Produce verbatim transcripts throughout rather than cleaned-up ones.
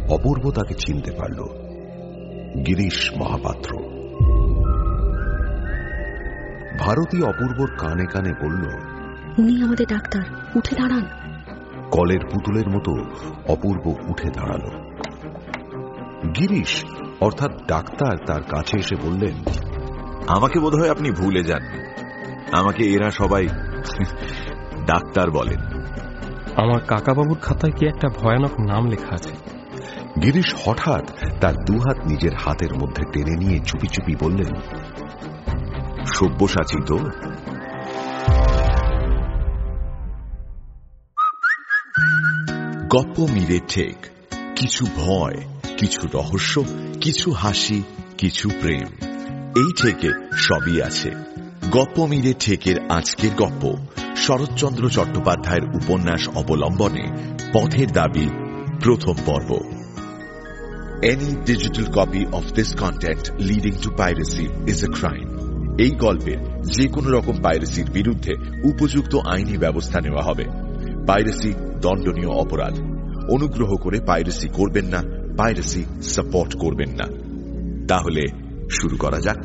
অপূর্ব তাকে চিনতে পারল। গিরিশ মহাপাত্র। ভারতী অপূর্বর কানে কানে বলল, উনি আমাদের ডাক্তার, উঠে দাঁড়ান। কলের পুতুলের মতো অপূর্ব উঠে দাঁড়াল। গিরিশ অর্থাৎ ডাক্তার তার কাছে এসে বললেন, আমাকে বোধহয় আপনি ভুলে যান। আমাকে এরা সবাই ডাক্তার বলেন। আমার কাকাবাবুর খাতায় কি একটা ভয়ানক নাম লেখা আছে। গিরিশ হঠাৎ তার দুহাত নিজের হাতের মধ্যে টেনে নিয়ে চুপি চুপি বললেন, সব্যসাচী তো? গপ্প মিলে ঠেক, কিছু ভয়, কিছু রহস্য, কিছু হাসি, কিছু প্রেম, এই ঠেকে সবই আছে। গপ্প মিলে ঠেকের আজকের গপ্প শরৎচন্দ্র চট্টোপাধ্যায়ের উপন্যাস অবলম্বনে পথের দাবি প্রথম পর্ব। Any digital copy of this content leading to piracy is a crime. এই গল্পের যে কোনো রকম পাইরেসির বিরুদ্ধে উপযুক্ত আইনি ব্যবস্থা নেওয়া হবে। পাইরেসি দণ্ডনীয় অপরাধ। অনুগ্রহ করে পাইরেসি করবেন না, পাইরেসি সাপোর্ট করবেন না। তাহলে শুরু করা যাক।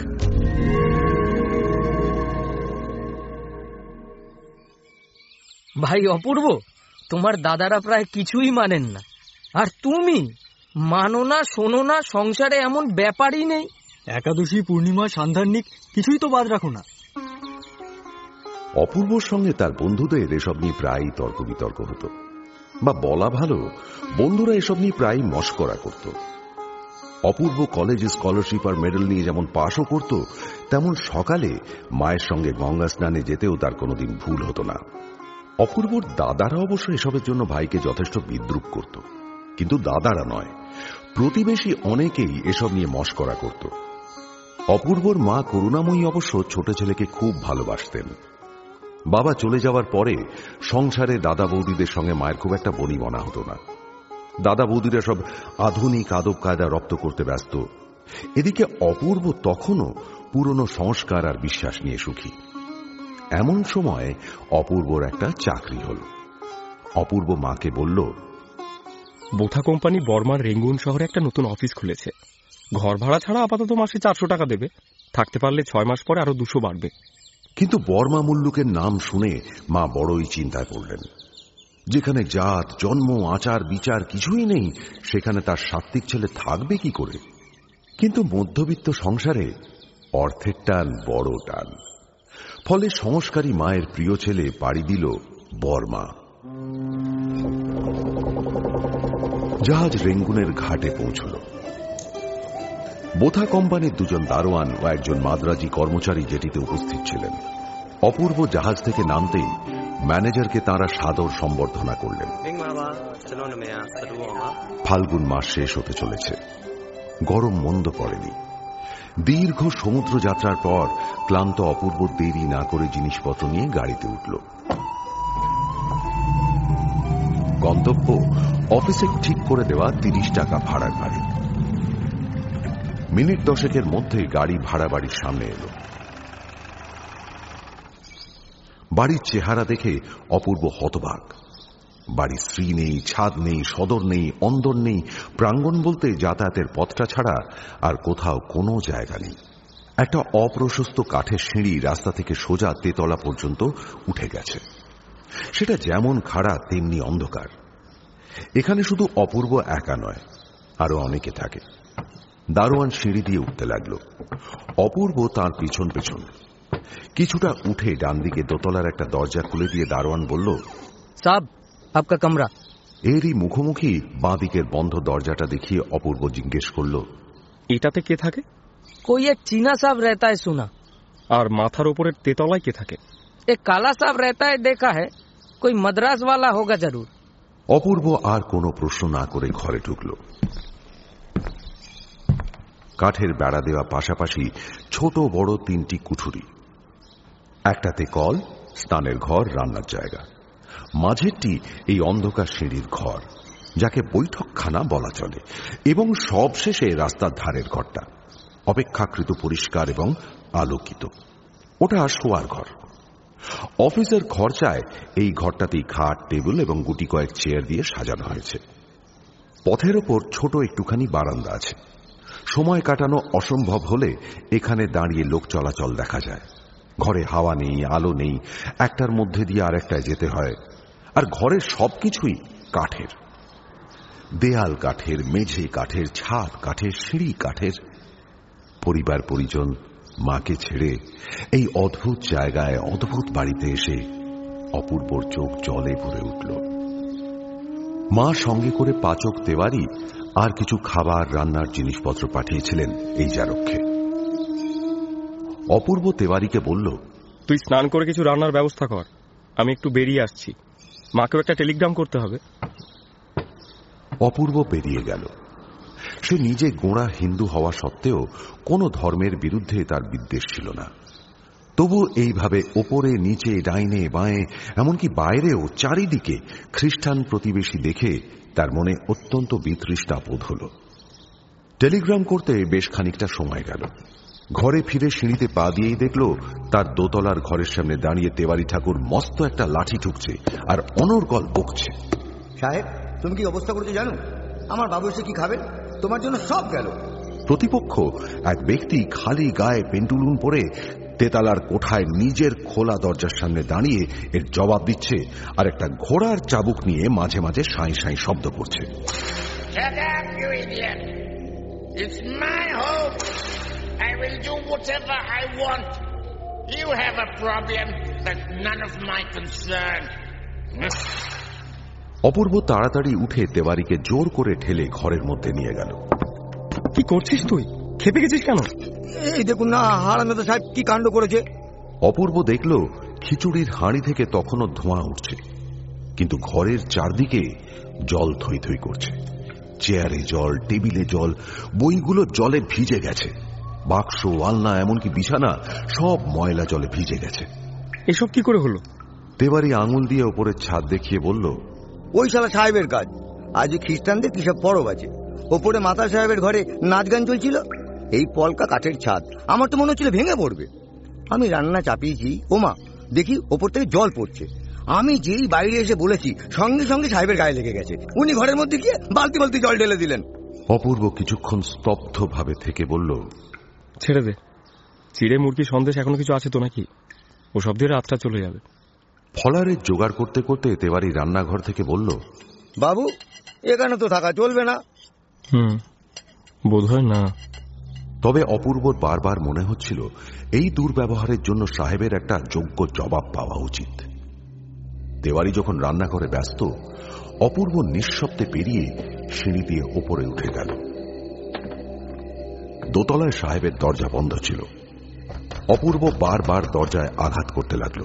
ভাই অপূর্ব, তোমার দাদারা প্রায় কিছুই মানেন না, আর তুমি মানো না, শোনো না, সংসারে এমন ব্যাপারই নেই। একাদশী, পূর্ণিমা, সান্ধানিক কিছুই তো বাদ রাখো না। অপূর্বর সঙ্গে তার বন্ধুদের এসব নিয়ে প্রায়ই তর্ক বিতর্ক হতো, বা বলা ভালো বন্ধুরা এসব নিয়ে প্রায় মশকরা করত। অপূর্ব কলেজে স্কলারশিপ আর মেডেল নিয়ে যেমন পাশও করত, তেমন সকালে মায়ের সঙ্গে গঙ্গা স্নানে যেতেও তার কোনোদিন ভুল হতো না। অপূর্বর দাদারা অবশ্য এসবের জন্য ভাইকে যথেষ্ট বিদ্রুপ করত, কিন্তু দাদারা নয়, প্রতিবেশী অনেকেই এসব নিয়ে মশকরা করত। অপূর্বর মা করুণাময়ী অবশ্য ছোট ছেলেকে খুব ভালোবাসতেন। বাবা চলে যাওয়ার পরে সংসারে দাদা বৌদিদের সঙ্গে মায়ের খুব একটা বনিবনা হতো না। দাদা বৌদিরা সব আধুনিক আদব কায়দা রপ্ত করতে ব্যস্ত। এদিকে অপূর্ব তখনও পুরনো সংস্কার আর বিশ্বাস নিয়ে সুখী। এমন সময় অপূর্বর একটা চাকরি হল। অপূর্ব মাকে বলল, বোথা কোম্পানি বর্মার রেঙ্গুন শহরে একটা নতুন অফিস খুলেছে। ঘর ভাড়া ছাড়া আপাতত মাসে চারশো টাকা দেবে, থাকতে পারলে ছয় মাস পরে আরো দুশো বাড়বে। কিন্তু বর্মা মুল্লুকের নাম শুনে মা বড়ই চিন্তায় পড়লেন। যেখানে জাত, জন্ম, আচার বিচার কিছুই নেই, সেখানে তার সাত্ত্বিক ছেলে থাকবে কি করে? কিন্তু মধ্যবিত্ত সংসারে অর্থের টান বড় টান। ফলে সংস্কারী মায়ের প্রিয় ছেলে পাড়ি দিল বর্মা। জাহাজ রেঙ্গুনের ঘাটে পৌঁছল। বোথা কোম্পানির দুজন দারোয়ান ও একজন মাদ্রাজি কর্মচারী জেটিতে উপস্থিত ছিলেন। অপূর্ব জাহাজ থেকে নামতেই ম্যানেজারকে তাঁরা সাদর সম্বর্ধনা করলেন। ফাল্গুন মাস শেষ হতে চলেছে। গরম মন্দ পড়েনি। দীর্ঘ সমুদ্র যাত্রার পর ক্লান্ত অপূর্ব দেরি না করে জিনিসপত্র নিয়ে গাড়িতে উঠল। গন্তব্য অফিসে ঠিক করে দেওয়া তিরিশ টাকা ভাড়ার গাড়ি। মিনিট দশেকের মধ্যে গাড়ি ভাড়া বাড়ির সামনে এলো। বাড়ির চেহারা দেখে অপূর্ব হতবাক। বাড়ির শ্রী নেই, ছাদ নেই, সদর নেই, অন্দর নেই, প্রাঙ্গণ বলতে যাতায়াতের পথটা ছাড়া আর কোথাও কোনো জায়গা নেই। একটা অপ্রশস্ত কাঠের সিঁড়ি রাস্তা থেকে সোজা তেতলা পর্যন্ত উঠে গেছে। সেটা যেমন খাড়া তেমনি অন্ধকার। এখানে শুধু অপূর্ব একা নয়, আরো অনেকে থাকে। দারোয়ান সিঁড়ি দিয়ে উঠতে লাগলো। অপূর্ব তার পিছন পেছন। কিছুটা উঠে ডান দিকে দোতলার একটা দরজা খুলে দিয়ে দারোয়ান বলল, সাব, আপকা কামরা। এরই মুখোমুখি বাঁ দিকের বন্ধ দরজাটা দেখিয়ে অপূর্ব জিজ্ঞেস করল, এটাতে কে থাকে? कोई एक चीना साहब रहता है सुना। আর মাথার উপরের তেতলায় কে থাকে? एक काला साहब रहता है देखा है, कोई मद्रास वाला होगा जरूर। অপূর্ব আর কোনো প্রশ্ন না করে ঘরে ঢুকল। কাঠের বেড়া দেওয়া পাশাপাশি ছোট বড় তিনটি কুঠুরি। একটাতে কল, স্নানের ঘর, রান্নার জায়গা। মাঝেরটি এই অন্ধকার সিঁড়ির ঘর, যাকে বৈঠকখানা বলা চলে, এবং সবশেষে রাস্তার ধারের ঘরটা অপেক্ষাকৃত পরিষ্কার এবং আলোকিত। ওটা শোয়ার ঘর। অফিসের খরচায় এই ঘরটাতেই খাট, টেবিল এবং গুটি কয়েক চেয়ার দিয়ে সাজানো হয়েছে। পথের ওপর ছোট একটুখানি বারান্দা আছে। সময় কাটানো অসম্ভব হলে এখানে দাঁড়িয়ে লোক চলাচল দেখা যায়। ঘরে হাওয়া নেই, আলো নেই, একটার মধ্যে দিয়ে আরেকটায় যেতে হয়। আর ঘরের সবকিছুই কাঠের, দেয়াল কাঠের, মেঝে কাঠের, ছাদ কাঠের, সিঁড়ি কাঠের। পরিবার পরিজন মাকে ছেড়ে এই অদ্ভুত জায়গায়, অদ্ভুত বাড়িতে এসে অপূর্বর চোখ জলে ভরে উঠল। মা সঙ্গে করে পাচক তেওয়ারি আর কিছু খাবার রান্নার জিনিসপত্র পাঠিয়েছিলেন এই জারক্ষে। অপূর্ব তেওয়ারিকে বলল, তুই স্নান করে কিছু রান্নার ব্যবস্থা কর, আমি একটু বেরিয়ে আসছি, মাকেও একটা টেলিগ্রাম করতে হবে। অপূর্ব বেরিয়ে গেল। সে নিজে গোঁড়া হিন্দু হওয়া সত্ত্বেও কোনো ধর্মের বিরুদ্ধে তার বিদ্বেষ ছিল না। তবু এইভাবে ওপরে নিচে, ডাইনে বাঁয়ে, এমনকি বাইরেও চারিদিকে খ্রিস্টান প্রতিবেশী দেখে তার মনে অত্যন্ত বিতৃষ্ণা বোধ হল। টেলিগ্রাম করতে বেশ খানিকটা সময় গেল। ঘরে ফিরে সিঁড়িতে পা দিয়েই দেখল তার দোতলার ঘরের সামনে দাঁড়িয়ে তেওয়ারি ঠাকুর মস্ত একটা লাঠি ঠুকছে আর অনর্গল বকছে। সাহেব, তুমি কি অবস্থা করতে জানো? আমার বাবু এসে কি খাবেন? তোমার জন্য সব গেল। প্রতিপক্ষ এক ব্যক্তি খালি গায়ে পেন্টুলুন পরে তেতালার কোঠায় নিজের খোলা দরজার সামনে দাঁড়িয়ে এর জবাব দিচ্ছে, আর একটা ঘোড়ার চাবুক নিয়ে মাঝে মাঝে সাঁই সাঁই শব্দ করছে। অপূর্ব তাড়াতাড়ি উঠে তেওয়ারিকে জোর করে ঠেলে ঘরের মধ্যে নিয়ে গেল। কি করছিস তুই? খেপে গেছিস কেন? এই দেখুন না, হারামজাদা সাহেব কি কাণ্ড করেছে। অপূর্ব দেখল খিচুড়ির হাঁড়ি থেকে তখনও ধোঁয়া উঠছে, কিন্তু ঘরের চারদিকে জল থই থই করছে। চেয়ারে জল, টেবিলে জল, বইগুলো জলে ভিজে গেছে। বাক্স, আলনা, এমনকি বিছানা সব ময়লা জলে ভিজে গেছে। এসব কি করে হলো? তেওয়ারি আঙুল দিয়ে ওপরের ছাদ দেখিয়ে বলল, ওই শালা সাহেবের কাজ। আজ খ্রিস্টানদের কিসব পরব আছে। ওপরে মাতা সাহেবের ঘরে নাচ গান চলছিল। এই পলকা কাঠের ছাদ, আমার তো মনে হচ্ছিল ভেঙে পড়বে। আমি রান্না চাপিয়েছি, ওমা দেখি ওপর থেকে জল পড়ছে। আমি যেই বাইরে এসে বলেছি, সঙ্গে সঙ্গে সাহেবের গায়ে লেগে গেছে। উনি ঘরের মধ্যে গিয়ে বালতি বালতি জল ঢেলে দিলেন। অপূর্ব কিছুক্ষণ স্তব্ধ ভাবে থেকে বলল, ছেড়ে দে, চিড়ে মুরগি সন্দেশ এখনো কিছু আছে তো নাকি? ওসব দিয়ে রাতটা চলে যাবে। ফলারের জোগাড় করতে করতে তেওয়ারি রান্নাঘর থেকে বলল, বাবু এখানে তো থাকা চলবে না। হুম, বোধহয় না। তবে অপূর্বর বারবার মনে হচ্ছিল এই দুর্ব্যবহারের জন্য সাহেবের একটা যোগ্য জবাব পাওয়া উচিত। তেওয়ারি যখন রান্নাঘরে ব্যস্ত, অপূর্ব নিঃশব্দে পেরিয়ে সিঁড়ি দিয়ে ওপরে উঠে গেল। দোতলায় সাহেবের দরজা বন্ধ ছিল। অপূর্ব বারবার দরজায় আঘাত করতে লাগল।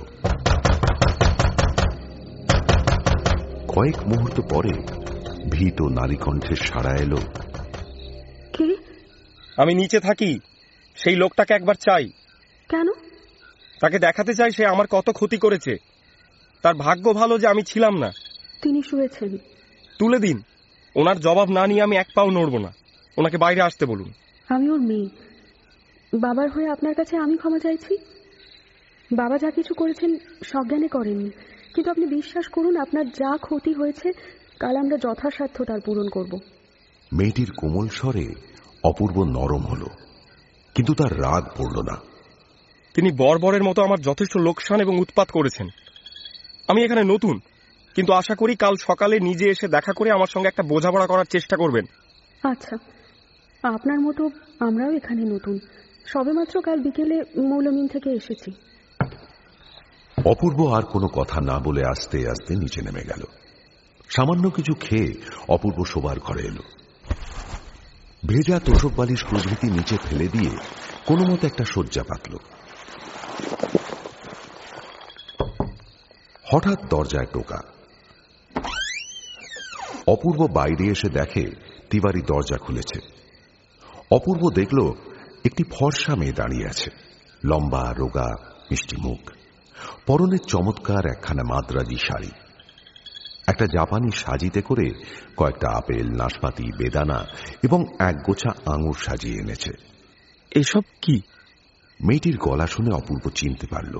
কয়েক মুহূর্ত পরে ভীত নারী কণ্ঠের সাড়া এলো, কে? আমি নিচে থাকি, সেই লোকটাকে একবার চাই। কেন? তাকে দেখাতে চাই সে আমার কত ক্ষতি করেছে। তার ভাগ্য ভালো যে আমি ছিলাম না। তিনি শুয়েছেন। তুলে দিন। ওনার জবাব না নিয়ে আমি এক পাও নড়ব না। ওনাকে বাইরে আসতে বলুন। আমি ওর মেয়ে। বাবার হয়ে আপনার কাছে আমি ক্ষমা চাইছি। বাবা যা কিছু করেছেন সজ্ঞানে করেননি, কিন্তু আপনি বিশ্বাস করুন, আপনার যা ক্ষতি হয়েছে কাল আমরা যথাসাধ্য তার পূরণ করব। মেয়েটির কোমল স্বরে অপূর্ব নরম হল, কিন্তু তার রাগ পড়ল না। তিনি বর্বরের মতো আমার যথেষ্ট লোকসান এবং উৎপাত করেছেন। আমি এখানে নতুন, কিন্তু আশা করি কাল সকালে নিজে এসে দেখা করে আমার সঙ্গে একটা বোঝাপড়া করার চেষ্টা করবেন। আচ্ছা, আপনার মতো আমরাও এখানে নতুন, সবেমাত্র কাল বিকেলে মৌলমিন থেকে এসেছি। অপূর্ব আর কোনো কথা না বলে আস্তে আস্তে নিচে নেমে গেল। সামান্য কিছু খেয়ে অপূর্ব শোবার ঘরে এলো। ভেজা তোষক বালিশ প্রভৃতি নিচে ফেলে দিয়ে কোনো মতে একটা শয্যা পাতল। হঠাৎ দরজায় টোকা। অপূর্ব বাইরে এসে দেখে তিওয়ারি দরজা খুলেছে। অপূর্ব দেখল একটি ফর্সা মেয়ে দাঁড়িয়ে আছে, লম্বা, রোগা, মিষ্টি মুখ, পরনের চমৎকার একখানা মাদ্রাজি শাড়ি। একটা জাপানি সাজিতে করে কয়েকটা আপেল, নাশপাতি, বেদানা এবং এক গোছা আঙুর সাজিয়ে এনেছে। এসব কি? মেয়েটির গলা শুনে অপূর্ব চিনতে পারল।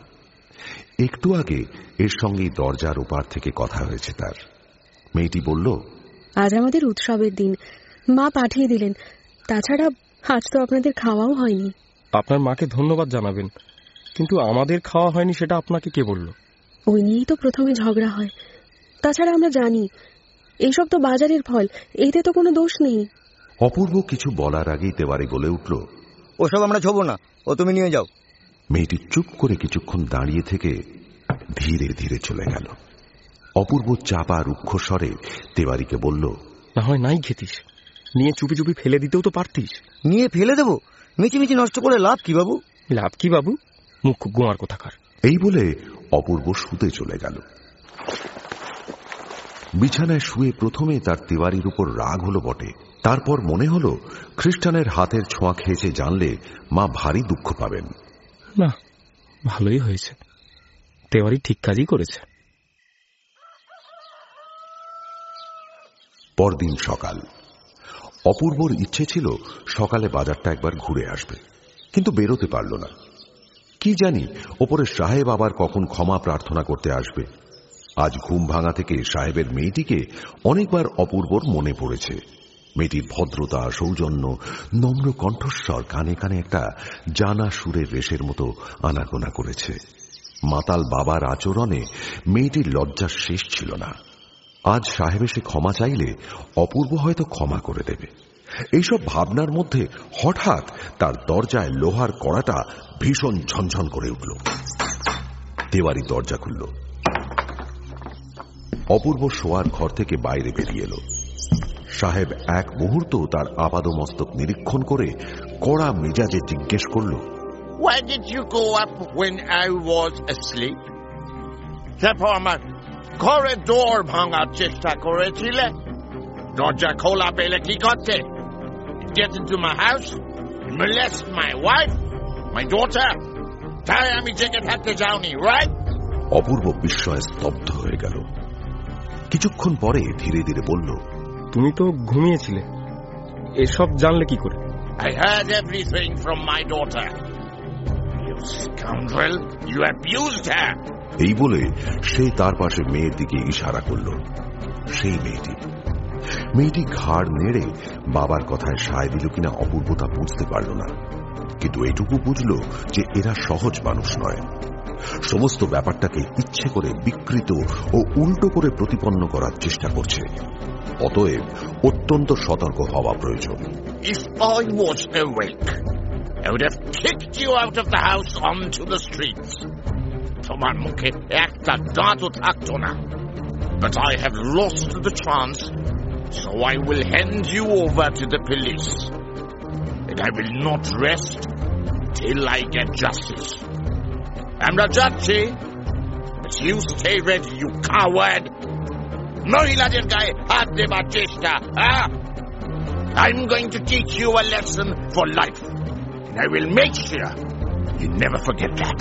একটু আগে এর সঙ্গেই দরজার ওপার থেকে কথা হয়েছে তার। মেয়েটি বলল, আজ আমাদের উৎসবের দিন, মা পাঠিয়ে দিলেন। তাছাড়া আজ তো আপনাদের খাওয়াও হয়নি। আপনার মাকে ধন্যবাদ জানাবেন, কিন্তু আমাদের খাওয়া হয়নি সেটা আপনাকে কে বলল? ওই নিয়েই তো প্রথমে ঝগড়া হয়। তাছাড়া আমরা জানি এইসব তো বাজারের ফল, এতে তো কোনো দোষ নেই। অপূর্ব কিছু বলার আগেই তেওয়ারি বলে উঠল, ওসব আমরা ছোবো না, ও তুমি নিয়ে যাও। মেয়েটি চুপ করে কিছুক্ষণ দাঁড়িয়ে থেকে ধীরে ধীরে চলে গেল। অপূর্ব চাপা রুক্ষ স্বরে তেওয়ারিকে বলল, না হয় নাই খেতিস, নিয়ে চুপি চুপি ফেলে দিতেও তো পারতিস। নিয়ে ফেলে দেবো? মিচিমিচি নষ্ট করে লাভ কি বাবু? লাভ কি বাবু, মুখ গোয়ার কোথাকার। এই বলে অপূর্ব শুতে চলে গেল। বিছানায় শুয়ে প্রথমে তার তেওয়ারির উপর রাগ হলো বটে, তারপর মনে হলো খ্রিস্টানের হাতের ছোঁয়া খেয়েছে জানলে মা ভারী দুঃখ পাবেন। না, ভালোই হয়েছে, তেওয়ারি ঠিক কাজই করেছে। পরদিন সকাল। অপূর্বর ইচ্ছে ছিল সকালে বাজারটা একবার ঘুরে আসবে, কিন্তু বেরোতে পারল না। কি জানি ওপরে সাহেব আবার কখন ক্ষমা প্রার্থনা করতে আসবে। আজ ঘুম ভাঙা থেকে সাহেবের মেয়েটিকে অনেকবার অপূর্বর মনে পড়েছে। মেয়েটির ভদ্রতা, সৌজন্য, নম্র কণ্ঠস্বর কানে কানে একটা জানা সুরের রেশের মতো আনাগোনা করেছে। মাতাল বাবার আচরণে মেয়েটির লজ্জার শেষ ছিল না। আজ সাহেব এসে ক্ষমা চাইলে অপূর্ব হয়তো ক্ষমা করে দেবে। এইসব ভাবনার মধ্যে হঠাৎ তার দরজায় লোহার কড়াটা ভীষণ ঝনঝন করে উঠল। তেওয়ারি দরজা খুলল। অপূর্ব শোয়ার ঘর থেকে বাইরে বেরিয়ে এলো। সাহেব এক মুহূর্ত তার আপাদমস্তক নিরীক্ষণ করে কড়া মেজাজে জিজ্ঞেস করল, Why did you go up when I was asleep? তারপর আমার ঘরের দোর ভাঙার চেষ্টা করেছিলে। দরজা খোলা পেলে কি করতে? Get into my house, molest my wife, my daughter. তাই আমি জেগে থাকতে যাওনি, right? অপূর্ব বিস্ময়ে স্তব্ধ হয়ে গেল। কিছুক্ষণ পরে ধীরে ধীরে বলল, তুমি তো ঘুমিয়েছিলে, এসব জানলে কি করে? I heard everything from my daughter. You scoundrel, you abused her. এই বলে সে তার পাশে মেয়ের দিকে ইশারা করল। সেই মেয়েটি মেয়েটি ঘাড় নেড়ে বাবার কথায় সায় দিল কিনা অপূর্ব তা বুঝতে পারল না, কিন্তু এটুকু বুঝল যে এরা সহজ মানুষ নয়। সমস্ত ব্যাপারটাকে ইচ্ছে করে বিকৃত ও উল্টো করে প্রতিপন্ন করার চেষ্টা করছে। অতএব অত্যন্ত সতর্ক হওয়া প্রয়োজন। If I was awake, I would have kicked you out of the house onto the streets. তোমার মুখে একটা দাঁতও থাকতো না। But I have lost the chance, so I will hand you over to the police. And I will not rest till I get justice. আমরা যাচ্ছি, but you stay ready, you coward. মহিলাদের গায়ে হাত দেবার চেষ্টা, ah? I'm going to teach you a lesson for life. And I will make sure you never forget that.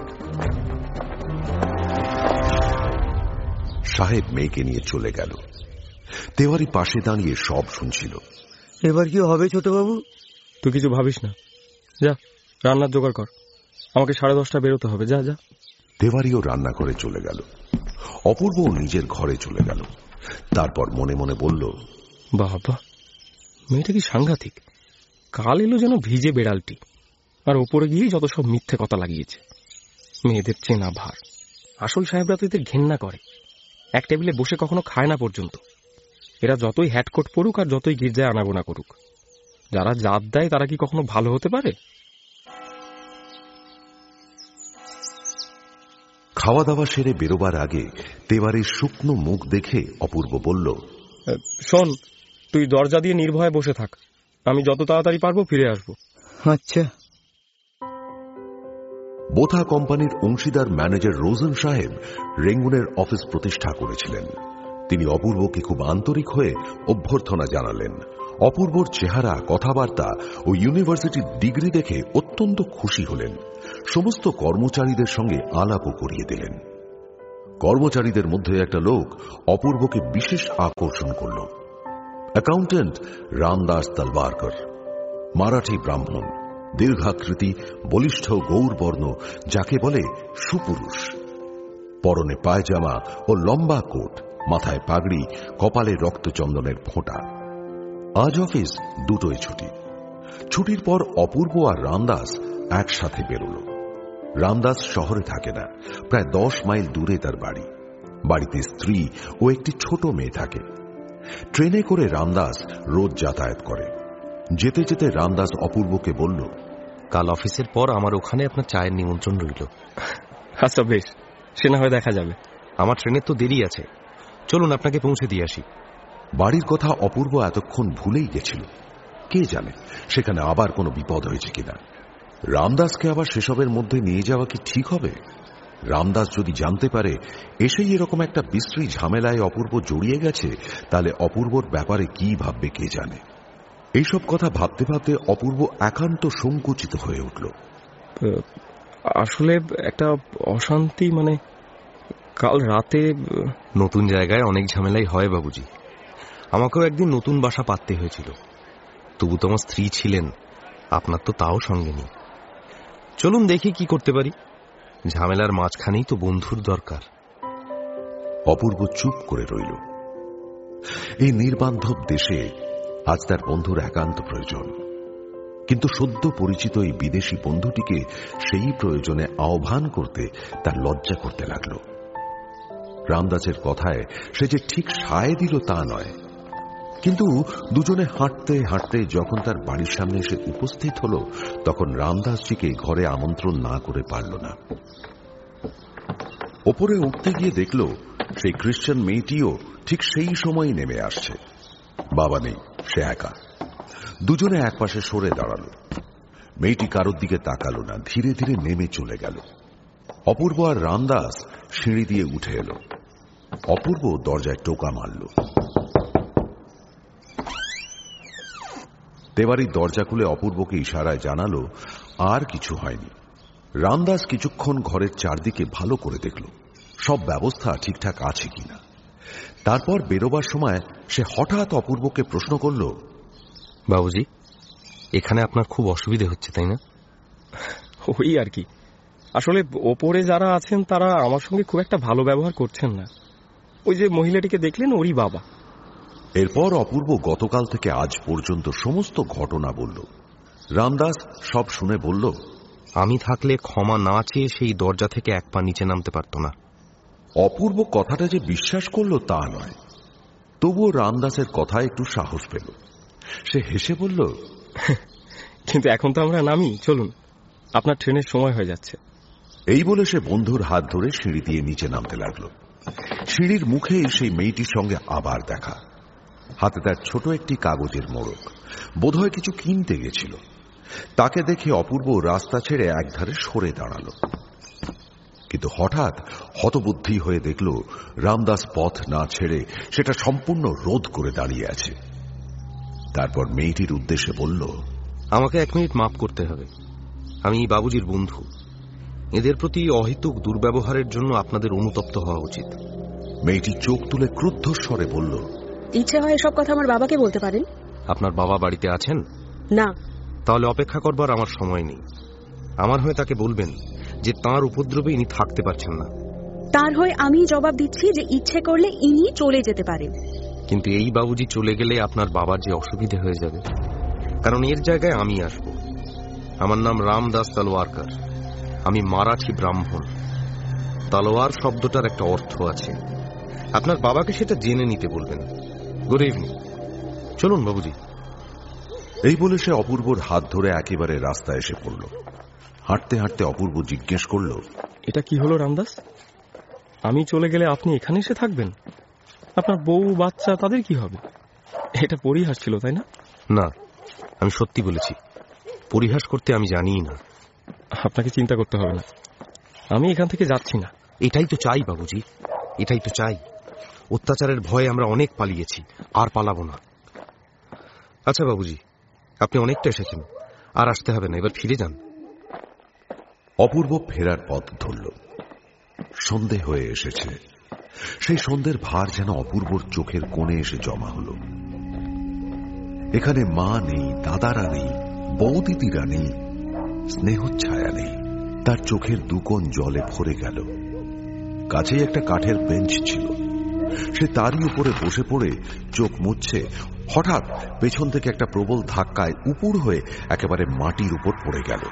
সাহেব মেয়েকে নিয়ে চলে গেল। তেওয়ারি পাশে দাঁড়িয়ে সব শুনছিল। এবার কি হবে ছোটবাবু? তুই কিছু ভাবিস না, যা রান্নার জোগাড় কর, আমাকে সাড়ে দশটা বেরোতে হবে। যা যা। তেওয়ারিও রান্না করে চলে গেল। অপূর্বও নিজের ঘরে চলে গেল। তারপর মনে মনে বলল, বাবা, মেয়েটা কি সাংঘাতিক। কাল এলো যেন ভিজে বেড়ালটি, আর ওপরে গিয়ে যত সব মিথ্যে কথা লাগিয়েছে। মেয়েদের চেনা ভার। আসল সাহেবরা তো এদের ঘেন্না করে, এক টেবিলে বসে কখনো খায় না পর্যন্ত। এরা যতই হ্যাটকোট পড়ুক আর যতই গির্জায় আনাগোনা করুক, যারা জাত দেয় তারা কি কখনো ভালো হতে পারে? খাওয়া দাওয়া সেরে বেরোবার আগে তেওয়ারির শুকনো মুখ দেখে অপূর্ব বলল, শোন, তুই দরজা দিয়ে নির্ভয়ে বসে থাক, আমি যত তাড়াতাড়ি পারবো ফিরে আসবো। আচ্ছা। বোথা কোম্পানির অংশীদার ম্যানেজার রোজন সাহেব রেঙ্গুনের অফিস প্রতিষ্ঠা করেছিলেন। তিনি অপূর্বকে খুব আন্তরিক হয়ে অভ্যর্থনা জানালেন। অপূর্বর চেহারা, কথাবার্তা ও ইউনিভার্সিটির ডিগ্রি দেখে অত্যন্ত খুশি হলেন। সমস্ত কর্মচারীদের সঙ্গে আলাপও করিয়ে দিলেন। কর্মচারীদের মধ্যে একটা লোক অপূর্বকে বিশেষ আকর্ষণ করল। অ্যাকাউন্টেন্ট রামদাস তলবারকর, মারাঠি ব্রাহ্মণ, দীর্ঘাকৃতি, বলিষ্ঠ গৌরবর্ণ, যাকে বলে সুপুরুষ। পরনে পায়জামা ও লম্বা কোট, মাথায় পাগড়ি, কপালে রক্তচন্দনের ফোঁটা। আজ অফিস দুটোই ছুটি। ছুটির পর অপূর্ব আর রামদাস একসাথে বেরোল। রামদাস শহরে থাকে না, প্রায় দশ মাইল দূরে তার বাড়ি। বাড়িতে স্ত্রী ও একটি ছোট মেয়ে থাকে। ট্রেনে করে রামদাস রোজ যাতায়াত করে। যেতে যেতে রামদাস অপূর্বকে বলল, কাল অফিসের পর আমার ওখানে আপনার চায়ের নিমন্ত্রণ রইল। আচ্ছা বেশ, সে না হয় দেখা যাবে। আমার ট্রেনের তো দেরি আছে, চলুন আপনাকে পৌঁছে দিয়ে আসি। বাড়ির কথা অপূর্ব এতক্ষণ ভুলেই গেছিল। কে জানে সেখানে আবার কোনো বিপদ হয়েছে কিনা। রামদাসকে আবার সেসবের মধ্যে নিয়ে যাওয়া কি ঠিক হবে? রামদাস যদি জানতে পারে এসেই এরকম একটা বিশ্রী ঝামেলায় অপূর্ব জড়িয়ে গেছে, তাহলে অপূর্বর ব্যাপারে কি ভাববে কে জানে। এইসব কথা ভাবতে ভাবতে অপূর্ব একান্ত সংকুচিত হয়ে উঠল। আসলে একটা অশান্তি, মানে কাল রাতে নতুন জায়গায় অনেক ঝামেলাই হয় বাবুজি। আমাকেও একদিন নতুন বাসা পাততে হয়েছিল, তবু তো আমার স্ত্রী ছিলেন, আপনার তো তাও সঙ্গে নেই। চলুন দেখি কি করতে পারি। ঝামেলার মাঝখানেই তো বন্ধুর দরকার। অপূর্ব চুপ করে রইল। এই নির্বান্ধব দেশে আজ তার বন্ধুর একান্ত প্রয়োজন, কিন্তু সদ্য পরিচিত এই বিদেশি বন্ধুটিকে সেই প্রয়োজনে আহ্বান করতে তার লজ্জা করতে লাগল। রামদাসের কথায় সে যে ঠিক সায় দিল তা নয়, কিন্তু দুজনে হাঁটতে হাঁটতে যখন তার বাড়ির সামনে এসে উপস্থিত হল, তখন রামদাসজিকে ঘরে আমন্ত্রণ না করে পারল না। ওপরে উঠতে গিয়ে দেখল সেই খ্রিস্টান মেয়েটিও ঠিক সেই সময় নেমে আসছে। বাবা নেই, সে একা। দুজনে একপাশে সরে দাঁড়ালো। মেয়েটি কারোর দিকে তাকালো না, ধীরে ধীরে নেমে চলে গেল। অপূর্ব আর রামদাস সিঁড়ি দিয়ে উঠে এলো। অপূর্ব দরজায় টোকা মারল। দেবাড়ির দরজা খুলে অপূর্বকে ইশারায় জানালো আর কিছু হয়নি। রামদাস কিছুক্ষণ ঘরের চারদিকে ভালো করে দেখল সব ব্যবস্থা ঠিকঠাক আছে কিনা। তারপর বেরোবার সময় সে হঠাৎ অপূর্বকে প্রশ্ন করল, বাবুজি, এখানে আপনার খুব অসুবিধে হচ্ছে তাই না? ওই আর কি, আসলে ওপরে যারা আছেন তারা আমার সঙ্গে খুব একটা ভালো ব্যবহার করছেন না। ওই যে মহিলাটিকে দেখলেন, ওরই বাবা। এরপর অপূর্ব গতকাল থেকে আজ পর্যন্ত সমস্ত ঘটনা বলল। রামদাস সব শুনে বলল, আমি থাকলে ক্ষমা না চেয়ে সেই দরজা থেকে এক পা নিচে নামতে পারত না। অপূর্ব কথাটা যে বিশ্বাস করল তা নয়, তবুও রামদাসের কথা একটু সাহস পেল। সে হেসে বলল, কিন্তু এখন তো আমরা নামি, চলুন, আপনার ট্রেনের সময় হয়ে যাচ্ছে। এই বলে সে বন্ধুর হাত ধরে সিঁড়ি দিয়ে নিচে নামতে লাগলো। সিঁড়ির মুখে সেই মেয়েটির সঙ্গে আবার দেখা। হাতে তার ছোট একটি কাগজের মোড়ক, বোধহয় কিছু কিনতে গেছিল। তাকে দেখে অপূর্ব রাস্তা ছেড়ে একধারে সরে দাঁড়াল, কিন্তু হঠাৎ হতবুদ্ধি হয়ে দেখল রামদাস পথ না ছেড়ে সেটা সম্পূর্ণ রোধ করে দাঁড়িয়ে আছে। তারপর মেয়েটির উদ্দেশ্যে বলল, আমাকে এক মিনিট মাফ করতে হবে। আমি বাবুজির বন্ধু। এদের প্রতি অহেতুক দুর্ব্যবহারের জন্য আপনাদের অনুতপ্ত হওয়া উচিত। মেয়েটি চোখ তুলে ক্রুদ্ধ স্বরে বলল, ইচ্ছে হয় এসব কথা আমার বাবাকে বলতে পারেন। আপনার বাবা বাড়িতে আছেন? না। তাহলে অপেক্ষা করবার আমার সময় নেই। আমার হয়ে তাকে বলবেন যে তাঁর উপদ্রবে ইনি থাকতে পারছেন না। তার হয়ে আমি জবাব দিচ্ছি যে ইচ্ছে করলে ইনি চলে যেতে পারেন। কিন্তু এই বাবুজি চলে গেলে আপনার বাবার যে অসুবিধে হয়ে যাবে, কারণ এর জায়গায় আমি আসব। আমার নাম রামদাস তলোয়ারকার। আমি মারাঠি ব্রাহ্মণ। তলোয়ার শব্দটার একটা অর্থ আছে। আপনার বাবাকে সেটা জেনে নিতে বলবেন। গুড ইভিনিং, চলুন বাবুজি। এই বলে সে অপূর্বর হাত ধরে একেবারে রাস্তায় এসে পড়ল। হাঁটতে হাঁটতে অপূর্ব জিজ্ঞেস করল, এটা কি হলো রামদাস? আমি চলে গেলে আপনি এখানে এসে থাকবেন? আপনার বউ বাচ্চা তাদের কি হবে? এটা পরিহাস ছিল তাই না? না, আমি সত্যি বলেছি। পরিহাস করতে আমি জানিই না। আপনাকে চিন্তা করতে হবে না, আমি এখান থেকে যাচ্ছি না। এটাই তো চাই বাবুজি, এটাই তো চাই। অত্যাচারের ভয়ে আমরা অনেক পালিয়েছি, আর পালাবো না। আচ্ছা বাবুজি, আপনি অনেকটা এসেছেন, আর আসতে হবে না, এবার ফিরে যান। অপূর্ব ফেরার পথ ধরল। সন্ধে হয়ে এসেছে। সেই সন্ধ্যের ভার যেন অপূর্বর চোখের কোণে এসে জমা হল। এখানে মা নেই, দাদারা নেই, বৌদিদিরা নেই, স্নেহচ্ছায়া নেই। তার চোখের দুকোণ জলে ভরে গেল। কাছেই একটা কাঠের বেঞ্চ ছিল, সে তারই উপরে বসে পড়ে চোখ মুছছে, হঠাৎ পেছন থেকে একটা প্রবল ধাক্কায় উপুড় হয়ে একেবারে মাটির উপর পড়ে গেল।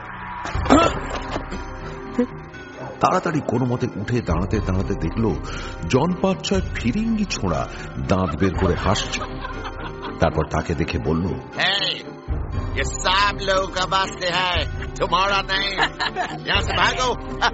তাড়াতাড়ি কোনো মতে উঠে দাঁড়াতে দাঁড়াতে দেখল জন পাঁচ ছয় ফিরিঙ্গি ছোঁড়া দাঁত বের করে হাসছে। তারপর তাকে দেখে বলল, ये सब लोगों का वास्ते है, तुम्हारा नहीं। यहाँ से भागो।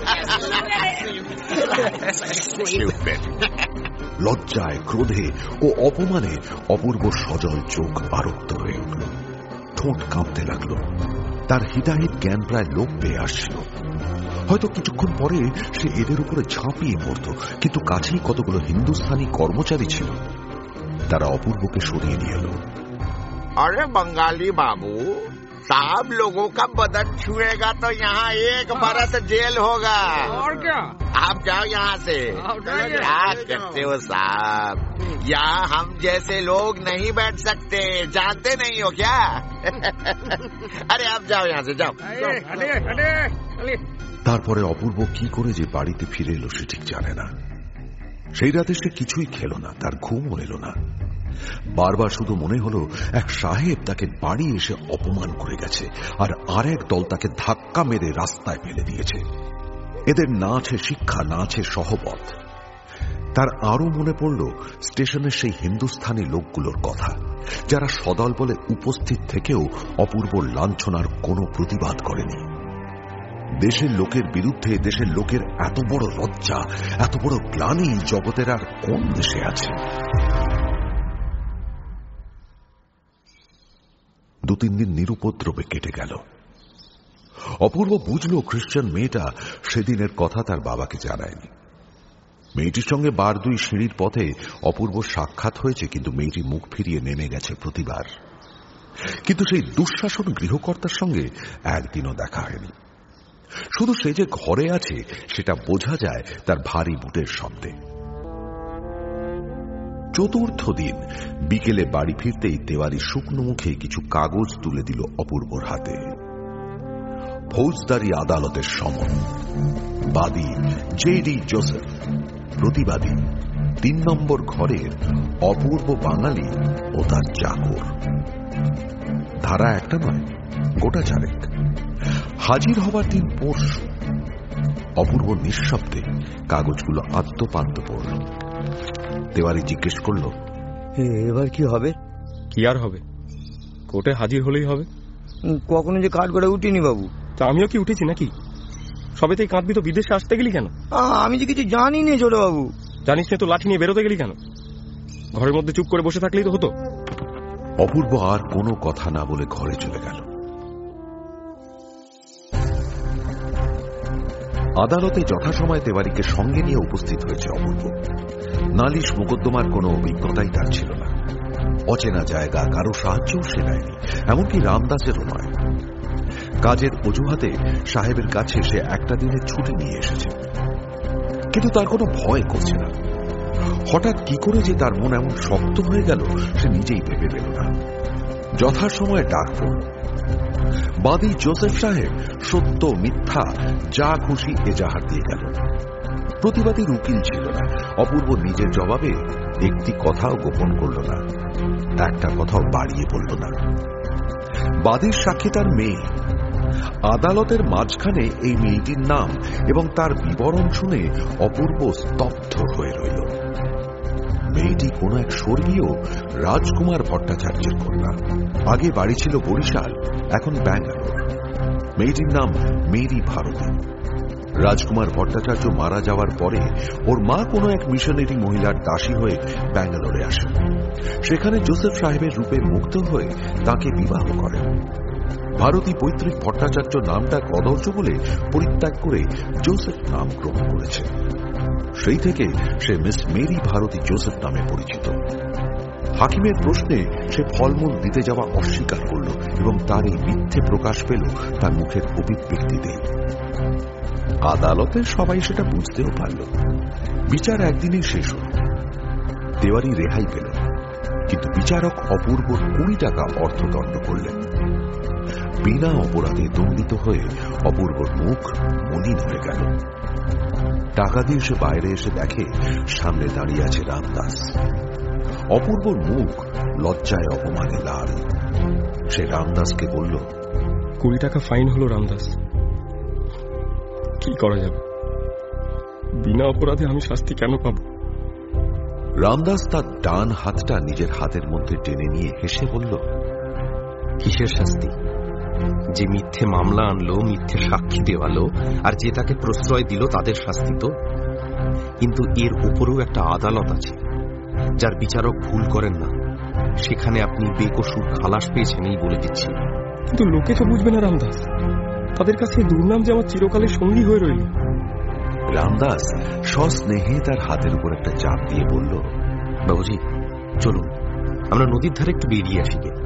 লজ্জায়, ক্রোধে ও অপমানে অপূর্ব সজল চোখ আরক্ত হয়ে উঠল, ঠোঁট কাঁপতে লাগলো। তার হিতাহিত জ্ঞান প্রায় লোপ পেয়ে আসছিল। হয়তো কিছুক্ষণ পরে সে এদের উপরে ঝাঁপিয়ে পড়ত, কিন্তু কাছেই কতগুলো হিন্দুস্তানি কর্মচারী ছিল। তারা অপূর্বকে সরিয়ে নিয়ে এলো। अरे बंगाली बाबू, सब लोगों का बदन छुएगा तो यहाँ एक बरस जेल होगा। और क्या? आप जाओ यहाँ से। क्या करते हो साहब? यहाँ हम जैसे लोग नहीं बैठ सकते, जानते नहीं हो क्या? अरे आप जाओ यहाँ से, जाओ। তারপরে অপূর্ব কি করে যে বাড়িতে ফিরে এলো সে ঠিক জানে না। সেই রাতে সে কিছুই খেল না, তার ঘুমও এলো না। বারবার শুধু মনে হলো এক সাহেব তাকে বাড়ি এসে অপমান করে গেছে, আর আরেক দল তাকে ধাক্কা মেরে রাস্তায় ফেলে দিয়েছে। এদের না আছে শিক্ষা, না আছে সহপথ। তার আরো মনে পড়ল স্টেশনের সেই হিন্দুস্থানি লোকগুলোর কথা, যারা সদল বলে উপস্থিত থেকেও অপূর্ব লাঞ্ছনার কোনো প্রতিবাদ করেনি। দেশের লোকের বিরুদ্ধে দেশের লোকের এত বড় লজ্জা, এত বড় গ্লানি জগতের আর কোন দেশে আছে? দু তিন দিন নিরুপদ্রবে কেটে গেল। অপূর্ব বুঝল খ্রিস্টান মেয়েটা সেদিনের কথা তার বাবাকে জানায়নি। মেয়েটির সঙ্গে বার দুই সিঁড়ির পথে অপূর্ব সাক্ষাৎ হয়েছে, কিন্তু মেয়েটি মুখ ফিরিয়ে নেমে গেছে প্রতিবার। কিন্তু সেই দুঃশাসন গৃহকর্তার সঙ্গে একদিনও দেখা হয়নি। শুধু সে যে ঘরে আছে সেটা বোঝা যায় তার ভারী বুটের শব্দে। চতুর্থ দিন বিকেলে বাড়ি ফিরতেই তেওয়ারি শুকনো মুখে কিছু কাগজ তুলে দিল অপূর্বর হাতে। ফৌজদারি আদালতের সমন। বাদী জেডি জোসেফ, প্রতিবাদী তিন নম্বর ঘরের অপূর্ব বাঙালি ও তার চাকর। ধারা একটা নয়, গোটা চারেক। হাজির হবার দিন পরশু। অপূর্ব নিঃশব্দে কাগজগুলো আদ্যপান্ত পড়ল। তেওয়ারি জিজ্ঞেস করল, এবার কি হবে? কি আর হবে, কোর্টে হাজির হলেই হবে। কখনো যে কাঠ গড়ে উঠিনি বাবু। তা আমিও কি উঠেছি নাকি? সবেতেই কাঁদবি তো বিদেশে আসতে গেলি কেন? আমি যে কিছু জানি না ছোট বাবু। জানিস না তো লাঠি নিয়ে বেরোতে গেলি কেন? ঘরের মধ্যে চুপ করে বসে থাকলেই তো হতো। অপূর্ব আর কোনো কথা না বলে ঘরে চলে গেল। আদালতে যথাসময়ে তেওয়ারিকে সঙ্গে নিয়ে উপস্থিত হয়েছে অপূর্ব। নালিশ মোকদ্দমার কোনো অভিজ্ঞতাই তার ছিল না। অচেনা জায়গা, কারো সাহায্যও সে নেয়নি, এমনকি রামদাসেরও নয়। কাজের অজুহাতে সাহেবের কাছে সে একটা দিনের ছুটি নিয়ে এসেছে, কিন্তু তার কোনো ভয় করছে না। হঠাৎ কি করে যে তার মন এমন শক্ত হয়ে গেল সে নিজেই ভেবে পেল না। যথাসময়ে ডাক পড়ল। বাদী জোসেফ সাহেব সত্য মিথ্যা যা খুশি এজাহার দিয়ে গেল। প্রতিবাদীর উকিল ছিল না। অপূর্ব নিজের জবাবে একটি কথাও গোপন করল না, একটা কথাও বাড়িয়ে বলল না। বাদীর সাক্ষী তার মেয়ে। আদালতের মাঝখানে এই মেয়েটির নাম এবং তার বিবরণ শুনে অপূর্ব স্তব্ধ হয়ে রইল। মেয়েটি কোন এক স্বর্গীয় রাজকুমার ভট্টাচার্যের কন্যা। আগে বাড়ি ছিল বরিশাল, এখন ব্যাঙ্গালোর। মেয়েটির নাম মেরি ভারতী। রাজকুমার ভট্টাচার্য মারা যাওয়ার পরে ওর মা কোনো এক মিশনারি মহিলার দাসী হয়ে ব্যাঙ্গালোরে আসেন। সেখানে জোসেফ সাহেবের রূপে মুগ্ধ হয়ে তাকে বিবাহ করেন। ভারতী পৈতৃক ভট্টাচার্য নামটা কদর্য বলে পরিত্যাগ করে জোসেফ নাম গ্রহণ করেছে। সেই থেকে সে মিস মেরি ভারতী জোসেফ নামে পরিচিত। হাকিমের প্রশ্নে সে ফলমূল দিতে যাওয়া অস্বীকার করল এবং তার এই মিথ্যে প্রকাশ পেল তার মুখের অভিব্যক্তিতে। আদালতের সবাই সেটা বুঝতেও পারল। বিচার একদিনেই শেষ হল। তেওয়ারি রেহাই পেল, কিন্তু বিচারক অপূর্বর কুড়ি টাকা অর্থদণ্ড করলেন। বিনা অপরাধে দণ্ডিত হয়ে অপূর্বর মুখ মলিন হয়ে গেল। টাকা দিয়ে সে বাইরে এসে দেখে সামনে দাঁড়িয়ে আছে রামদাস। অপূর্বর মুখ লজ্জায় অপমানে লাল। সে রামদাসকে বলল, কুড়ি টাকা ফাইন হলো রামদাস, কি করা যাবে? বিনা অপরাধে আমি শাস্তি কেন পাবো? রামদাস তার ডান হাতটা নিজের হাতের মধ্যে টেনে নিয়ে হেসে বলল, কিসের শাস্তি? যে মিথ্যে মামলা আনলো, মিথ্যে সাক্ষী দেওয়ালো, আর যে তাকে প্রশ্রয় দিল তাদের শাস্তি তো। কিন্তু এর উপরেও একটা আদালত আছে, যার বিচারক ভুল করেন না। সেখানে আপনি বেকসুর খালাস পেয়েছেন, এই বলে দিচ্ছি। কিন্তু লোকে তো বুঝবে না রামদাস, তাদের কাছে দুর্নাম যে আমার চিরকালের সঙ্গী হয়ে রইল। রামদাস সস্নেহে তার হাতের উপর একটা চাপ দিয়ে বলল, বাবুজি চলুন আমরা নদীর ধারে একটু বেরিয়ে আসি গে।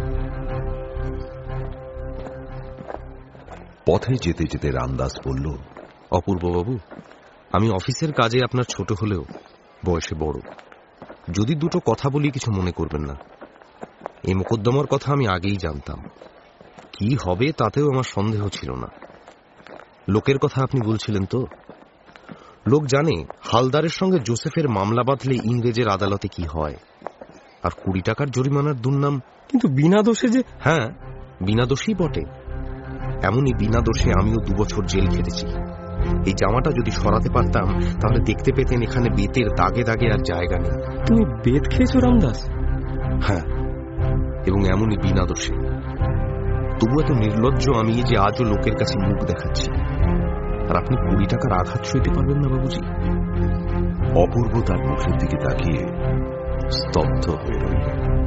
পথে যেতে যেতে রামদাস বলল, অপূর্ব বাবু, আমি অফিসের কাজে আপনার ছোট হলেও বয়সে বড়। যদি দুটো কথা বলি কিছু মনে করবেন না। এই মোকদ্দমার কথা আমি আগেই জানতাম, কি হবে তাতেও আমার সন্দেহ ছিল না। লোকের কথা আপনি বলছিলেন তো? লোক জানে হালদারের সঙ্গে জোসেফের মামলা বাঁধলে ইংরেজের আদালতে কি হয়, আর কুড়ি টাকার জরিমানার দুর্নাম। কিন্তু বিনা দোষে যে। হ্যাঁ, বিনা দোষেই বটে। এমনই বিনা দোষে আমিও দু বছর জেল খেটেছি। এই জামাটা যদি সরাতে পারতাম তাহলে দেখতে পেতেন এখানে বেতের দাগে দাগে আর জায়গা নেই। তুমি বেত খেয়েছো রামদাস? হ্যাঁ, এবং এমনই বিনা দোষে। তবু এত নির্লজ্জ আমি যে আজও লোকের কাছে মুখ দেখাচ্ছি, আর আপনি কুড়ি টাকার আঘাত সইতে পারবেন না বাবুজি? অপূর্ব তার মুখের দিকে তাকিয়ে স্তব্ধ হয়ে রইল।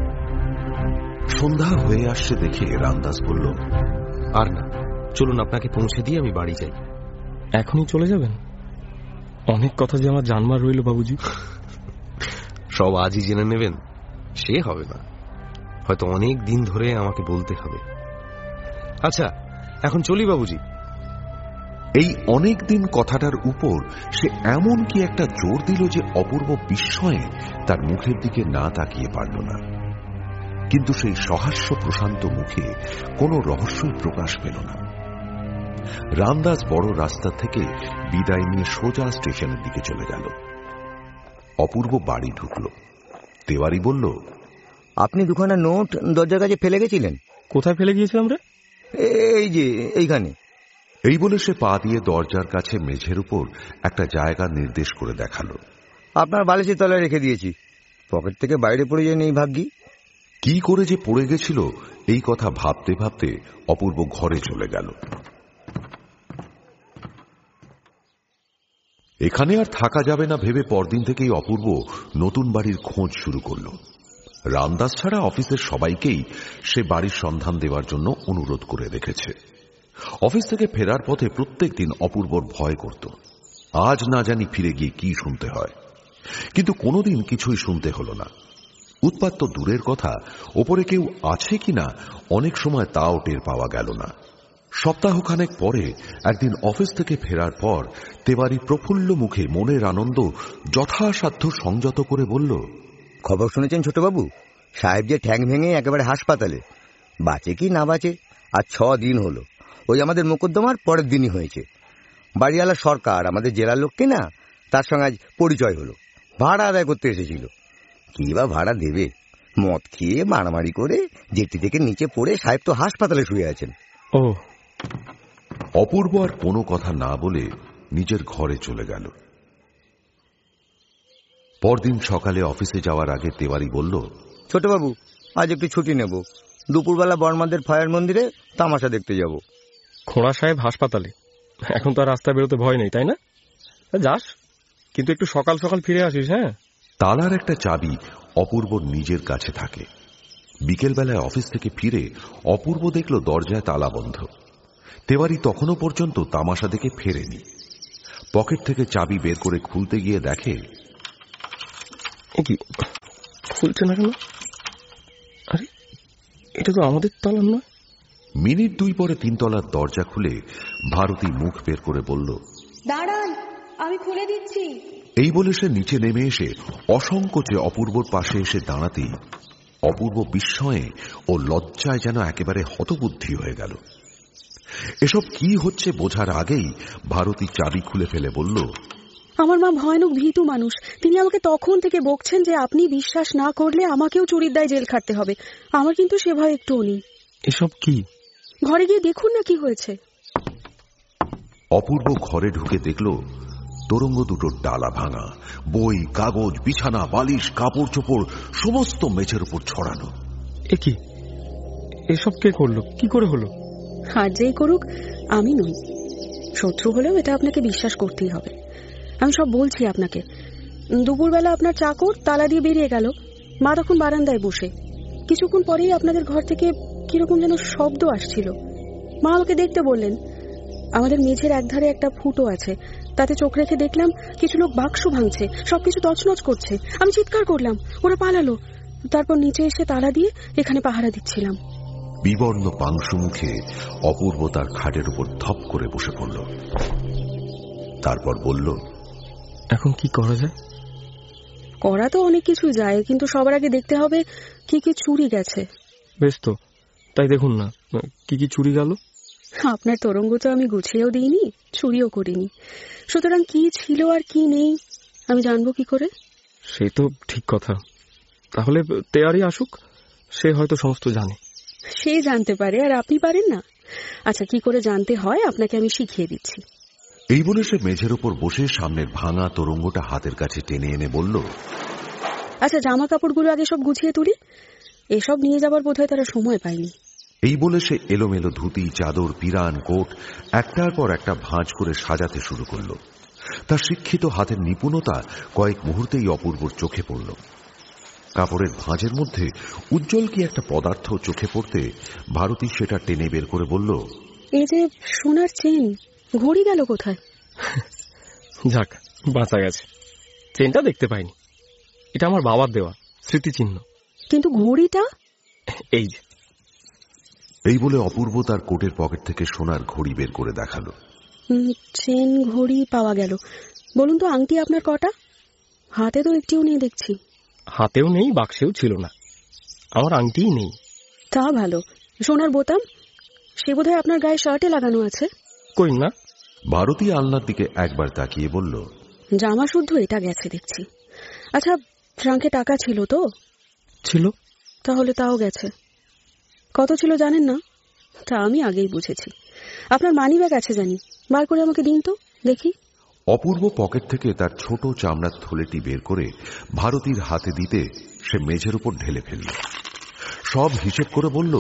সন্ধ্যা হয়ে আসছে দেখে রামদাস বলল, আর না, চলুন আপনাকে পৌঁছে দিয়ে আমি বাড়ি যাই। এখনই চলে যাবেন? অনেক কথা যে আমার জানবার রইল বাবুজি। সব আজই জেনে নেবেন সে হবে না, হয়তো অনেক দিন ধরে আমাকে বলতে হবে। আচ্ছা এখন চলি বাবুজি। এই অনেক দিন কথাটার উপর সে এমন কি একটা জোর দিল যে অপূর্ব বিস্ময়ে তার মুখের দিকে না তাকিয়ে পারল না। কিন্তু সেই সহাস্য প্রশান্ত মুখে কোনো রহস্যই প্রকাশ পেল না। রামদাস বড় রাস্তা থেকে বিদায় নিয়ে সোজা স্টেশনের দিকে চলে গেল। অপূর্ব বাড়ি ঢুকল। তেওয়ারি বলল, আপনি দুখানা নোট দরজার কাছে ফেলে গেছিলেন। কোথায় ফেলে গিয়েছিলাম রে? এই যে এইখানে। এই বলে সে পা দিয়ে দরজার কাছে মেঝের উপর একটা জায়গা নির্দেশ করে দেখালো। আপনার বালিশের তলায় রেখে দিয়েছি, পকেট থেকে বাইরে পড়ে যায়নি এই ভাগ্যি। কি করে যে পড়ে গেছিল এই কথা ভাবতে ভাবতে অপূর্ব ঘরে চলে গেল। এখানে আর থাকা যাবে না ভেবে পরদিন থেকেই অপূর্ব নতুন বাড়ির খোঁজ শুরু করল। রামদাস ছাড়া অফিসের সবাইকেই সে বাড়ির সন্ধান দেওয়ার জন্য অনুরোধ করে রেখেছে। অফিস থেকে ফেরার পথে প্রত্যেক দিন অপূর্বর ভয় করত, আজ না জানি ফিরে গিয়ে কি শুনতে হয়। কিন্তু কোনোদিন কিছুই শুনতে হল না। উৎপাত তো দূরের কথা, ওপরে কেউ আছে কিনা অনেক সময় তাও টের পাওয়া গেল না। সপ্তাহখানেক পরে একদিন অফিস থেকে ফেরার পর তেওয়ারি প্রফুল্ল মুখে মনের আনন্দ যথাসাধ্য সংযত করে বলল, খবর শুনেছেন ছোটবাবু? সাহেব যে ঠ্যাং ভেঙে একেবারে হাসপাতালে, বাঁচে কি না বাঁচে আর ছ দিন হলো। ওই আমাদের মোকদ্দমার পরের দিনই হয়েছে। বাড়িওয়ালা সরকার আমাদের জেলার লোককে না, তার সঙ্গে আজ পরিচয় হলো। ভাড়া আদায় করতে এসেছিল। কি বা ভাড়া দেবে? মদ খেয়ে মারামারি করে জেটি থেকে নিচে পড়ে সাহেব তো হাসপাতালে শুয়ে আছেন। ও। অপূর্ব আর কোনো কথা না বলে নিজের ঘরে চলে গেল। পরদিন সকালে অফিসে যাওয়ার আগে তেওয়ারি বলল, ছোটবাবু আজ একটু ছুটি নেব, দুপুরবেলা বর্মাদের ফায়ার মন্দিরে তামাশা দেখতে যাব। খোঁড়া সাহেব হাসপাতালে, এখন তো আর রাস্তায় বেরোতে ভয় নেই, তাই না? যাস, কিন্তু একটু সকাল সকাল ফিরে আসিস। হ্যাঁ। তালার একটা চাবি অপূর্বর নিজের কাছে থাকে। বিকেলবেলায় অফিস থেকে ফিরে অপূর্ব দেখল দরজায় তালা বন্ধ। তেওয়ারি তখনও পর্যন্ত তামাশা দেখে ফেরেনি। পকেট থেকে চাবি বের করে খুলতে গিয়ে দেখে, কি খুলছে না কেন? আরে এটা তো আমাদের তালা নয়। মিনিট দুই পরে তিনতলার দরজা খুলে ভারতী মুখ বের করে বলল, দাঁড়ান, আমি খুলে দিচ্ছি। এই বলে সে নিচে নেমে এসে অসংকোচে অপূর্বর পাশে এসে দাঁড়াতেই অপূর্ব বিস্ময়ে ও লজ্জায় যেন একেবারে হতবুদ্ধি হয়ে গেল। এসব কি হচ্ছে বোঝার আগেই ভারতী চাবি খুলে ফেলে বলল, আমার মা ভয়ানক ভীতু মানুষ। তিনি আমাকে তখন থেকে বকছেন যে আপনি বিশ্বাস না করলে আমাকেও চুরির দায়ে জেল খাটতে হবে। আমার কিন্তু সে ভয় একটুও নেই। এসব কি? ঘরে গিয়ে দেখুন না কি হয়েছে। অপূর্ব ঘরে ঢুকে দেখল তোরঙ্গ দুটোর ডালা ভাঙা, বই, কাগজ, বিছানা, বালিশ, কাপড় চোপড় সমস্ত মেঝের উপর ছড়ানো। এ কি? এসব কে করলো? কি করে হলো? আর যেই করুক, আমি নই। শত্রু হলেও এটা আপনাকে বিশ্বাস করতেই হবে। আমি সব বলছি আপনাকে। দুপুরবেলা আপনার চাকর তালা দিয়ে বেরিয়ে গেল। মা তখন বারান্দায় বসে। কিছুক্ষণ পরেই আপনাদের ঘর থেকে কিরকম যেন শব্দ আসছিল। মা আমাকে দেখতে বললেন। আমাদের মেঝের একধারে একটা ফুটো আছে, তাতে চোখ রেখে দেখলাম কিছু লোক বাক্স ভাঙছে, সবকিছু তছনছ করছে। আমি চিৎকার করলাম, ওরা পালালো। তারপর নিচে এসে তালা দিয়ে এখানে পাহারা দিচ্ছিলাম। বিবর্ণ পাংশু মুখে অপূর্ব তার খাটের উপর ধপ করে বসে পড়ল। তারপর বলল, এখন কি করা যায়? করা তো অনেক কিছু যায়, কিন্তু সবার আগে দেখতে হবে কি কি চুরি গেছে। বেশ তো, তাই দেখুন না কি কি চুরি গেল। আপনার তোরঙ্গ তো আমি গুছিয়েও দিইনি, চুরিও করিনি, সুতরাং কি ছিল আর কি নেই আমি জানবো কি করে? সে তো ঠিক কথা। তাহলে তেয়ারি আসুক, সে হয়তো সমস্ত জানে। সে জানতে পারে আর আপনি পারেন না? আচ্ছা, কি করে জানতে হয় আপনাকে আমি শিখিয়ে দিচ্ছি। এই বলে সে মেঝের উপর বসে সামনের ভাঙা তোরঙ্গটা হাতের কাছে টেনে এনে বলল, আচ্ছা, জামা কাপড়গুলো আগে সব গুছিয়ে তুলি। এসব নিয়ে যাবার বোধহয় তারা সময় পায়নি। এই বলে সে এলোমেলো ধুতি, চাদর, পিরান, কোট একটার পর একটা ভাঁজ করে সাজাতে শুরু করল। তার শিক্ষিত হাতের নিপুণতা কয়েক মুহূর্তেই অপূর্বর চোখে পড়ল। কাপড়ের ভাঁজের মধ্যে উজ্জ্বল কি একটা পদার্থ চোখে পড়তে ভারতী সেটা টেনে বের করে বলল, এই যে সোনার চেন, ঘড়ি গেল কোথায়? যাক, বাঁচা গেছে। চেনটা দেখতে পাইনি, এটা আমার বাবার দেওয়া স্মৃতিচিহ্ন। কিন্তু ঘড়িটা? এই যে। এই বলে অপূর্ব তার কোটের পকেট থেকে সোনার ঘড়ি বের করে দেখালো। চেন, ঘড়ি পাওয়া গেল। বলুন তো, আংটি আপনার কটা? হাতে তো একটিও নেই দেখছি। হাতেও নেই, বাক্সেও ছিল না। আমার আংটিই নেই। তা ভালো। সোনার বোতাম? সে বোধহয় আপনার গায়ে শার্টে লাগানো আছে। কই না। ভারতী আলনার দিকে একবার তাকিয়ে বলল, জামা শুদ্ধ এটা গেছে দেখছি। আচ্ছা, ট্রাঙ্কে টাকা ছিল তো? ছিল। তাহলে তাও গেছে। কত ছিল জানেন না? তা আমি আগেই বুঝেছি। আপনার মানি ব্যাগ আছে জানি, বার করে আমাকে দিন তো দেখি। অপূর্ব পকেট থেকে তার ছোট চামড়ার থলেটি বের করে ভারতীর হাতে দিতে সে মেঝের উপর ঢেলে ফেলল। সব হিসেব করে বলল,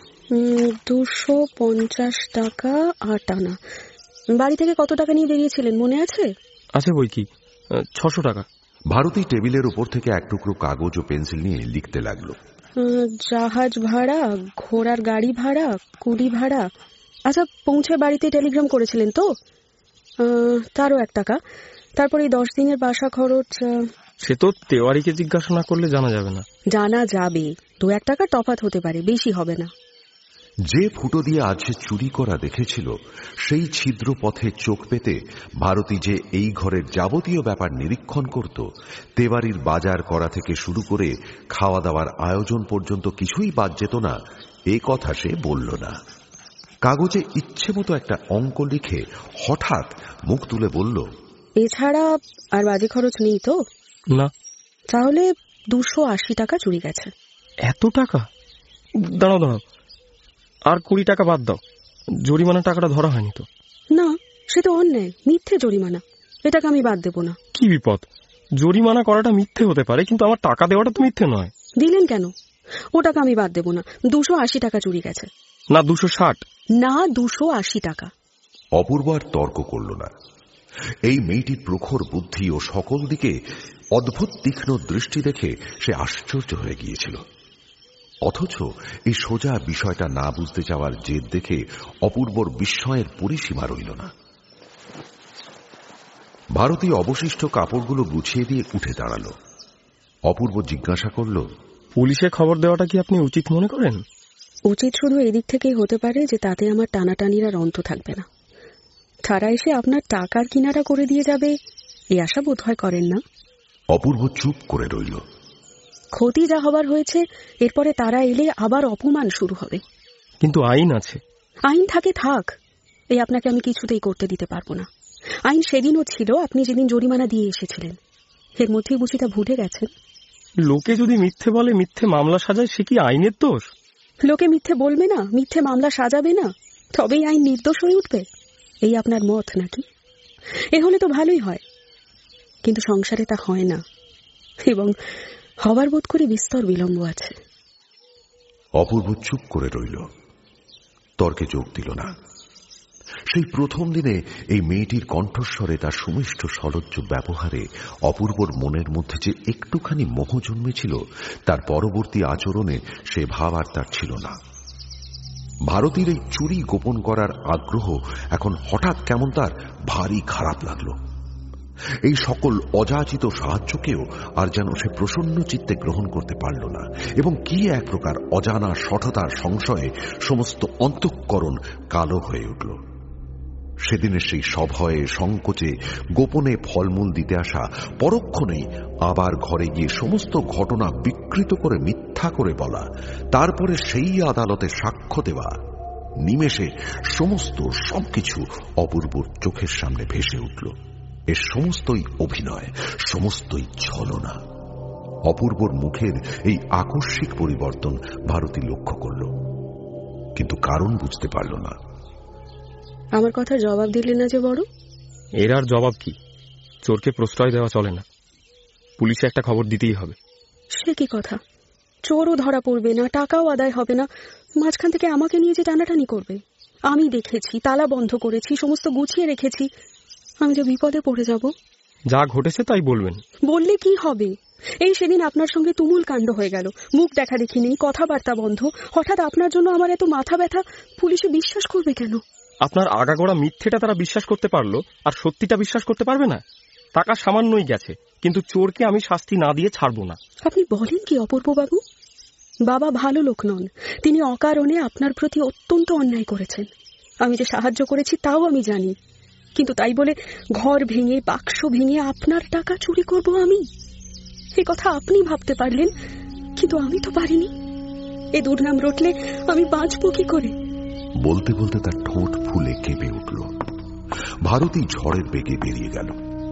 দুশো পঞ্চাশ টাকা আট আনা। বাড়ি থেকে কত টাকা নিয়ে বেরিয়েছিলেন মনে আছে? আছে বই কি, ছশো টাকা। ভারতী টেবিলের উপর থেকে এক টুকরো কাগজ ও পেন্সিল নিয়ে লিখতে লাগলো। জাহাজ ভাড়া, ঘোড়ার গাড়ি ভাড়া, কুলি ভাড়া। আচ্ছা, পৌঁছে বাড়িতে টেলিগ্রাম করেছিলেন তো? তারও এক টাকা। তারপর এই দশ দিনের বাসা খরচ। সে তো তেওয়ারিকে জিজ্ঞাসা না করলে জানা যাবে না। জানা যাবে, দু এক টাকা তফাৎ হতে পারে, বেশি হবে না। যে ফুটো দিয়ে আজ সে চুরি করা দেখেছিল, সেই ছিদ্র পথে চোখ পেতে ভারতী যে এই ঘরের যাবতীয় ব্যাপার নিরীক্ষণ করত, তেওয়ারির বাজার করা থেকে শুরু করে খাওয়া দাওয়ার আয়োজন পর্যন্ত কিছুই বাদ যেত না, এ কথা সে বলল না। কাগজে ইচ্ছে মতো একটা অঙ্ক লিখে হঠাৎ মুখ তুলে বলল, এছাড়া আর বাজে খরচ নেই তো? না। তাহলে দুশো আশি টাকা চুরি গেছে। এত টাকা? দাঁড়াও দাঁড়াও, আর কুড়ি টাকা বাদ দাও। জরিমানা টাকাটা ধরা হয়নি তো? না, সে তো অন্যায়, মিথ্যে জরিমানা। এটাকে আমি বাদ দেব না। কি বিপদ! জরিমানা করাটা মিথ্যে হতে পারে, কিন্তু আমার টাকা দেওয়াটা তো মিথ্যে নয়। দিলেন কেন? ও টাকা আমি বাদ দেব না। দুশো আশি টাকা চুরি গেছে। না, দুশো ষাট। না, দুশো আশি টাকা। অপূর্ব আর তর্ক করল না। এই মেয়েটির প্রখর বুদ্ধি ও সকল দিকে অদ্ভুত তীক্ষ্ণ দৃষ্টি দেখে সে আশ্চর্য হয়ে গিয়েছিল। অথচ এই সোজা বিষয়টা না বুঝতে চাওয়ার জেদ দেখে অপূর্বর বিস্ময়ের পরিসীমা রইল না। ভারতী অবশিষ্ট কাপড়গুলো গুছিয়ে দিয়ে উঠে দাঁড়ালো। অপূর্ব জিজ্ঞাসা করল, পুলিশে খবর দেওয়াটা কি আপনি উচিত মনে করেন? উচিত শুধু এদিক থেকেই হতে পারে যে তাতে আমার টানাটানির আর অন্ত থাকবে না। তারা এসে আপনার টাকার কিনারা করে দিয়ে যাবে, এই আশা বোধ হয় করেন না? অপূর্ব চুপ করে রইল। ক্ষতি যা হবার হয়েছে, এরপরে তারা এলে আবার অপমান শুরু হবে। কিন্তু আইন আছে। আইন থাকে থাক, এই আপনাকে আমি কিছুতেই করতে দিতে পারবো না। আইন সেদিনও ছিল, আপনি যেদিন জরিমানা দিয়ে এসেছিলেন। এর মধ্যেই বুঝি তা ভুলে গেছেন? লোকে যদি মিথ্যে বলে, মিথ্যে মামলা সাজায়, সে কি আইনের দোষ? লোকে মিথ্যে বলবে না, মিথ্যে মামলা সাজাবে না, তবেই আইন নির্দোষ হয়ে উঠবে, এই আপনার মত নাকি? এ হলে তো ভালোই হয়, কিন্তু সংসারে তা হয় না, এবং হবার বোধ করে বিস্তর বিলম্ব আছে। অপূর্ব চুপ করে রইল, তর্কে যোগ দিল না। সেই প্রথম দিনে এই মেয়েটির কণ্ঠস্বরে, তার সুমিষ্ট সলজ্জ ব্যবহারে অপূর্বর মনের মধ্যে যে একটুখানি মোহ জন্মেছিল, তার পরবর্তী আচরণে সে ভাব আর তার ছিল না। ভারতীর এই চুরি গোপন করার আগ্রহ এখন হঠাৎ কেমন তার ভারী খারাপ লাগলো। এই সকল অযাচিত সাহায্যকেও আর যেন সে প্রসন্ন চিত্তে গ্রহণ করতে পারল না, এবং কি এক প্রকার অজানা শঠতার সংশয়ে সমস্ত অন্তঃকরণ কালো হয়ে উঠল। সেদিনের সেই সভয়ে সংকোচে গোপনে ফলমূল দিতে আসা, পরক্ষণেই আবার ঘরে গিয়ে সমস্ত ঘটনা বিকৃত করে মিথ্যা করে বলা, তারপরে সেই আদালতে সাক্ষ্য দেওয়া, নিমেষে সমস্ত সবকিছু অপূর্বর চোখের সামনে ভেসে উঠল। এর সমস্তই অভিনয়, সমস্তই ছলনা। অপূর্বর মুখের এই আকস্মিক পরিবর্তন ভারতী লক্ষ্য করল, কিন্তু কারণ বুঝতে পারল না। আমার কথা জবাব দিলেন না যে বড়? এর আর জবাব কি? চোরকে প্রশ্রয় দেওয়া চলে না, পুলিশে একটা খবর দিতেই হবে। সে কি কথা? চোরও ধরা পড়বে না, টাকাও আদায় হবে না, মাঝখান থেকে আমাকে নিয়ে যে টানাটানি করবে। আমি দেখেছি, তালা বন্ধ করেছি, সমস্ত গুছিয়ে রেখেছি, আমি যে বিপদে পড়ে যাব। যা ঘটেছে তাই বলবেন। বললে কি হবে? এই সেদিন আপনার সঙ্গে তুমুল কাণ্ড হয়ে গেল, মুখ দেখা দেখি নেই, কথাবার্তা বন্ধ, হঠাৎ আপনার জন্য আমার এত মাথা ব্যথা, পুলিশে বিশ্বাস করবে কেন? আপনার আগাগোড়া মিথ্যেটা তারা বিশ্বাস করতে পারলো, আর সত্যিটা বিশ্বাস করতে পারবে না? টাকা সামান্যই গেছে, কিন্তু চোরকে আমি শাস্তি না দিয়ে ছাড়বো না। আপনি বলেন কি অপূর্ব বাবু? বাবা ভালো লোক নন, তিনি অকারণে আপনার প্রতি অত্যন্ত অন্যায় করেছেন। আমি যে সাহায্য করেছি তাও আমি জানি, কিন্তু তাই বলে ঘর ভেঙে, বাক্স ভেঙে আপনার টাকা চুরি করব আমি? এ কথা আপনি ভাবতে পারলেন, কিন্তু আমি তো পারিনি। এ দুর্নাম রটলে আমি বাঁচবো কি করে? বলতে বলতে তার ঠোঁট ফুলে কেঁপে উঠল। ভারতী ঝড়ের বেগে বেরিয়ে গেল।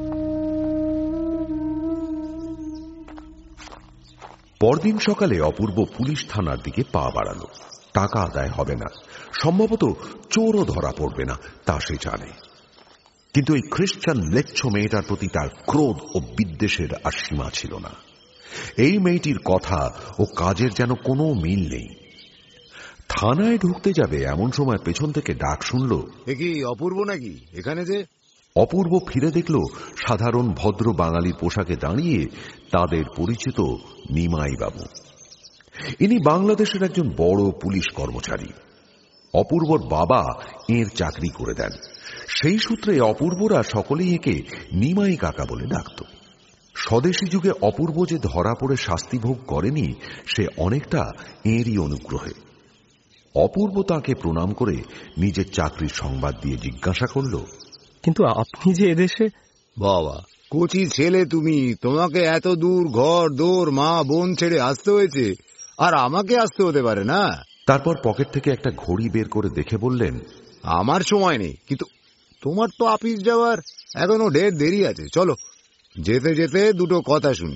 পরদিন সকালে অপূর্ব পুলিশ থানার দিকে পা বাড়ালো। টাকা আদায় হবে না, সম্ভবত চোরও ধরা পড়বে না, তা সে জানে, কিন্তু এই খ্রিস্টান লেচ্ছ মেয়েটার প্রতি তার ক্রোধ ও বিদ্বেষের আর সীমা ছিল না। এই মেয়েটির কথা ও কাজের যেন কোনো মিল নেই। থানায় ঢুকতে যাবে এমন সময় পেছন থেকে ডাক শুনল, এ কি অপূর্ব নাকি এখানে? যে অপূর্ব ফিরে দেখল সাধারণ ভদ্র বাঙালির পোশাকে দাঁড়িয়ে তাদের পরিচিত নিমাই বাবু। ইনি বাংলাদেশের একজন বড় পুলিশ কর্মচারী। অপূর্বর বাবা এর চাকরি করে দেন। সেই সূত্রে অপূর্বরা সকলেই একে নিমাই কাকা বলে ডাকত। স্বদেশী যুগে অপূর্ব যে ধরা পড়ে শাস্তি ভোগ করেনি, সে অনেকটা এরই অনুগ্রহে। অপূর্ব তাকে প্রণাম করে নিজের চাকরির সংবাদ দিয়ে জিজ্ঞাসা করল, কিন্তু আপনি যে এদেশে? বাবা, কোচি ছেলে তুমি, তোমাকে এত দূর ঘর দোর মা বোন ছেড়ে আসতে হয়েছে, আর আমাকে আসতে হতে পারে না? তারপর পকেট থেকে একটা ঘড়ি বের করে দেখে বললেন, আমার সময় নেই, কিন্তু তোমার তো অফিস যাওয়ার এখনো ঢের দেরি আছে। চলো, যেতে যেতে দুটো কথা শুনি।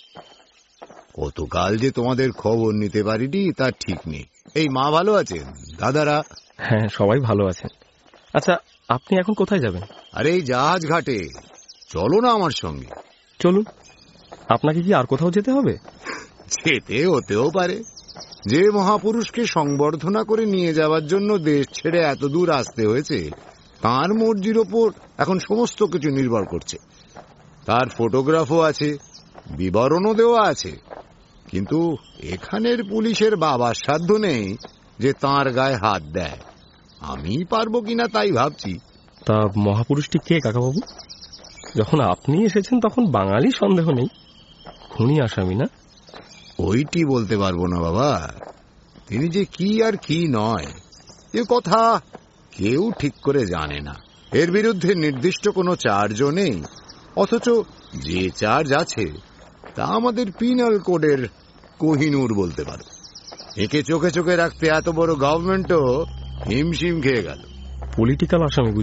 কতকাল যে তোমাদের খবর নিতে পারিনি তার ঠিক নেই। এই মা ভালো আছেন? দাদারা? হ্যাঁ, সবাই ভালো আছেন। আচ্ছা, আপনি এখন কোথায় যাবেন? আরে এই জাহাজ ঘাটে, চলো না আমার সঙ্গে। চলুন। আপনাকে কি আর কোথাও যেতে হবে? যেতে হতেও পারে। যে মহাপুরুষকে সংবর্ধনা করে নিয়ে যাওয়ার জন্য দেশ ছেড়ে এত দূর আসতে হয়েছে, তাঁর মর্জির ওপর এখন সমস্ত কিছু নির্ভর করছে। তার ফটোগ্রাফও আছে, বিবরণও দেওয়া আছে, কিন্তু এখানের পুলিশের বাবার সাধ্য নেই যে তাঁর গায়ে হাত দেয়। আমি পারবো কিনা তাই ভাবছি। তা মহাপুরুষটি কে কাকাবাবু? যখন আপনি এসেছেন তখন বাঙালি সন্দেহ নেই, খুনি আসামি না? ওইটি বলতে পারবো না বাবা। তিনি যে কি আর কি নয়, এ কথা কেউ ঠিক করে জানে না। এর বিরুদ্ধে নির্দিষ্ট কোনো চার্জও নেই, অথচ যে চার্জ আছে তা আমাদের পিনাল কোডের কোহিনূর বলতে পারো। একে চোখে চোখে রাখতে এত বড় গভর্নমেন্টও হিমশিম খেয়ে গেল। পলিটিক্যাল আসামি বুঝি?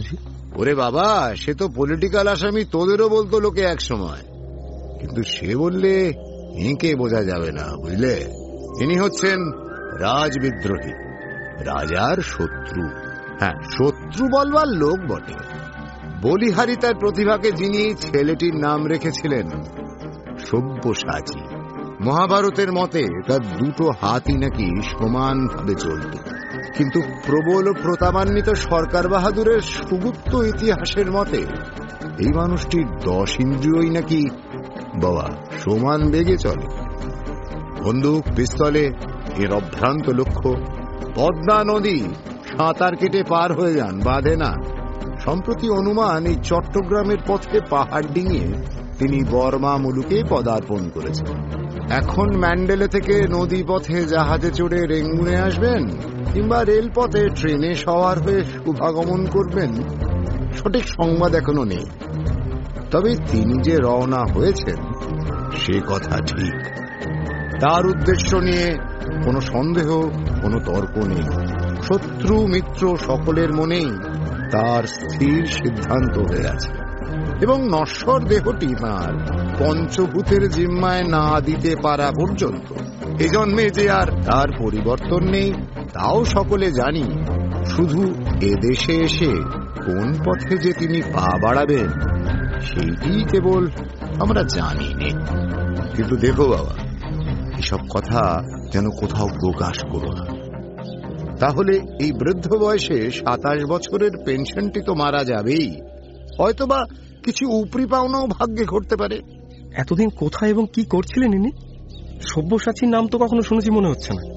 ওরে বাবা, সে তো পলিটিক্যাল আসামি তোদেরও বলতো লোকে এক সময়, কিন্তু সে বললে এঁকে বোঝা যাবে না, বুঝলে? ইনি হচ্ছেন রাজবিদ্রোহী, রাজার শত্রু। হ্যাঁ, শত্রু বলবার লোক বটে। বলিহারি তার প্রতিভাকে যিনি ছেলেটির নাম রেখেছিলেন সব্যসাচী। মহাভারতের মতে তার দুটো হাতই নাকি সমানভাবে চলত, কিন্তু প্রবল প্রতাপান্বিত সরকার বাহাদুরের সুগুপ্ত ইতিহাসের মতে এই মানুষটির দশ ইন্দ্রিয়ই নাকি বাবা সমান বেগে চলে। বন্দুক পিস্তলে এর অভ্রান্ত লক্ষ্য। পদ্মা নদী সাঁতার কেটে পার হয়ে যান, বাঁধে না। সম্প্রতি অনুমান এই চট্টগ্রামের পথে পাহাড় ডিঙিয়ে তিনি বর্মা মুলুকে পদার্পণ করেছেন। এখন ম্যান্ডেলে থেকে নদী পথে জাহাজে চড়ে রেঙ্গুনে আসবেন, কিংবা রেলপথে ট্রেনে সওয়ার হয়ে শুভাগমন করবেন, সঠিক সংবাদ এখনো নেই। তবে তিনি যে রওনা হয়েছেন সে কথা ঠিক। তার উদ্দেশ্য নিয়ে কোনো সন্দেহ, কোনো তর্ক নেই। শত্রু মিত্র সকলের মনেই তার স্থির সিদ্ধান্ত হয়ে আছে, এবং নশ্বর দেহটি তাঁর পঞ্চভূতের জিম্মায় না দিতে পারা পর্যন্ত এ জন্মে যে আর তার পরিবর্তন নেই তাও সকলে জানি। শুধু এদেশে এসে কোন পথে যে তিনি পা বাড়াবেন সেইটি কেবল আমরা জানি নে। কিন্তু দেখো বাবা, এসব কথা যেন কোথাও প্রকাশ করো না, তাহলে এই বৃদ্ধ বয়সে সাতাশ বছরের পেনশনটি তো মারা যাবেই, হয়তোবা কিছু উপরি পাওনাও ভাগ্যে ঘটতে পারে। এতদিন কোথায় এবং কি করছিলেন ইনি? সব্যসাচীর নাম তো কখনো শুনেছি মনে হচ্ছে না।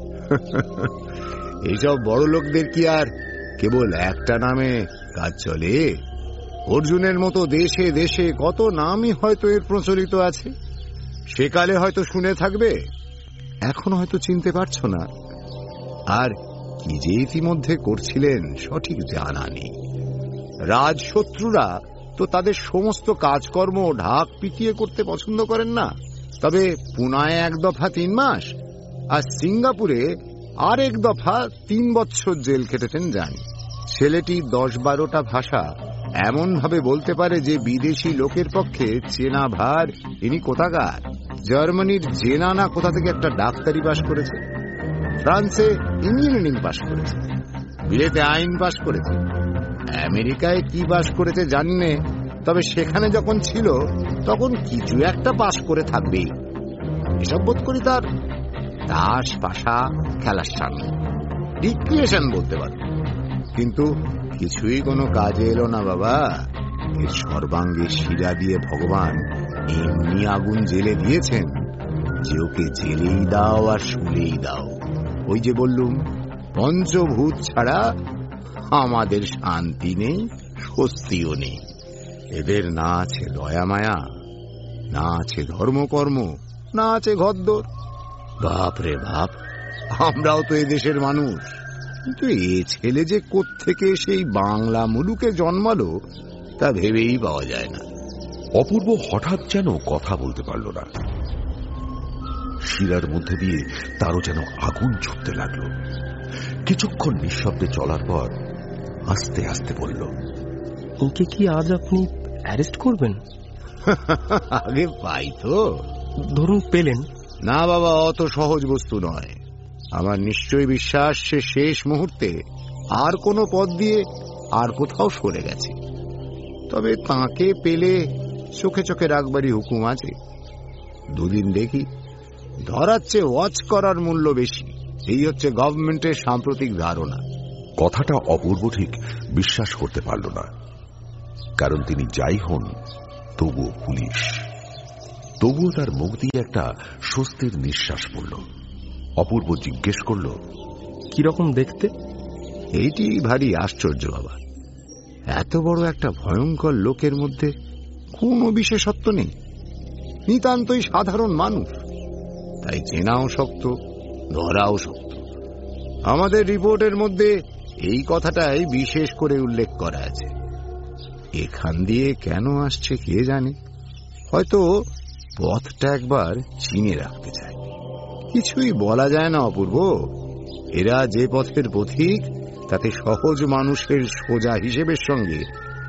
এইসব বড় লোকদের কি আর কেবল একটা নামে কাজ চলে? অর্জুনের মতো দেশে দেশে কত নামই হয়তো এর প্রচলিত আছে। সেকালে হয়তো শুনে থাকবে, এখন হয়তো চিনতে পারছো না। আর কি যে ইতিমধ্যে করছিলেন সঠিক জানা নেই। রাজশত্রুরা তো তাদের সমস্ত কাজকর্ম ঢাক পিটিয়ে করতে পছন্দ করেন না। তবে পুনায় এক দফা তিন মাস আর সিঙ্গাপুরে আর এক দফা তিন বছর জেল খেটেছেন জানি। ছেলেটি দশ বারোটা ভাষা এমন ভাবে বলতে পারে যে বিদেশি লোকের পক্ষে চেনা ভার ইনি কোথাকার। জার্মানির জেনা না কোথা থেকে একটা ডাক্তারি পাশ করেছে, ফ্রান্সে ইঞ্জিনিয়ারিং পাশ করেছে, বিলেতে আইন পাশ করেছে, আমেরিকায় কি পাশ করেছে জানি না, তবে সেখানে যখন ছিল তখন কিছু একটা পাশ করে থাকবেই। এসব বোধ করি তার তাস পাশা খেলার সামনে রিক্রিয়েশন বলতে পারো। কিন্তু কিছুই কোনো কাজে এলো না বাবা। এর সর্বাঙ্গে শিরা দিয়ে ভগবান এমনি আগুন জেলে দিয়েছেন যে ওকে জেলেই দাও আর শুলেই দাও। ওই যে বললুম, পঞ্চভূত ছাড়া আমাদের শান্তি নেই, স্বস্তিও নেই। এদের না আছে দয়া মায়া, না আছে ধর্মকর্ম, না আছে ঘদ্দর। বাপ রে বাপ, আমরাও তো এ দেশের মানুষ, কিন্তু এ ছেলে যে কোত্থেকে সেই বাংলা মুলুকে জন্মালো তা ভেবেই পাওয়া যায় না। অপূর্ব হঠাৎ যেন কথা বলতে পারল না। শিরার মধ্যে দিয়ে তারও যেন আগুন ছুটতে লাগলো। কিছুক্ষণ নিঃশব্দে চলার পর আস্তে আস্তে বলল, ওকে কি আজ আপনি অ্যারেস্ট করবেন? আগে পাই তো, ধরুন পেলেন। না বাবা, অত সহজ বস্তু নয়। আমার নিশ্চয় বিশ্বাস সে শেষ মুহূর্তে আর কোনো পথ দিয়ে আর কোথাও সরে গেছে। তবে তাকে পেলে চোখে চোখে রাখবারই হুকুম আছে। দুদিন দেখি, ধরাচ্ছে ওয়াচ করার মূল্য বেশি, এই হচ্ছে গভর্নমেন্টের সাম্প্রতিক ধারণা। কথাটা অপূর্ব ঠিক বিশ্বাস করতে পারল না, কারণ তিনি যাই হন তবুও পুলিশ। তবুও তার মুখ দিয়ে একটা স্বস্তির নিঃশ্বাস পড়ল। অপূর্ব জিজ্ঞেস করল, কিরকম দেখতে? এইটি ভারী আশ্চর্য বাবা। এত বড় একটা ভয়ঙ্কর লোকের মধ্যে কোনো বিশেষত্ব নেই, নিতান্তই সাধারণ মানুষ। তাই চেনাও শক্ত, ধরাও শক্ত। আমাদের রিপোর্টের মধ্যে এই কথাটাই বিশেষ করে উল্লেখ করা আছে। এখান দিয়ে কেন আসছে কে জানে, হয়তো পথটা একবার চিনে রাখতে চায়। কিছুই বলা যায় না অপূর্ব। এরা যে পথের পথিক তাতে সহজ মানুষের সোজা হিসেবের সঙ্গে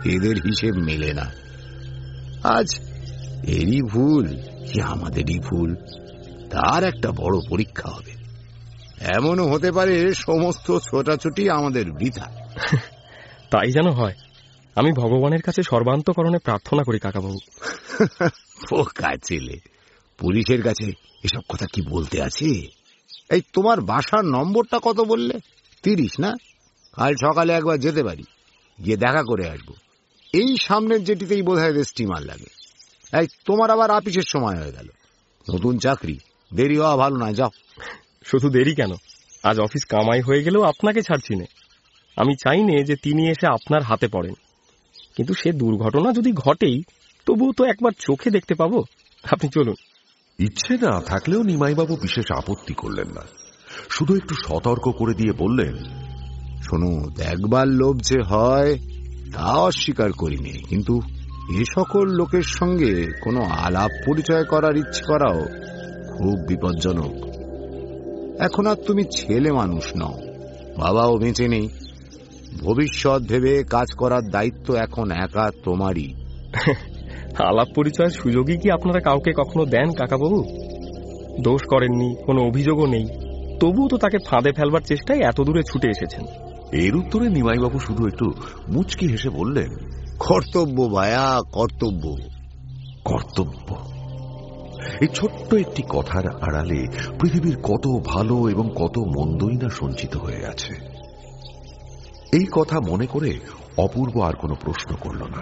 এদের হিসেব মেলে না। আজ এরই ভুল কি আমাদেরই ভুল, তার একটা বড় পরীক্ষা হবে। এমনও হতে পারে সমস্ত ছোটাছুটি আমাদের বৃথা। তাই যেন হয়। আমি ভগবানের কাছে সর্বান্তকরণে প্রার্থনা করি কাকাবাবু। পোকা ছেলে, পুলিশের কাছে এসব কথা কি বলতে আছে? এই তোমার বাসার নম্বরটা কত বললে? তিরিশ না? কাল সকালে একবার যেতে পারি, গিয়ে দেখা করে আসবো। এই সামনের জেটিতেই বোধহয় স্টিমার লাগে। এই তোমার আবার আপিসের সময় হয়ে গেল, নতুন চাকরি, দেরি হওয়া ভালো নয়, যাও। শুধু দেরি কেন, আজ অফিস কামাই হয়ে গেলেও আপনাকে ছাড়ছি না। আমি চাই নে যে তিনি এসে আপনার হাতে পড়েন, কিন্তু সে দুর্ঘটনা যদি ঘটেই তবুও তো একবার চোখে দেখতে পাবো। আপনি চলুন। ইচ্ছে না থাকলেও নিমাইবাবু বিশেষ আপত্তি করলেন না, শুধু একটু সতর্ক করে দিয়ে বললেন, শোনো, একবার লোভ যে হয় তা অস্বীকার করিনি, কিন্তু এ সকল লোকের সঙ্গে কোনো আলাপ পরিচয় করার ইচ্ছে করাও খুব বিপজ্জনক। এখন আর তুমি ছেলে মানুষ নও, বাবাও বেঁচে নেই। ভবিষ্যৎ ভেবে কাজ করার দায়িত্ব এখন একা তোমারই। আলাপ পরিচয়ের সুযোগই কি আপনারা কাউকে কখনো দেন কাকাবাবু? দোষ করেননি, কোনো অভিযোগও নেই, তবুও তো তাকে ফাঁদে ফেলবার চেষ্টায় এত দূরে ছুটে এসেছেন। এর উত্তরে নিমাইবাবু শুধু একটু মুচকি হেসে বললেন, কর্তব্য ভায়া, কর্তব্য। কর্তব্য, এই ছোট্ট একটি কথার আড়ালে পৃথিবীর কত ভালো এবং কত মন্দই না সঞ্চিত হয়ে আছে। এই কথা মনে করে অপূর্ব আর কোনো প্রশ্ন করল না।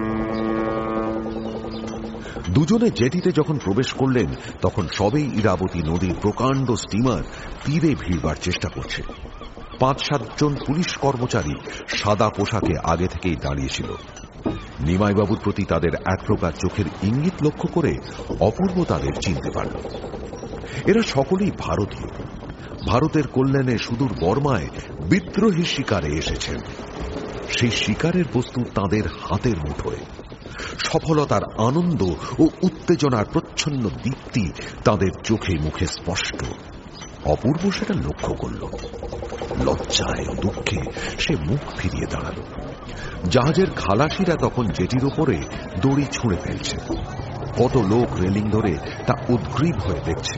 দুজনে জেটিতে যখন প্রবেশ করলেন তখন সবেই ইরাবতী নদীর প্রকাণ্ড স্টিমার তীরে ভিড়বার চেষ্টা করছে। পাঁচ সাতজন পুলিশ কর্মচারী সাদা পোশাকে আগে থেকেই দাঁড়িয়েছিল। নিমাইবাবুর প্রতি তাদের এক প্রকার চোখের ইঙ্গিত লক্ষ্য করে অপূর্ব তাদের চিনতে পারল। এরা সকলেই ভারতীয়, ভারতের কল্যাণে সুদূর বর্মায় বিদ্রোহী শিকারে এসেছেন। সেই শিকারের বস্তু তাদের হাতের মুঠোয়। সফলতার আনন্দ ও উত্তেজনার প্রচ্ছন্ন দীপ্তি তাদের চোখে মুখে স্পষ্ট। অপূর্ব সেটা লক্ষ্য করল। লজ্জায় ও দুঃখে সে মুখ ফিরিয়ে দাঁড়াল। জাহাজের খালাসিরা তখন জেটির ওপরে দড়ি ছুঁড়ে ফেলছে। কত লোক রেলিং ধরে তা উদ্গ্রীব হয়ে দেখছে।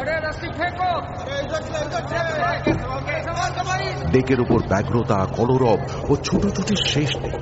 ডেকের ওপর ব্যগ্রতা, কলরব ও ছুটোছুটির শেষ নেই।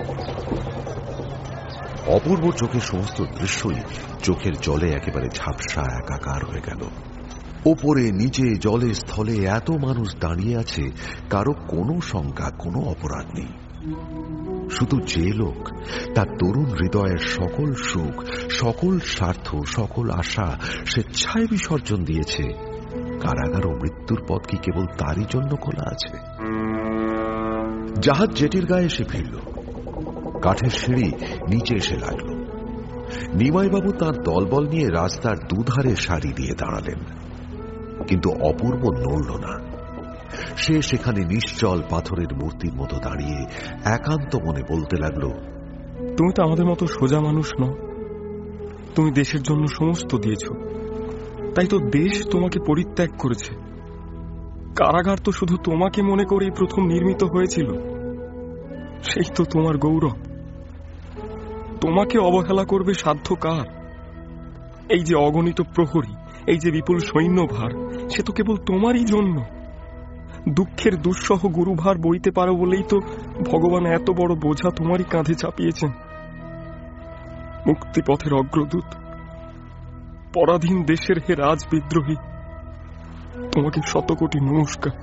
অপূর্ব চোখের সমস্ত দৃশ্যই চোখের জলে একেবারে ঝাপসা একাকার হয়ে গেল। ওপরে নিচে জলে স্থলে এত মানুষ দাঁড়িয়ে আছে, কারো কোনো শঙ্কা, কোনো অপরাধ নেই। শুধু যে লোক তার তরুণ হৃদয়ের সকল সুখ, সকল স্বার্থ, সকল আশা স্বেচ্ছায় বিসর্জন দিয়েছে, কারাগার ও মৃত্যুর পথ কি কেবল তারই জন্য খোলা আছে? জাহাজ জেটির গায়ে এসে ফিরল। কাঠের সিঁড়ি নিচে এসে লাগল। নিমাইবাবু তাঁর দলবল নিয়ে রাস্তার দুধারে সারি দিয়ে দাঁড়ালেন, কিন্তু অপূর্ব নড়ল না। সে সেখানে নিশ্চল পাথরের মূর্তির মতো দাঁড়িয়ে একান্ত মনে বলতে লাগল, তুমি তো আমাদের মতো সোজা মানুষ নও। তুমি দেশের জন্য সমস্ত দিয়েছ, তাই তো দেশ তোমাকে পরিত্যাগ করেছে। কারাগার তো শুধু তোমাকে মনে করেই প্রথম নির্মিত হয়েছিল। সেই তো তোমার গৌরব। তোমাকে অবহেলা করবে সাধ্য কার? এই যে অগণিত প্রহরী, এই যে বিপুল সৈন্যভার, সে তো কেবল তোমারই জন্য। দুঃখের দুঃসহ গুরুভার বইতে পারো বলেই তো ভগবান এত বড় বোঝা তোমারই কাঁধে চাপিয়েছেন। মুক্তিপথের অগ্রদূত, পরাধীন দেশের হে রাজ বিদ্রোহী, তোমাকে শতকোটি নমস্কার।